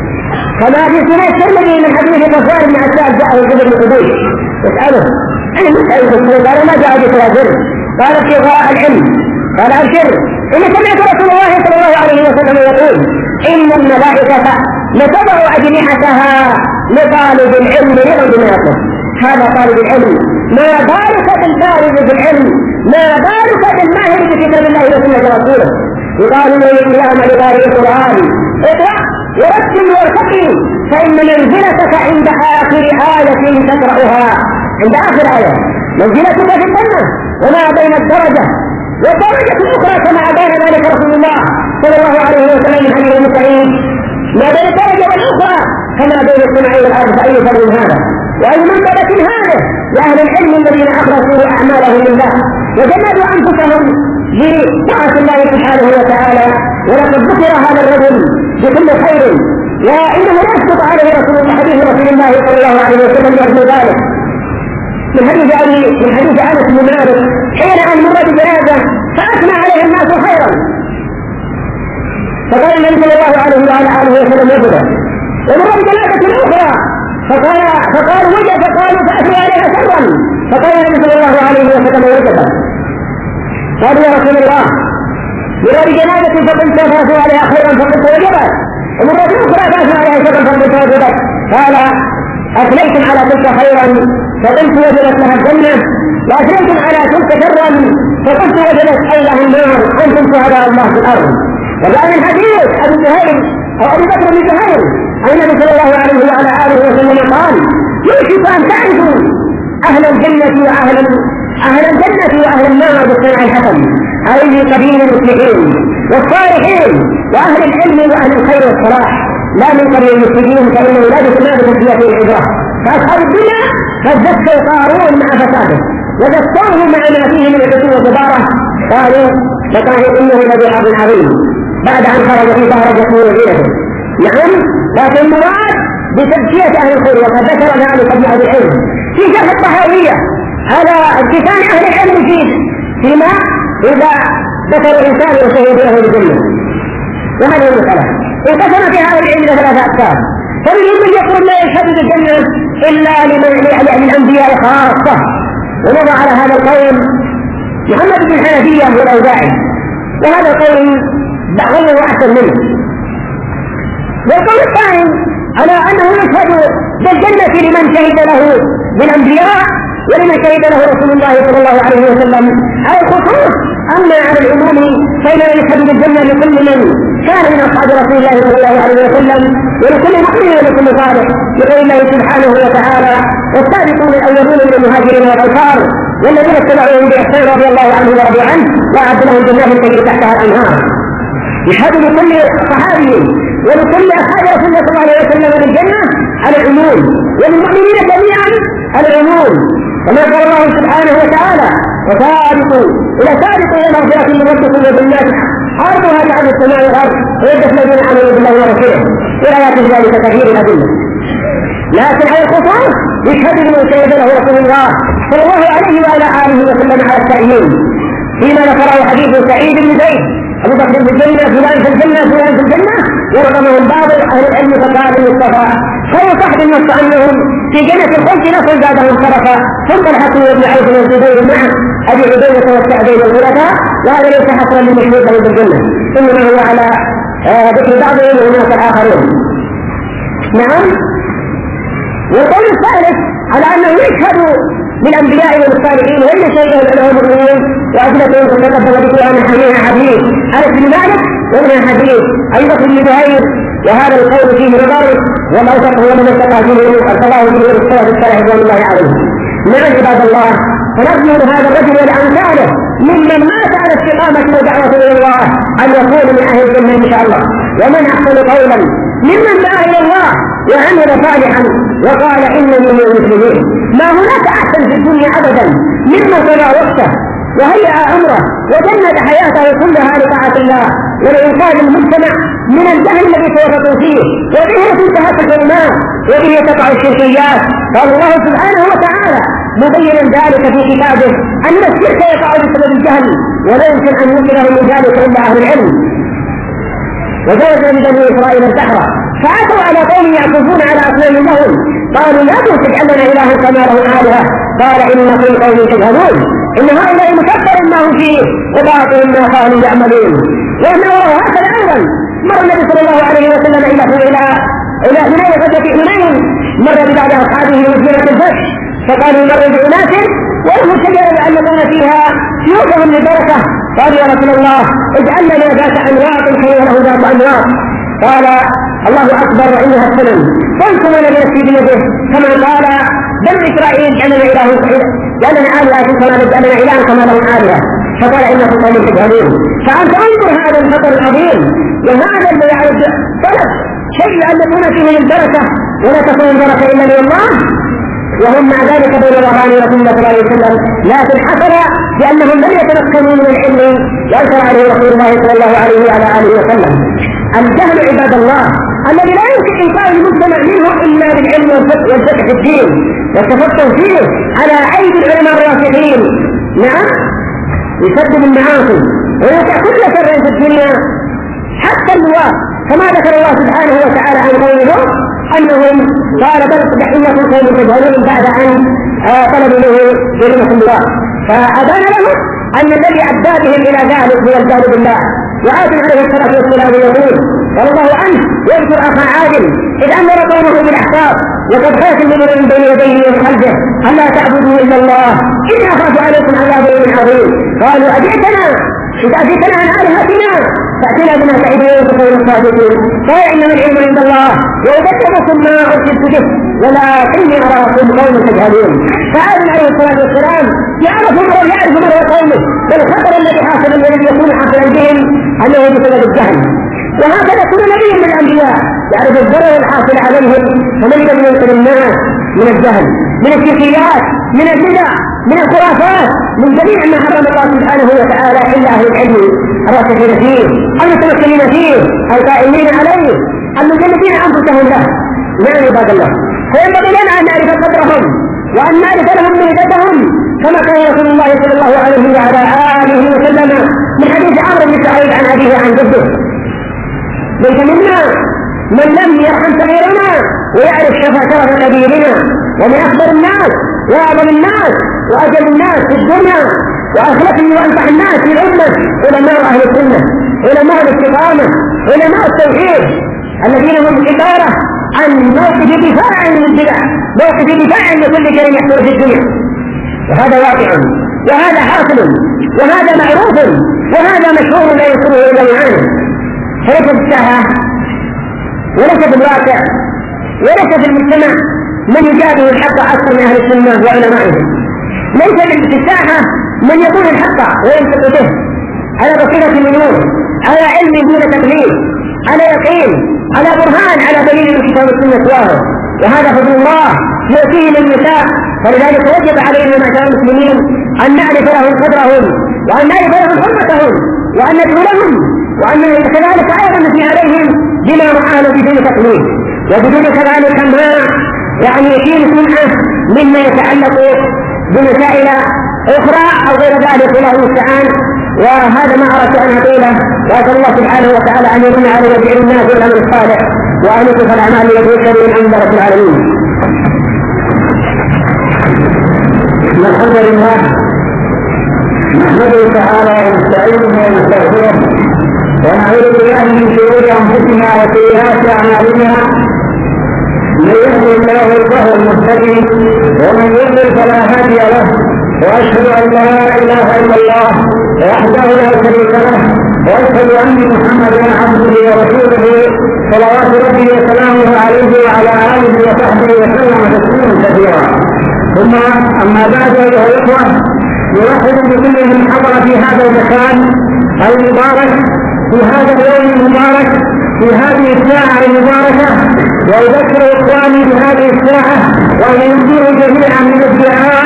كما في سنة الترمذي من حديث صفوان بن عسال جاءه ابن قبيس يسأله عن المسألة قال ما جاء بتواجر قال في قراء العلم قال أبشر إن سمعت رسول الله صلى الله عليه وسلم يقول إن الملائكة لتضع أجنحتها لطالب العلم لغد ناقص. هذا طالب العلم ما بالك بالبارد بالعلم ما بالك بالماهر بكتاب الله وسنة رسوله. يقال يوم القيامة لقارئ القرآن اقرأ ورتل وارتقي فإن منزلتك عند آخر آية تقرأها. عند آخر آية منزلتك في الجنة وما بين الدرجة والدرجة الأخرى كما أبان ذلك رسول الله صلى الله عليه وسلم من حديث سعيد ما بين الدرجة والأخرى كما بين السماء والأرض فأي فرق هذا وأي منزلة هذا لأهل العلم الذين أخلصوا أعمالهم لله وجندوا أنفسهم لطاعة الله سبحانه وتعالى. ولقد ذكر هذا الرجل بكل خير وإنه لا يسقط عليه رسول الله حديث رسول الله صلى الله عليه وسلم يرجو ذلك من حديث أبي من حديث أنس بن مالك حين أن مر بجنازة فأثنى عليه الناس خيرا فقال النبي صلى الله عليه وعلى آله وسلم يبدا ومر بجنازة أخرى فقال فقال وجد فقالوا فأثنى عليها شرا فقال النبي صلى الله عليه وسلم وجد قالوا يا رسول الله مر بجنازة فقلت فأثنى عليها خيرا فقلت وجبت ومر بأخرى فأثنى عليها شرا فقلت وجبت قال أثنيتم على تلك خيرا فقلت وجدت لها الجنة وأثنيتم على تلك شرا فقلت وجدت أيها النار أنتم شهداء الله في الأرض. وجاء من حديث أبي زهير أو أبي بكر بن زهير أن النبي صلى الله عليه وعلى آله وسلم قال يوشك أن تعرفوا أهل الجنة وأهل أهل الجنة وأهل النار بالصنع الحسن أي قبيل المسلمين والصالحين وأهل العلم وأهل الخير والصلاح لا من قبيل المسلمين فإنه لا يتنافس فيها في العبرة فأصحاب الدنيا قد زكوا قارون مع فساده وزكوه مع ما فيه من الحسن والجبارة، قالوا فقالوا إنه لذو حظ عظيم بعد أن خرج في درجة وزينته. نعم، لكن المراد بتزكية أهل الخير، وقد ذكر ذلك ابن أبي العلم في شرح الطحاوية على اتكان أهل العلم فيه فيما إذا ذكر الإنسان وشهد له بالجنة. وهذه المسألة انقسم في هذا العلم إلى ثلاثة أقسام، فمنهم من يقول لا يشهد بالجنة إلا لمن الأنبياء خاصة، ونضع على هذا القول محمد بن الحنفية والأوزاعي، وهذا القول بعضه أحسن منه. والقول الثاني على أنه يشهد بالجنة لمن شهد له بالأنبياء ولمن شهد له رسول الله صلى الله عليه وسلم على الخصوص. أما على العموم فإنه يشهد بالجنة لكل من كان من أصحاب رسول الله صلى الله عليه وسلم ولكل مؤمن ولكل صالح، لقول الله سبحانه وتعالى والسابقون الأولون من المهاجرين والأنصار والذين اتبعوهم بإحسان رضي الله عنه ورضوا عنه وأعد لهم جنات تجري تحتها الأنهار. يشهد لكل صحابي ولكل أصحاب رسول الله صلى الله عليه وسلم بالجنة على العموم، وللمؤمنين جميعا على العموم، كما قال الله سبحانه وتعالى وسابقوا إلى سابقوا إلى مغفرة من ربكم وجنات عرضها جعل السماء والأرض ويدخل الذين آمنوا بالله ورسوله إلى آيات ذلك كثير الأدلة. لكن على الخصوص يشهد لمن شهد له رسول الله صلى الله عليه وعلى آله وسلم على التأييد، فيما ذكره حديث سعيد بن زيد أبو بكر في الجنة فلان في الجنة فلان في الجنة، ورغمه بعض أهل العلم فقال المصطفى خير صحب النص عنهم في جنة الخلد نصر زادهم شرفا، ثم الحكم وابن عوف والزبير معه أبي عبيدة والسعدين والخلفاء، وهذا ليس حصرا لمشهور له بالجنة، إنما هو على ذكر بعضهم والناس الآخرون. نعم. والقول الثالث على أنه يشهد بالأنبياء والصالحين وإن شيئا لهم المؤمنين وأثبتهم تتقبل بقرآن حديث حديث أنس بن مالك وابن حديث أيضا بن زهير، وهذا القول فيه نظر والأوثق هو من اتقى فيه ارتضاه به السلف الصالح رضوان الله عليه. نعم عباد الله، فنرجو هذا الرجل ولأمثاله ممن مات على استقامة ودعوة إلى الله أن يكون من أهل الجنة إن شاء الله. ومن أحسن قولا ممن دعا إلى الله وعمل صالحا وقال إنني من المسلمين. ما هناك أحسن في الدنيا أبدا ممن قضى وقته وهيأ أمره وجند حياته كلها لطاعة الله ولإنقاذ المجتمع من الجهل الذي سيفطن فيه وبه تنتهك الناس وبه تقع الشركيات. قال الله سبحانه وتعالى مبينا ذلك في كتابه أن الشرك يقع بسبب الجهل ولا يمكن أن ينقذه من ذلك إلا أهل العلم. وجاوز بني إسرائيل البحر فعثوا على قوم يعكفون على أصنام لهم قالوا لا تجعل لنا إلها كما له آلهة قال إنكم قوم تجهلون إن هؤلاء مكفر ما هم فيه وباطل ما كانوا يعملون. وأنه هكذا أيضا مر النبي صلى الله عليه وسلم إلى إلى إلى حنين غزوة حنين، مر ببعض أصحابه مسجد الفتح فقالوا مر بأناس ولهم شجرة يعلقون فيها سيوفهم لبركة، قالوا يا رسول الله اجعل لنا ذات أنواط خير له ذات أنواط، قال الله أكبر وإنها السنن قلت ولا نفسي بيده كما قال بني إسرائيل جعلنا إله جعلنا آلهة كما جعلنا إله كما لهم آلهة، فقال إنكم قوم تجهلون. فأنت انظر هذا الخطر العظيم وهذا الذي يعرف طلب شيء يعلمون فيه البركة ولا تكون البركة إلا من الله، وهم مع ذلك بين ظهران رسول الله صلى الله عليه وسلم، لكن حصل لأنهم لم يتمكنوا من العلم وأنكر عليه رسول الله صلى الله عليه وعلى آله وسلم. الجهل عباد الله الذي لا يمكن إنقاذ المجتمع منه إلا بالعلم والفقه في الدين والتفقه فيه على أيدي العلماء الراسخين. نعم، يسبب المعاصي ويوقع كل شر في الدنيا حتى اللواء، كما ذكر الله سبحانه وتعالى عن قوله أنهم قال بل إنكم قوم تجهلون بعد أن طلبوا له كلمة الله، فأبان له أن الذي أدى بهم إلى ذلك هو الجهل بالله. وآدم عليه الصلاة والسلام يقول قال الله عنه يذكر أخا عادل إذ أمر قومه بالأحقاف وقد خاف النبي من بين يديه ومن خلفه ألا تعبدوا إلا الله إني أخاف عليكم عذاب يوم عظيم. قالوا أجئتنا إذا أجئتنا عن آلهتنا فأتنا بما تعدون وتكون الصادقين. قال إنما العلم عند الله وأذكركم ما أرسلت به ولكني أراكم قوم تجهلون. فآدم عليه الصلاة والسلام يعرف من يعرف من هو قومه والخطر الذي حاصل الذي يكون حاصلا بهم أنه بسبب الجهل. وهكذا كل نبي من الأنبياء يعرف الضرر الحاصل عليهم فمن لم ينقل الناس من الجهل، من الشركيات، من البدع، من الخرافات، من جميع ما حرم الله سبحانه وتعالى إلا أهل العلم الراسخين فيه، المتمكنين فيه، القائمين عليه، المجلدين أنفسهم له. نعم عباد الله، فينبغي لنا أن نعرف قدرهم وأن نعرف لهم ميزتهم، كما كان رسول الله صلى الله عليه وعلى آله وسلم من حديث عمرو بن سعيد عن أبيه عن جده: ليس منا من لم يرحم صغيرنا ويعرف شرف كبيرنا. ومن أكبر الناس وأعظم الناس وأجل الناس في الدنيا وأخلصهم وأنفع الناس في الأمة علماء أهل السنة، علماء الاستقامة، علماء التوحيد، الذين هم عبارة عن موقف دفاع للبدع، موقف دفاع لكل شيء يحصل في الدنيا. وهذا واقع، وهذا حاصل، وهذا معروف، وهذا مشهور لا يذكره الا معاني. فليس في الساحه وليس في الواقع وليس في المجتمع من يجابه الحق اكثر من اهل السنه وعلمائهم. ليس في الساحه من يقول الحق وينطق به على بصيره منور، على علم دون تقليد، على يقين، على برهان، على دليل الكتاب والسنه واضح. وهذا فضل الله يؤتيه من يشاء. فلذلك وجب علينا معشر المسلمين ان نعرف لهم قدرهم، وان نعرف لهم حرمتهم، وان ندعو لهم، وان كذلك ايضا نثني عليهم بما معاه بدون تقليد وبدون كذلك ما يعني يشيل سمعه مما يتعلق بمسائل اخرى او غير ذلك. والله المستعان. وهذا ما اردت ان اقوله، واسال الله سبحانه وتعالى ان يمن على جميع الناس والامر الصالح وان يكف الاعمال والذكر من عند رب العالمين. الحمد لله نحمده تعالى ونستعينه ونستغفره ونعوذ بالله من شرور انفسنا وسيئات اعمالنا. من يهده الله فهو المهتدي ومن يضلل فلا هادي له. واشهد ان لا اله الا الله وحده لا شريك له، واشهد ان محمدا عبده ورسوله صلوات ربي وسلامه عليه وعلى اله وصحبه وسلم تسليما كثيرا. ثم اما بعد ايها الاخوه، نرحب بكل من حضر في هذا المكان المبارك، في هذا اليوم المبارك، في هذه الساعه المباركه، واذكر اخواني بهذه الساعه وان ينذروا جميعا من الدعاء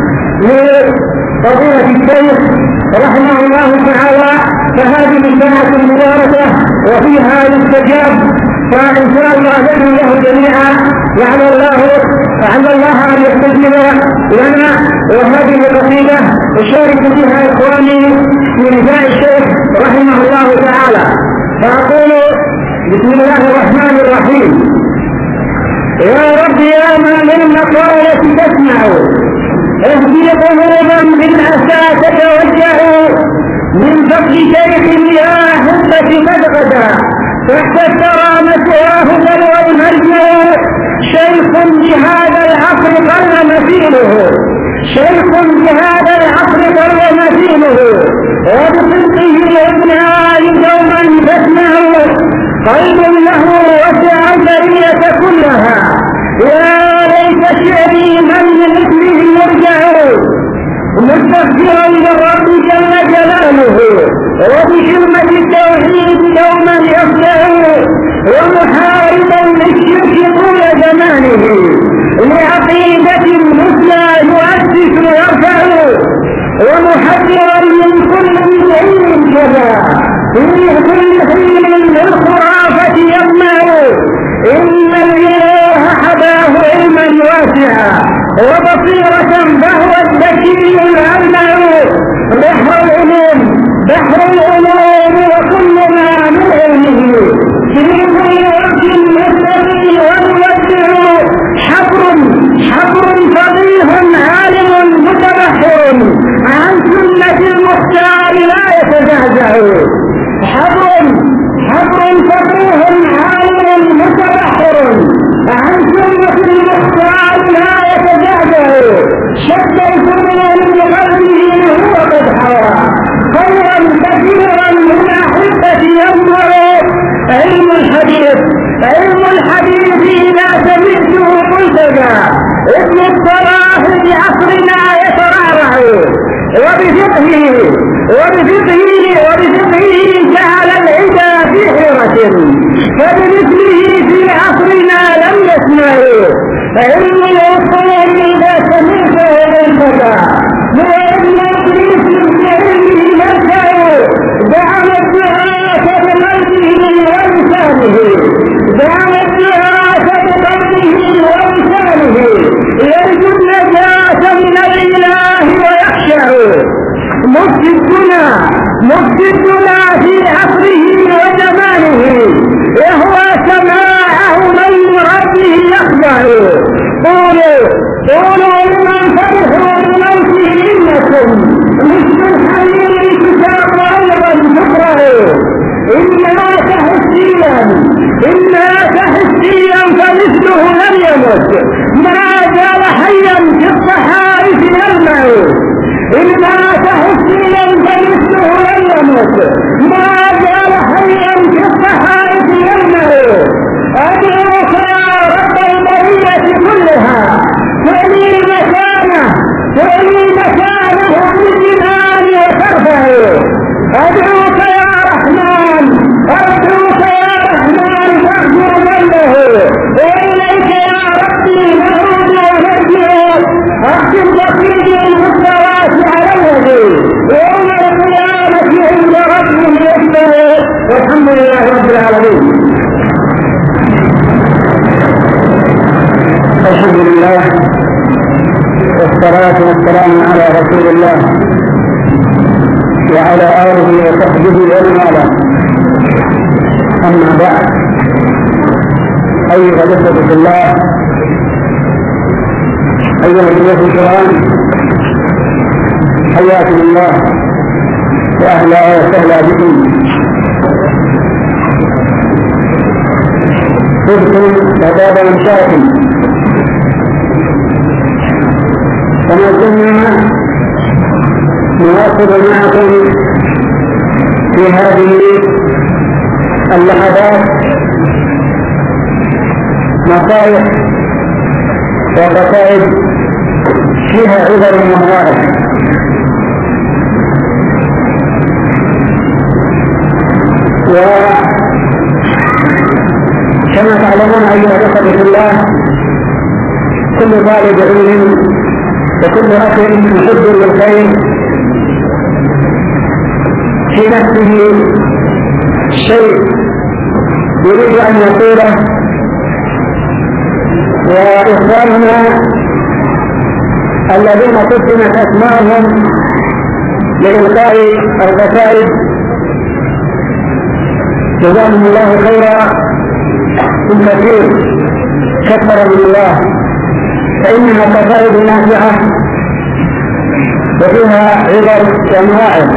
لفضيله الشيخ رحمه الله تعالى. فهذه الساعه المباركه وفيها يستجاب، فان شاء الله نحن له جميعا لعل الله لعل الله ان يستجيب لنا. وهذه القصيده اشارك فيها اخواني في نداء الشيخ رحمه الله تعالى. فاقول بسم الله الرحمن الرحيم: يا رب يا من للمقالة تسمع، اهدي قلوبا بالاسى تتوجه، من فضل شيخ يا حبة مدغدا، تحت الثرى مسواه بلوى المرجع، شيخ بهذا العصر قل مثيله، شيخ بهذا العصر قل مثيله، وبصدقه يبنى دوما تسمع، قلب له وسع البرية كلها، يا ليت شعري من لمثله يرجع، مستغفرا للرب جل جلاله، وبحرمة التوحيد دوما يصدع، ومحاربا للشرك طول زمانه، لعقيدة مثلى يؤسس ويرفع، ومحذرا من كل علم كذا، في كل حين للخرافة يطمع، إن الإله حباه علما واسعا وبصيرة فهو الذكي الألمع، بحر العلوم بحر العلوم وكل ما من علمه، في كل وقت يستوي ويودع، حبر حبر فضيح عالم متبحر، عن سنة المختار لا يتزعزع، حبر حبر فضيح عالم متبحر، عن سنة المختار لا يتزعزع، شد الفنون بقلبه هو قد حوى، خيرا كثيرا من أحبة ينظر، علم الحديث علم الحديث إذا سمعته ملتجى، ابن الصلاح بعصرنا يترعرع، وبفقهه وبفقهه وبفقهه جعل العدا في حيرة، فبمثله في عصرنا لم يسمعوا، علم صوتا إذا سمعته ينفجع وإن إبليس بعلمه يرجع دعم الدعاة بقلبه ولسانه دعم الدعاة بقلبه ولسانه يرجو النجاة من الإله ويخشع مفسدنا مفسدنا في عصره وزمانه يهوى سماعه من ربه يخضع قولوا قولوا لمن فرحوا بموته إنكم مثل الحمير كتاب أيضا تقرأوا إنما تحسيا إنما تحسيا فمثله لم يمت ما زال حيا في الصحائف يلمع إنما تحسيا فمثله لم يمت ما زال حيا في الصحائف يلمع أدعوك يا رب البرية كلها تولي مكانه تولي مكانه بالجنان وترفع أدعوك يا رحمن أدعوك يا رحمن فاغفر ذنبه وإليك يا ربي نعود ونرجع أختم بقيد المستوات على الوجه يوم القيامة عند ربه يسمع والحمد لله رب العالمين. الحمد لله والصلاة والسلام على رسول الله وعلى آله وصحبه ومن والاه. أما بعد، أيها الأخوة في الله، أيها الأخوة الكرام، حياكم الله وأهلا وسهلا بكم. طبتم وطاب منشاكم، وما زلنا نواصل معكم في هذه اللحظات نصائح وقصائد فيها عبر ومواعظ. وكما تعلمون أيها الأخوة في الله، كل طالب علم وكل أخ محب للخير في نفسه شيء يريد أن يقوله، وإخواننا الذين قسمت أسماءهم لإلقاء القصائد جزاهم الله خيرا كثير كثر من الله، فإنها قصائد نافعة وفيها عبر ومواعظ.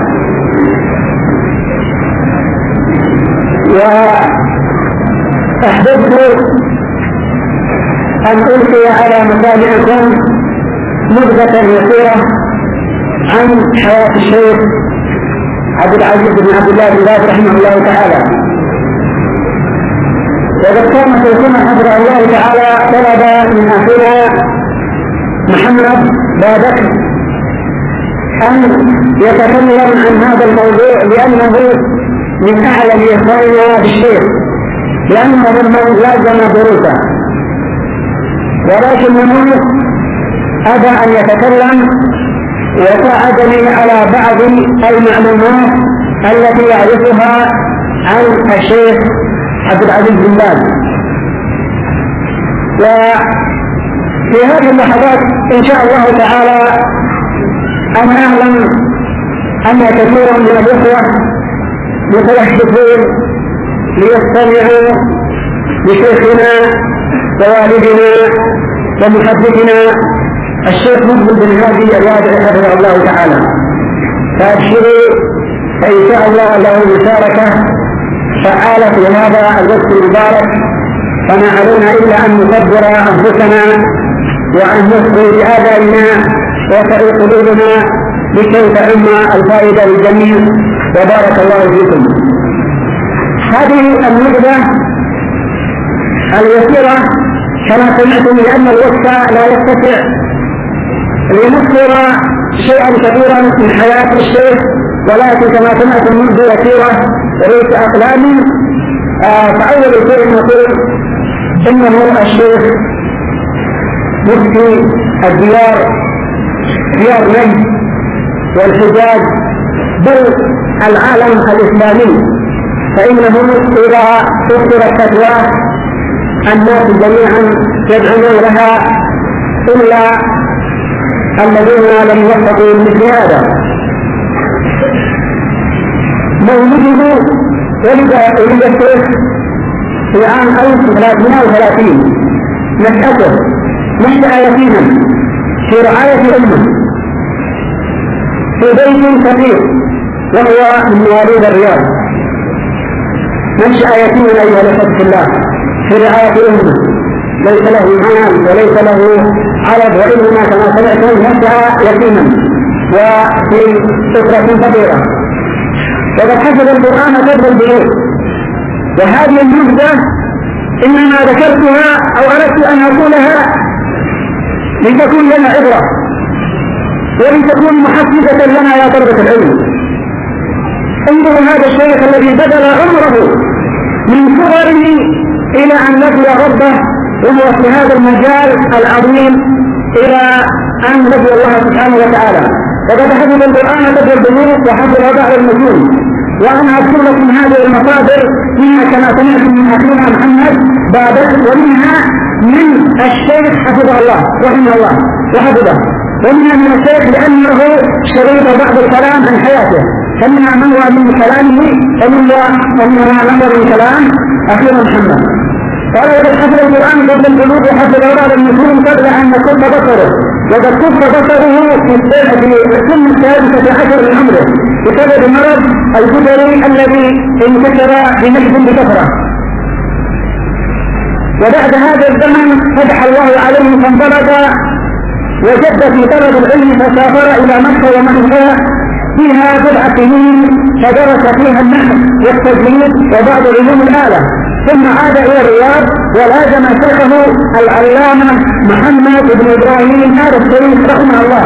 وأحببت أن ألقي على مسامعكم نبذة يسيرة عن حياة الشيخ عبد العزيز بن عبد الله بن باز رحمه الله تعالى. وقد كان شيخنا حفظه الله تعالى طلب من أخينا محمد بابكر أن يتكلم عن هذا الموضوع، لأنه من أعلم إخواننا بالشيخ، لأنه ممن لازم دروسه، ولكنه أبى أن يتكلم وساعدني على بعض المعلومات التي يعرفها عن الشيخ عبد العزيز بن باز. وفي هذه اللحظات إن شاء الله تعالى أنا أعلم أن كثيرا من الأخوة متوحدون ليستمعوا لشيخنا ووالدنا ومحدثنا الشيخ مقبل بن هادي الوادع حفظه الله تعالى. فأبشروا فإن شاء الله له مشاركة فعالة في هذا الوقت المبارك، فما علينا إلا أن نكبر أنفسنا وأن نصغي بآبائنا وتعي قلوبنا لكي تعم الفائدة للجميع، وبارك الله فيكم. هذه النقطة اليسيرة كما سمعتم، لأن الوقت لا يستطيع لنذكر شيئا كثيرا من حياة الشيخ، ولكن كما سمعتم منذ يسيرة ريت أقلام. فأول شيء نقول إنه الشيخ مفتي الديار ديار نجد والحجاز بل العالم الإسلامي، فإنه إذا أصدرت فتوى الناس جميعا يدعون لها إلا الذين لم يوفقوا مثل هذا. مولده ولد ولد الشيخ في عام ألف وثلاثمائة وثلاثين، نشأته نشأ يتيما في رعاية أمه في بيت فقير وهو من مواليد الرياض. نشأ يتيما أيها الأخوة في الله في رعاية أمه، ليس له مال وليس له عرض، وإنما كما سمعتم نشأ يتيما وفي أسرة فقيرة، وقد حفظ القرآن قدر البلوغ. وهذه المدة إنما ذكرتها أو أردت أن أقولها لتكون لنا عبرة ولتكون محفزة لنا يا طلبة العلم. انظروا هذا الشيخ الذي بذل عمره من صغره إلى أن لقي ربه وهو في هذا المجال العظيم إلى أن لقي الله سبحانه وتعالى، وقد حفظ القرآن قدر البلوغ وحفظ بعض المتون. وأنا أذكر لكم هذه المصادر منها كما سمعتم من أخينا محمد بابك، ومنها من الشيخ حفظه الله رحمه الله وحفظه، ومنها من الشيخ لأنه شريط بعض الكلام عن حياته، فمنها من هو من كلامه ومنها من هو من كلام أخينا محمد. قال وقد حفظ القرآن قبل البلوغ وحفظ بعض المتون قبل أن يكف بصره، وقد كف بصره في السن السادسة عشر من عمره بسبب المرض الجدري الذي انتشر بنجد بكثرة. وبعد هذا الزمن فتح الله عليه فانطلق وجد في طلب العلم، فسافر إلى مكة ومكة فيها بضع سنين فدرس فيها النحو والتجويد وبعض علوم الآلة، ثم عاد إلى الرياض ولازم شيخه العلامة محمد بن إبراهيم آل الشريف رحمه الله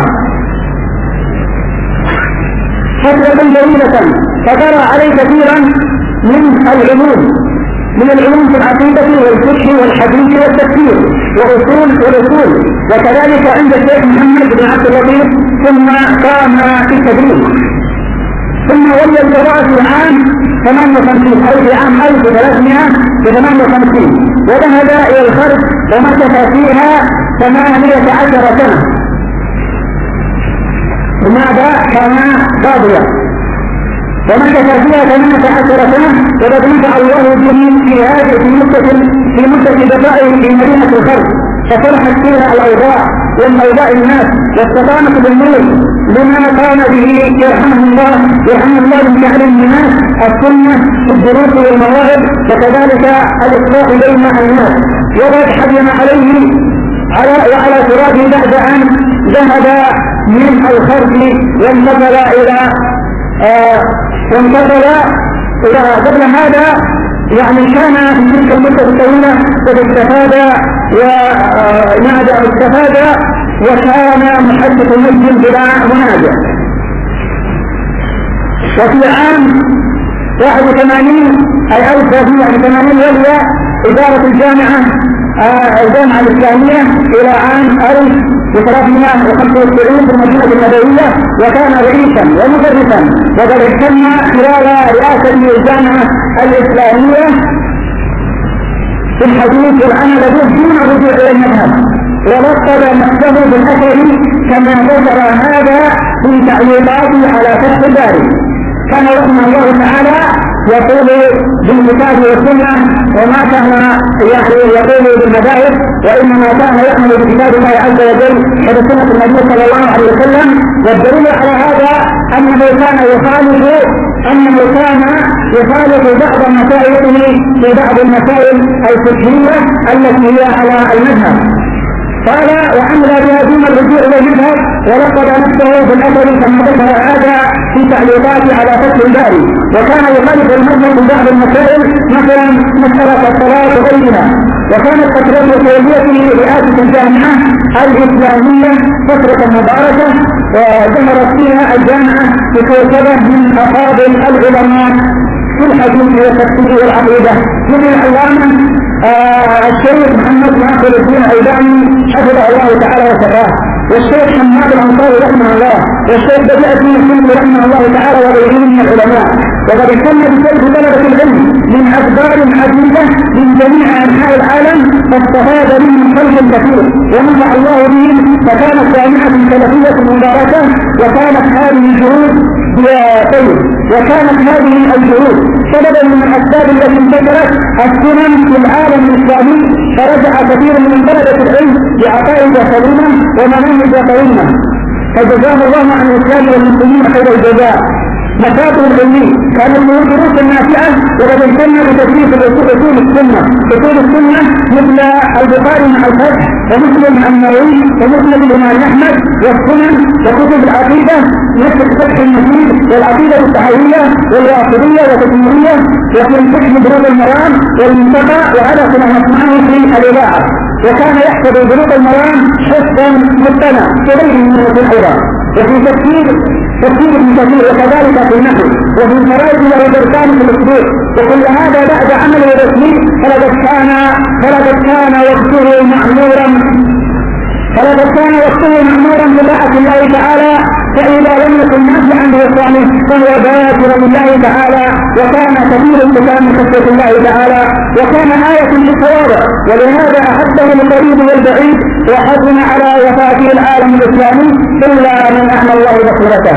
فترة جميلة، فقرأ عليه كثيرا من العلوم من العلوم في العقيدة والفقه والحديث والتفسير وأصول والأصول، وكذلك عند الشيخ محمد بن عبد اللطيف، ثم قام في التدريس، ثم ولي القراءة في عام ثمانية وخمسين أو في عام ألف وثلاثمائة وثمانية وخمسين، وذهب إلى الخرج ومكث فيها ثمانية عشر سنة. لماذا؟ كان قاضيا ومكث فيها ثمانية عشر سنة، وقد نفع الله به في هذه في مدة في مدة بقائه في مدينة الخرج، فصلحت فيها الأوضاع والأوضاع الناس واستقامت بالملك لما قام به يرحمه الله يرحمه الله من تعليم الناس السنة في الدروس والمواهب، وكذلك الإصلاح بين الناس. وقد حزم عليه على وعلى ترابه بعد أن ذهب من الخرج وانتقل إلى آه وانتقل إلى قبل هذا يعني كان في تلك المدة الطويلة قد استفاد ونادى استفاد وكان محدث مسلم بلا منازع. وفي عام واحد وثمانين أي ألف وثلاثمائة وثمانين ولي إدارة الجامعة آه الجامعة الإسلامية إلى عام ألف وثلاثمائة وخمسة وتسعين في المدينة النبوية، وكان رئيسا ومدرسا، وقد اهتم خلال رئاسة الجامعة الإسلامية في الحديث والعمل به دون الرجوع إلى المذهب، ولقب نفسه بالأثر كما ذكر هذا في تعليقاته على فتح الباري. كان رحمه الله تعالى يقول بالكتاب والسنة وما كان يعني يقول بالمذاهب، وإنما كان يأمر بكتاب الله عز وجل وبسنة النبي صلى الله عليه وسلم. والدليل على هذا أنه كان يخالف أنه كان يخالف بعض مسائله في بعض المسائل الفقهية التي هي على المذهب، قال وعمل بها دون الرجوع الى المذهب، ولقد نفسه بالاثر كما ذكر هذا في تعليقاته على فتح الباري. وكان يخالف المذهب في بعض المسائل مثلا مساله الصلاه وغيرها. وكانت فترته توليته رئاسه الجامعه الاسلاميه فتره مباركه، وظهرت فيها الجامعه بكوكبه من افاضل العلماء في الحديث والتفسير والعقيده، من العلامه آه الشيخ محمد ناصر الدين الألباني حفظه الله تعالى وسراه، والشيخ حماد الأنصاري رحمه الله، والشيخ بديع الدين السني رحمه الله تعالى وغيرهم من العلماء. وقد اهتم بشرح طلبة العلم من أخبار عديدة من جميع أنحاء العالم، فاستفاد منهم خلق كثير ونفع الله بهم، فكانت جامعة سلفية مباركة. وكانت هذه الجهود طيب وكانت هذه الجهود سببا من الأسباب التي انتشرت السنن في العالم الإسلامي، فرجع كثير من طلبة العلم بعقائد سليمة ومناهج قويمة، فجزاه الله عن الإسلام والمسلمين خير الجزاء. مكاتب العلمي كانت له دروس نافعة، وقد اهتم بتدريس اصول السنة اصول السنة مثل البخاري مع الفتح، ومسلم مع النووي، ومسلم الإمام أحمد، والسنن، وكتب العقيدة مثل فتح المجيد، والعقيدة التحوية، والرافضية والتكميلية، وفي الفقه بلوغ المرام والمنتقى، وهذا كما نسمعه في الإذاعة. وكان يحفظ بلوغ المرام حفظا متقنا كغيره من الأخرى. وفي تفسير تفسير ابن كثير، وكذلك في النحو، وفي الفرائض والاركان في الاسبوع. وكل هذا بعد عمل رسمي، فلقد كان فلقد كان وقته معمورا فلقد كان وقته معمورا بطاعة الله تعالى، فإذا لم يكن نافعا بإحسانه فهو ذاكرا لله تعالى، وكان كثير بكلام خشية الله تعالى، وكان آية للتواضع، ولهذا أحبه القريب والبعيد، وحزن على وفاته العالم الإسلامي إلا من أحمى الله بصيرته.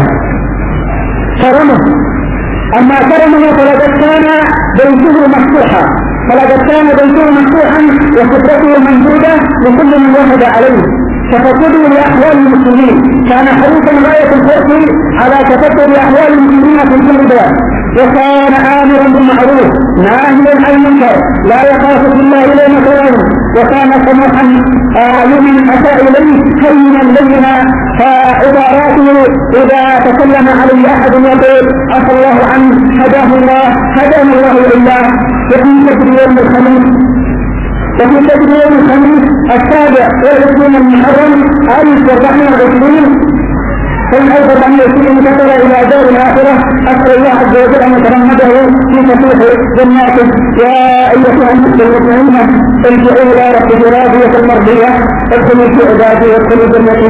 كرمه أما كرمه فلقد كان بيته مفتوحا فلقد كان بيته مفتوحا وسترته ممدودة لكل من وجد عليه، تفقدوا لأحوال المسلمين، كان حريصا غاية الحرص على تفقد أحوال المسلمين في كل بلد، وكان آمرا بالمعروف ناهيا عن المنكر، لا يخاف في الله لومة لائم، وكان سموحا لمن أتى إليه هينا لينا، فعباراته إذا تكلم عليه أحد يقول عفى الله عنه، هداه الله هداه الله إلا. وفي كتب يوم الخميس وفي كتب يوم الخميس السابع والعشرين من محرم ألف وأربعمائة وعشرين فإن ألف وأربعمائة وعشرين كتب إلى دار الآخرة. أسأل الله عز وجل أن يتغمده في فتوح جناته. يا أيها النفس المطمئنة ارجعوا إلى ربك راضية مرضية، ادخلوا في عبادي وادخلوا جنتي.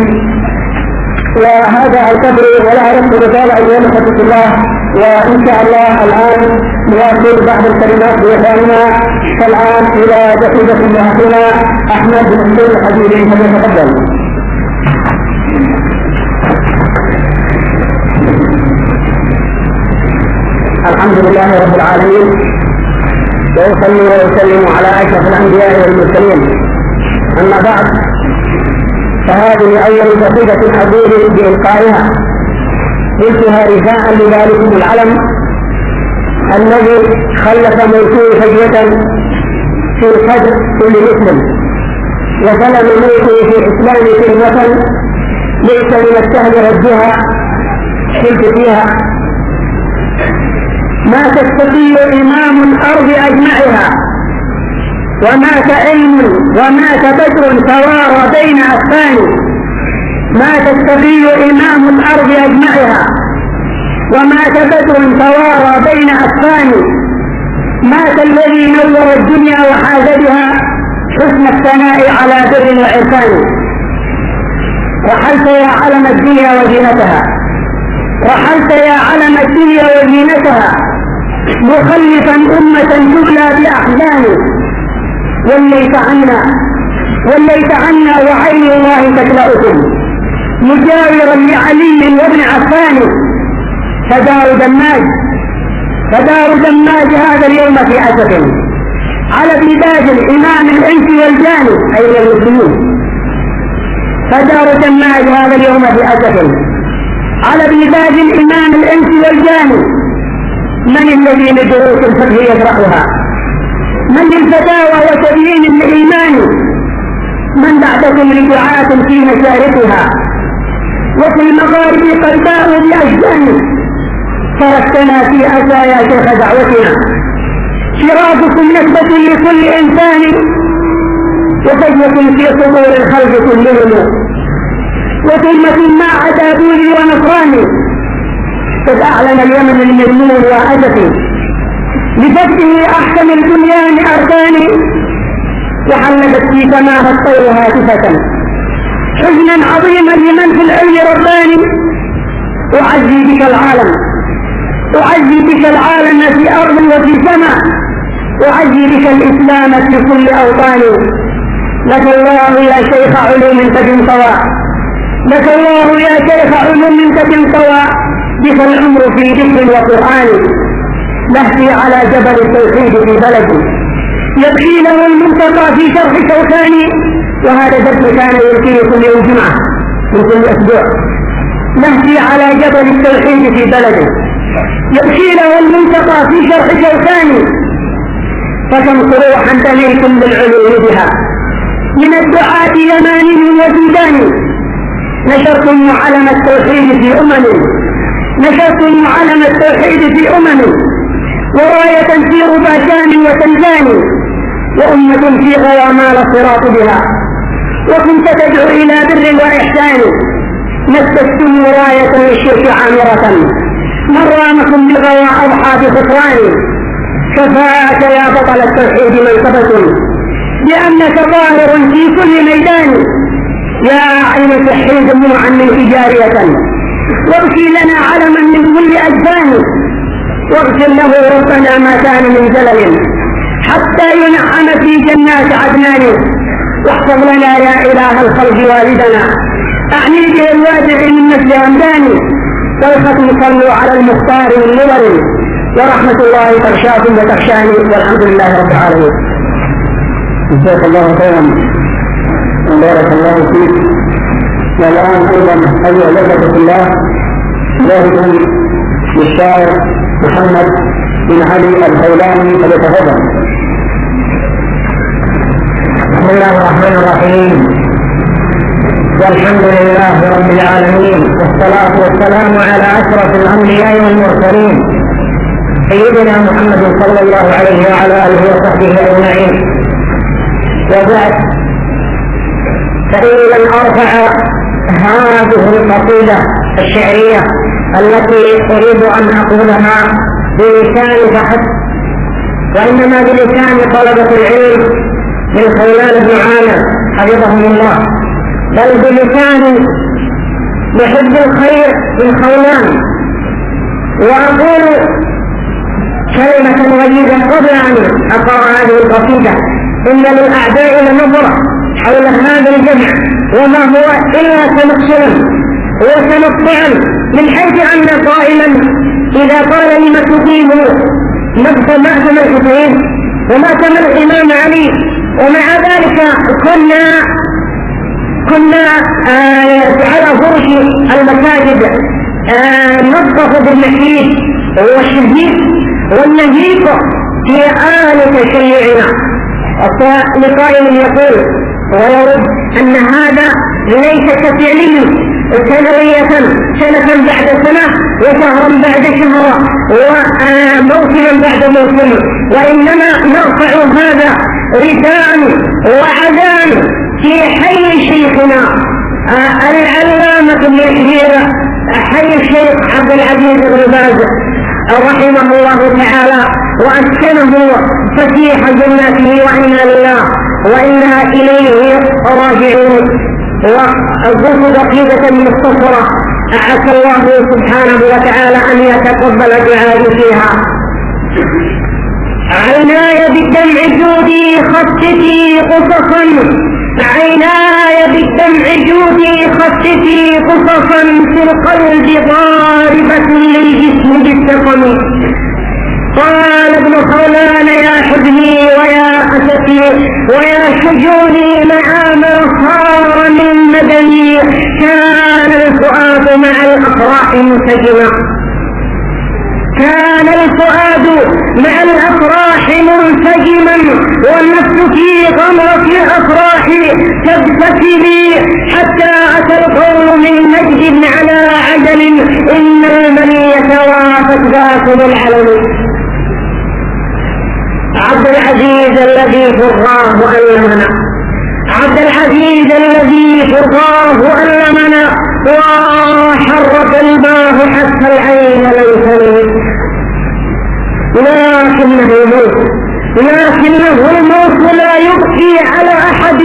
وهذا القدر ولا رب رسالة أيها الأخوة الله. وإن شاء الله الآن نواصل بعض الكلمات بإخواننا، فالآن إلى جحيدة أخينا أحمد بن مسعود الحبيبي فليتفضل. الحمد لله رب العالمين، وأصلي وأسلم على أشرف الأنبياء والمرسلين. أما بعد، فهذه أول قصيدة أقول بإلقائها، قلتها رجاء لذلكم العلم الذي خلف موته فجوة في صدر كل مسلم، وظلم موته في الإسلام في الوطن، ليس من السهل ردها. قلت فيها: ما تستطيع إمام الأرض أجمعها، ومات علم ومات بدر توارى بين أسفان. ما تستطيع إمام الأرض أجمعها، ومات بدر توارى بين أسفان. مات الذي نور الدنيا وحازدها حسن الثناء على بر وعرفان. رحلت يا علم الدنيا وزينتها، رحلت يا علم الدنيا وزينتها، مخلفا أمة تبلى بأحزان. وليت عنا وليت عنا وعين الله تكلأكم، مجاورا لعلي وابن عفان. فدار دماج فدار دماج هذا اليوم في أسف على بلاد الإمام الإنس والجان، أي المسلمين. فدار دماج هذا اليوم في أسف على بلاد الإمام الإنس والجان. من الذي لدروس الفقه يشرحها؟ من للفتاوى وتبيين الإيمان؟ من بعدكم لدعاة في مشارقها، وفي المغارب قد باءوا بأجدان. تركتنا في أسى يا شيخ دعوتنا، شرافكم نسبة لكل إنسان، وفجوة في صدور الخلق كلهم، وكلمة ما عدا بوذي ونصراني. قد أعلن اليمن المرمون وأسفي لفتحه أحكم البنيان أركان، وحلبت في سماها الطير هاتفة حزنا عظيما لمن في العلم رباني. أعزي بك العالم، أعزي بك العالم في أرض وفي سماء، أعزي بك الإسلام في كل أوطان. لك الله يا شيخ علوم قد انطوى، لك الله يا شيخ علوم قد انطوى، بك العمر في ذكر وقرآن. لهفي على جبل التوحيد في بلدي، يبكي له المنتقى في شرح شوكاني. وهذا درس كان يلقيه كل يوم جمعة من كل أسبوع. لهفي على جبل التوحيد في بلدي، يبكي له المنتقى في شرح شوكاني. فكم صروحا بنيتم بالعلوم بها من الدعاة يماني وسوداني. نشرتم علم التوحيد في أمم، نشرتم علم التوحيد في أمم، وراية في رباشان وتنزاني، وأمة في غير مال الصراط بها، وكنت تدعو إلى بر وإحسان. نسجتم راية للشرك عامرة، من رامكم بالغوى أضحى بخسران. كفاك يا بطل التوحيد منصبة، لأنك ظاهر في كل ميدان. يا عين تحيد دموعا منك جارية، وابكي لنا علما من كل أجفان. واغفر له ربنا ما كان من زلل، حتى ينعم في جنات عدنان. واحفظ لنا يا إله الخلق والدنا، أعني به الوادع من نسل أمداني. والختم صلوا على المختار من نور، ورحمة الله تغشاكم وتغشاني، والحمد لله رب العالمين. جزاك الله خيرا وبارك الله فيك. والآن أيضا أيها الأخوة في الله، ذاهب للشاعر محمد بن علي الخولاني فليتفضل. بسم الله الرحمن الرحيم، والحمد لله رب العالمين، والصلاة والسلام على أشرف الأنبياء والمرسلين سيدنا محمد صلى الله عليه وعلى آله وصحبه أجمعين. وبعد، فإني لن أرفع هذه القصيدة الشعرية التي أريد أن أقولها بلسان فحسب، وإنما بلسان طلبة العلم من خولان بن عامر حفظهم الله، بل بلسان محب الخير من خولان. وأقول كلمة غريبة قبل أن أقرأ هذه القصيدة. إن للأعداء لنظرة حول هذا الجمع، وما هو إلا تمثلا وتمطعا، من حيث أن قائلا إذا قال لما تقيم نبت مأثم الحسين ومأثم الإمام علي. ومع ذلك كنا كنا آه على فرش المساجد آه نطف بالنحيف والشهيد والنهيق في آلة شيعنا. لقائل يقول ويرد أن هذا ليس كفعله سنوية، سنة بعد سنة، وشهرا بعد شهر، وموسما بعد موسم، وإنما نرفع هذا رداء وعذان في حي شيخنا العلامة الكبير حي الشيخ عبد العزيز بن باز رحمه الله تعالى وأسكنه فسيح جناته، وإنا لله وإنا إليه راجعون. وأقول بقيدة مختصرة أعسى الله سبحانه وتعالى أن يتقبل دعائي فيها. عيناي بالدمع جودي خطتي قصصا، عيناي بالدمع جودي خطتي قصصا، في القلب ضاربة للجسم بالسقم. قال ابن خولان يا حزني ويا أسفي ويا شجوني مع ما صار من مدني، كان الفؤاد مع الأفراح منسجما، كان الفؤاد مع الأفراح منسجما، والنفس في غمرة الأفراح تبتسمي، حتى أتى القوم من مجد على عدل، إن المنية وافت ذاكم العلم. عبد العزيز الذي فراه ألمنا، عبد العزيز الذي فراه ألمنا، وحرك الباه حتى العين ليس لي، لكنه الموت، لكنه الموت لا يبكي على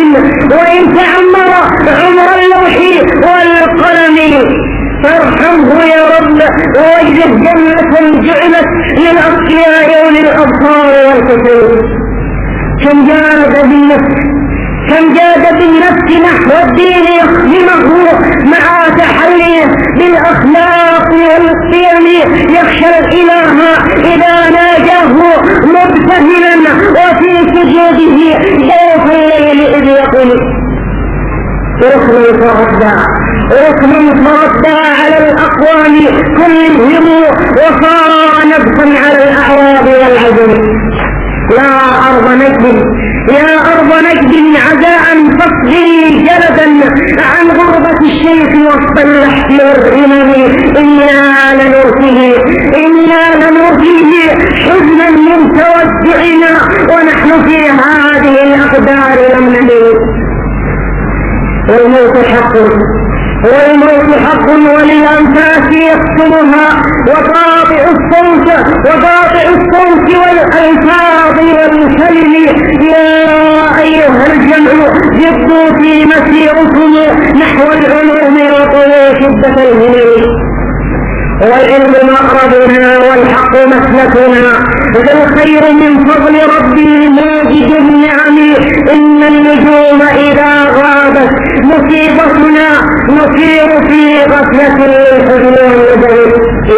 وإن تعمر عمر اللوح والقلم فارحمه يا رب ووجه جنة جعلت للأصفياء وللأبصار والكسر. كم جاد بالنفس كم جاد بالنفس نحو الدين يخدمه مع تحليه بالأخلاق والقيم، يخشى الإله إذا ناجاه مبتهلا وفي سجوده خوف الليل إذ يقول ركن فردا ركن فردا على الأقوام كلهم وصار نبقا على الأعراب والعجم. يا أرض نجد يا أرض نجد عزاء فاصبري جلدا عن غربة الشيخ وسط اللحم والرمم، إنا لنرثيه إنا لنرثيه حزنا من تودعنا ونحن في هذه الأقدار لم نمت. والموت حق والموت حق وللأنفاس يقتلها وقاطع الصوت وقاطع الصوت والألفاظ والكلم. يا أيها الجمع جدوا في مسيركم نحو العلوم وطلوع شدة الهمم. والعلم مقربنا والحق مسلكنا ذا الخير من فضل ربي ماجد النعم. إن النجوم إذا غابت مصيبتنا نسير في غفلة للحزن والندم.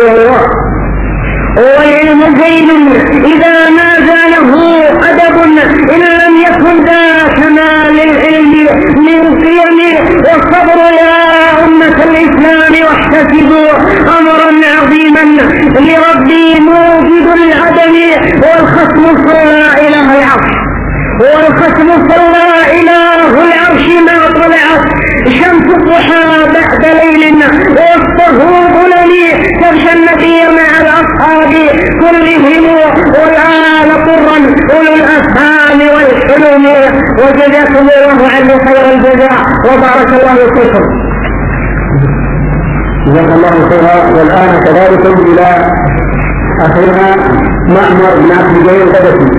والعلم زين إذا ما زاله أدب إن لم يكن ذا كمال العلم من قيم. والصبر يا أمة الإسلام واحتسبوا أمرا عظيما لربي موجد العدم. والختم صلى إله العرش والختم صلى إله العرش ما طلعت شمس الضحى بعد ليل وسطه ظلم. تبشى النبي مع الأصحاب كلهم والآل طرا أولو الأفهام والحلم. وجزاكم الله عنه خير الجزاء وبارك الله فيكم. جزاك الله خيرا. والآن كذلك إلى أخينا معمر بن عبد الجليل القدسي.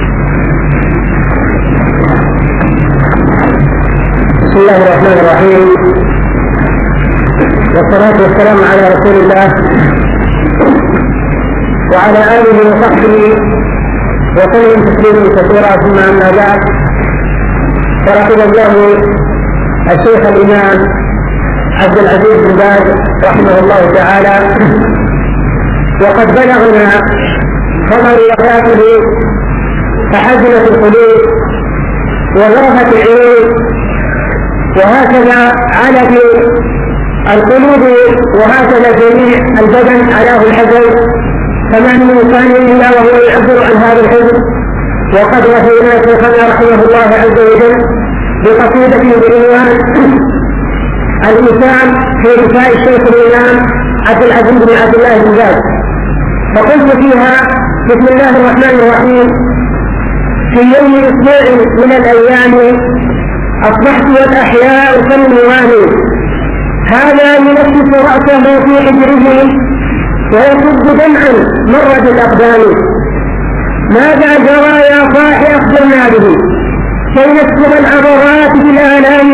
بسم الله الرحمن الرحيم، والصلاة والسلام على رسول الله وعلى آله وصحبه وسلم تسليما كثيرا. ثم أما بعد، فرحم الله الشيخ الإمام عبد العزيز بن باز رحمه الله تعالى، وقد بلغنا خبر وفاته فحزنت القلوب وذرفت العيون، وهكذا علت القلوب وهكذا جميع البدن علاه الحزن، فما من انسان الا وهو يعبر عن هذا الحزن. وقد وفينا شيخنا رحمه الله عز وجل بقصيدة بعنوان الإنسان في رسائل الشيخ الإمام عبد العزيز بن عبد الله بن باز، فقلت فيها: بسم الله الرحمن الرحيم. في يوم اسبوع من الأيام أصبحت والأحياء كالنوام، هذا ينفس رأسه في حجره ويصب دمعا مرة الأقدام. ماذا جرى يا صاحي أخبرنا به كي نكتب العبرات بالآلام.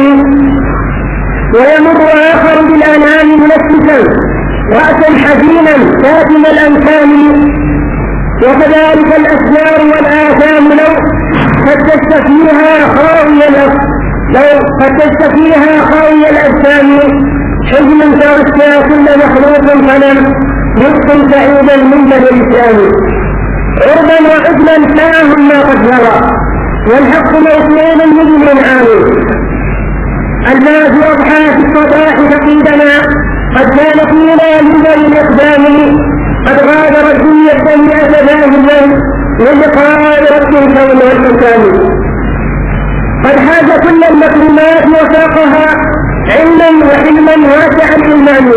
ويمر آخر بالآلام منفسا رأسا حزينا كاتم الأنكام. وكذلك الأشجار والآثام لو فتشت فيها خاوية لو فتشت فيها خاوية الأجسام. حزن تغشى كل مخلوق فلم يبقي سعيدا من الإسلام. عرضا وعدلا فاهم ما قد جرى والحق موصول مجمل عامل. الناس أضحى في الصباح فقيدنا قد كان فينا من الإقدام. قد غادر الدنيا الدنيا تباهلا للقاء رب الكون والمكان. قد حاز كل المكرمات وساقها علما وحلما واسع الإيمان.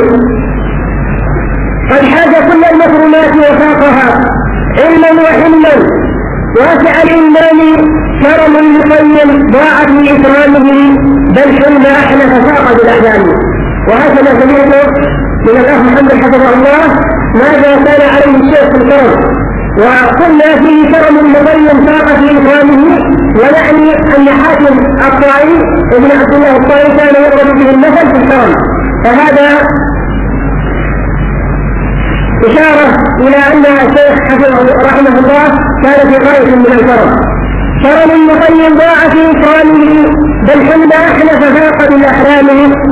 قد حاز كل المكرمات وساقها علما وحلما واسع الإيمان. كرم مقيم ضاعت من إكرامه بل حلم أحلى فساق بالأحلام. وهكذا سمعت من الأخ محمد حفظه الله ماذا كان عليه الشيخ في الكرم، وقلنا فيه كرم مقيم ساق في إكرامه ويعني أن حاتم الطائي ابن عبد الله الطائي كان يضرب به المثل في الكرم، فهذا إشارة إلى أن الشيخ حفظه رحمه الله كان في غاية من الكرم. كرم المقيم ضاع في إكرامه بل حمد أحلف فاق بالأحلام.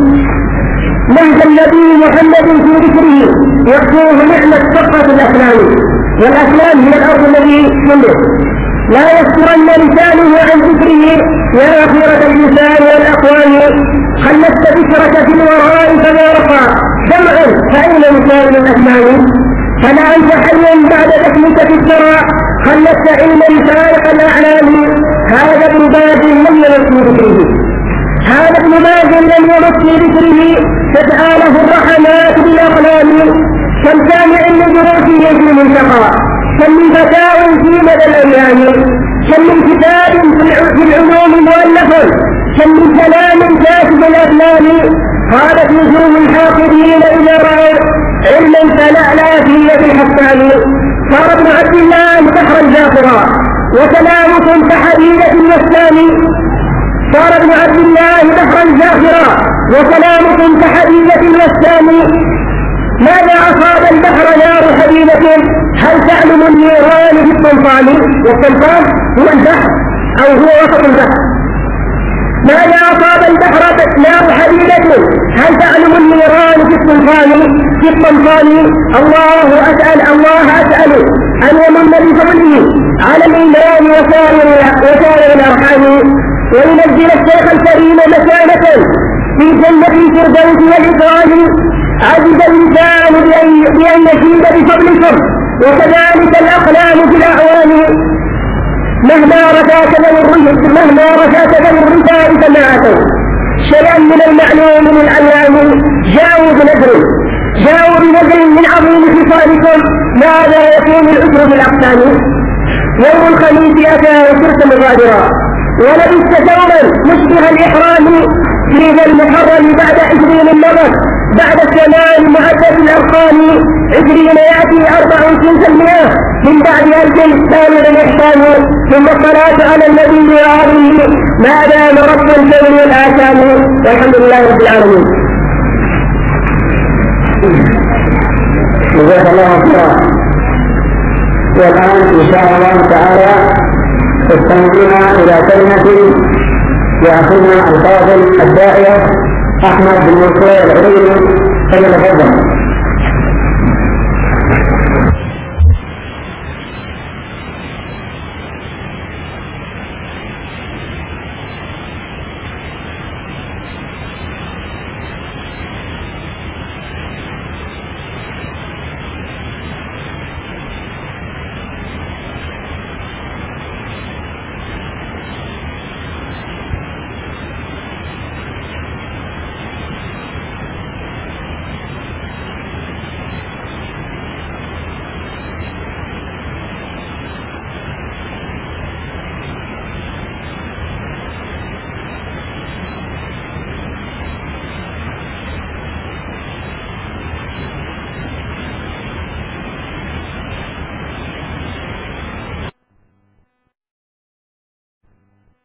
نهج النبي محمد في ذكره يقصوه نعمة صفة الأكلام، والأكلام هي الأرض الذي منه. لا يسترن لسانه عن ذكره يا خيرة اللسان والأقوام. خلت ذكرك في الوراء فما رقى دمعا فأين لسان الأكمام. فلا أنت حي بعد ذكرك في الثرى خلت علما فارق الأعلام. هذا ابن باز لم يمت في ذكره، هذا ابن باز لم يمت في ذكره تسأله الرحمات بالأقلام. كم سامع لدروسه في المنتقى، كم من فتاة في مدى الأيام، كم من كتاب في العلوم مؤلف، كم من كلام كاتب الأفلام. قالت نجوم الحاقدين إذا رأوا علما فلألا في يد الحسان. صار ابن عبد الله بحرا زافرا وكلامكم كحديدة الوسام. صار ابن عبد الله بحرا زافرا وكلامكم كحديدة الوسام. ماذا أصاب البحر نار حديدة هل تعلم النيران في الطنطان؟ والطنطان هو البحر أو هو وسط البحر. ماذا أصاب البحر نار حديدة هل تعلم النيران في الطنطان؟ في الطنطان. الله أسأل الله أسأل أن يمن بفضله على الإيمان وسائر الأرحام، وينزل الشيخ الكريم مكانة في جنة الفردوس والإكرام. عجز اللسان بأن يشيد بفضلكم وكذلك الأقلام في الأعوام. مهما رفعت مهما رفعت ذو الرسال فما أتوا شيئا من المعلوم للعلام. جاءوا بنذر جاءوا بنذر من عظيم خصالكم ماذا يكون العسر في الأقسام. يوم الخميس أتى وصرت مغادرا ولبست ثوبا مشبه الإحرام في ذا المحرم بعد عشرين النظر بعد السماء معدد الأرقام. عشرين يأتي أربع سنة المئة من بعد ألف كامل الإحسان. ثم الصلاة على النبي وآله ما دام رب الكون والآثام. والحمد لله رب العالمين. جزاك الله خيرا. والآن إن شاء الله تعالى استمعنا إلى كلمة يأخذنا الفاضل الداعية أحمد بن منصور العريري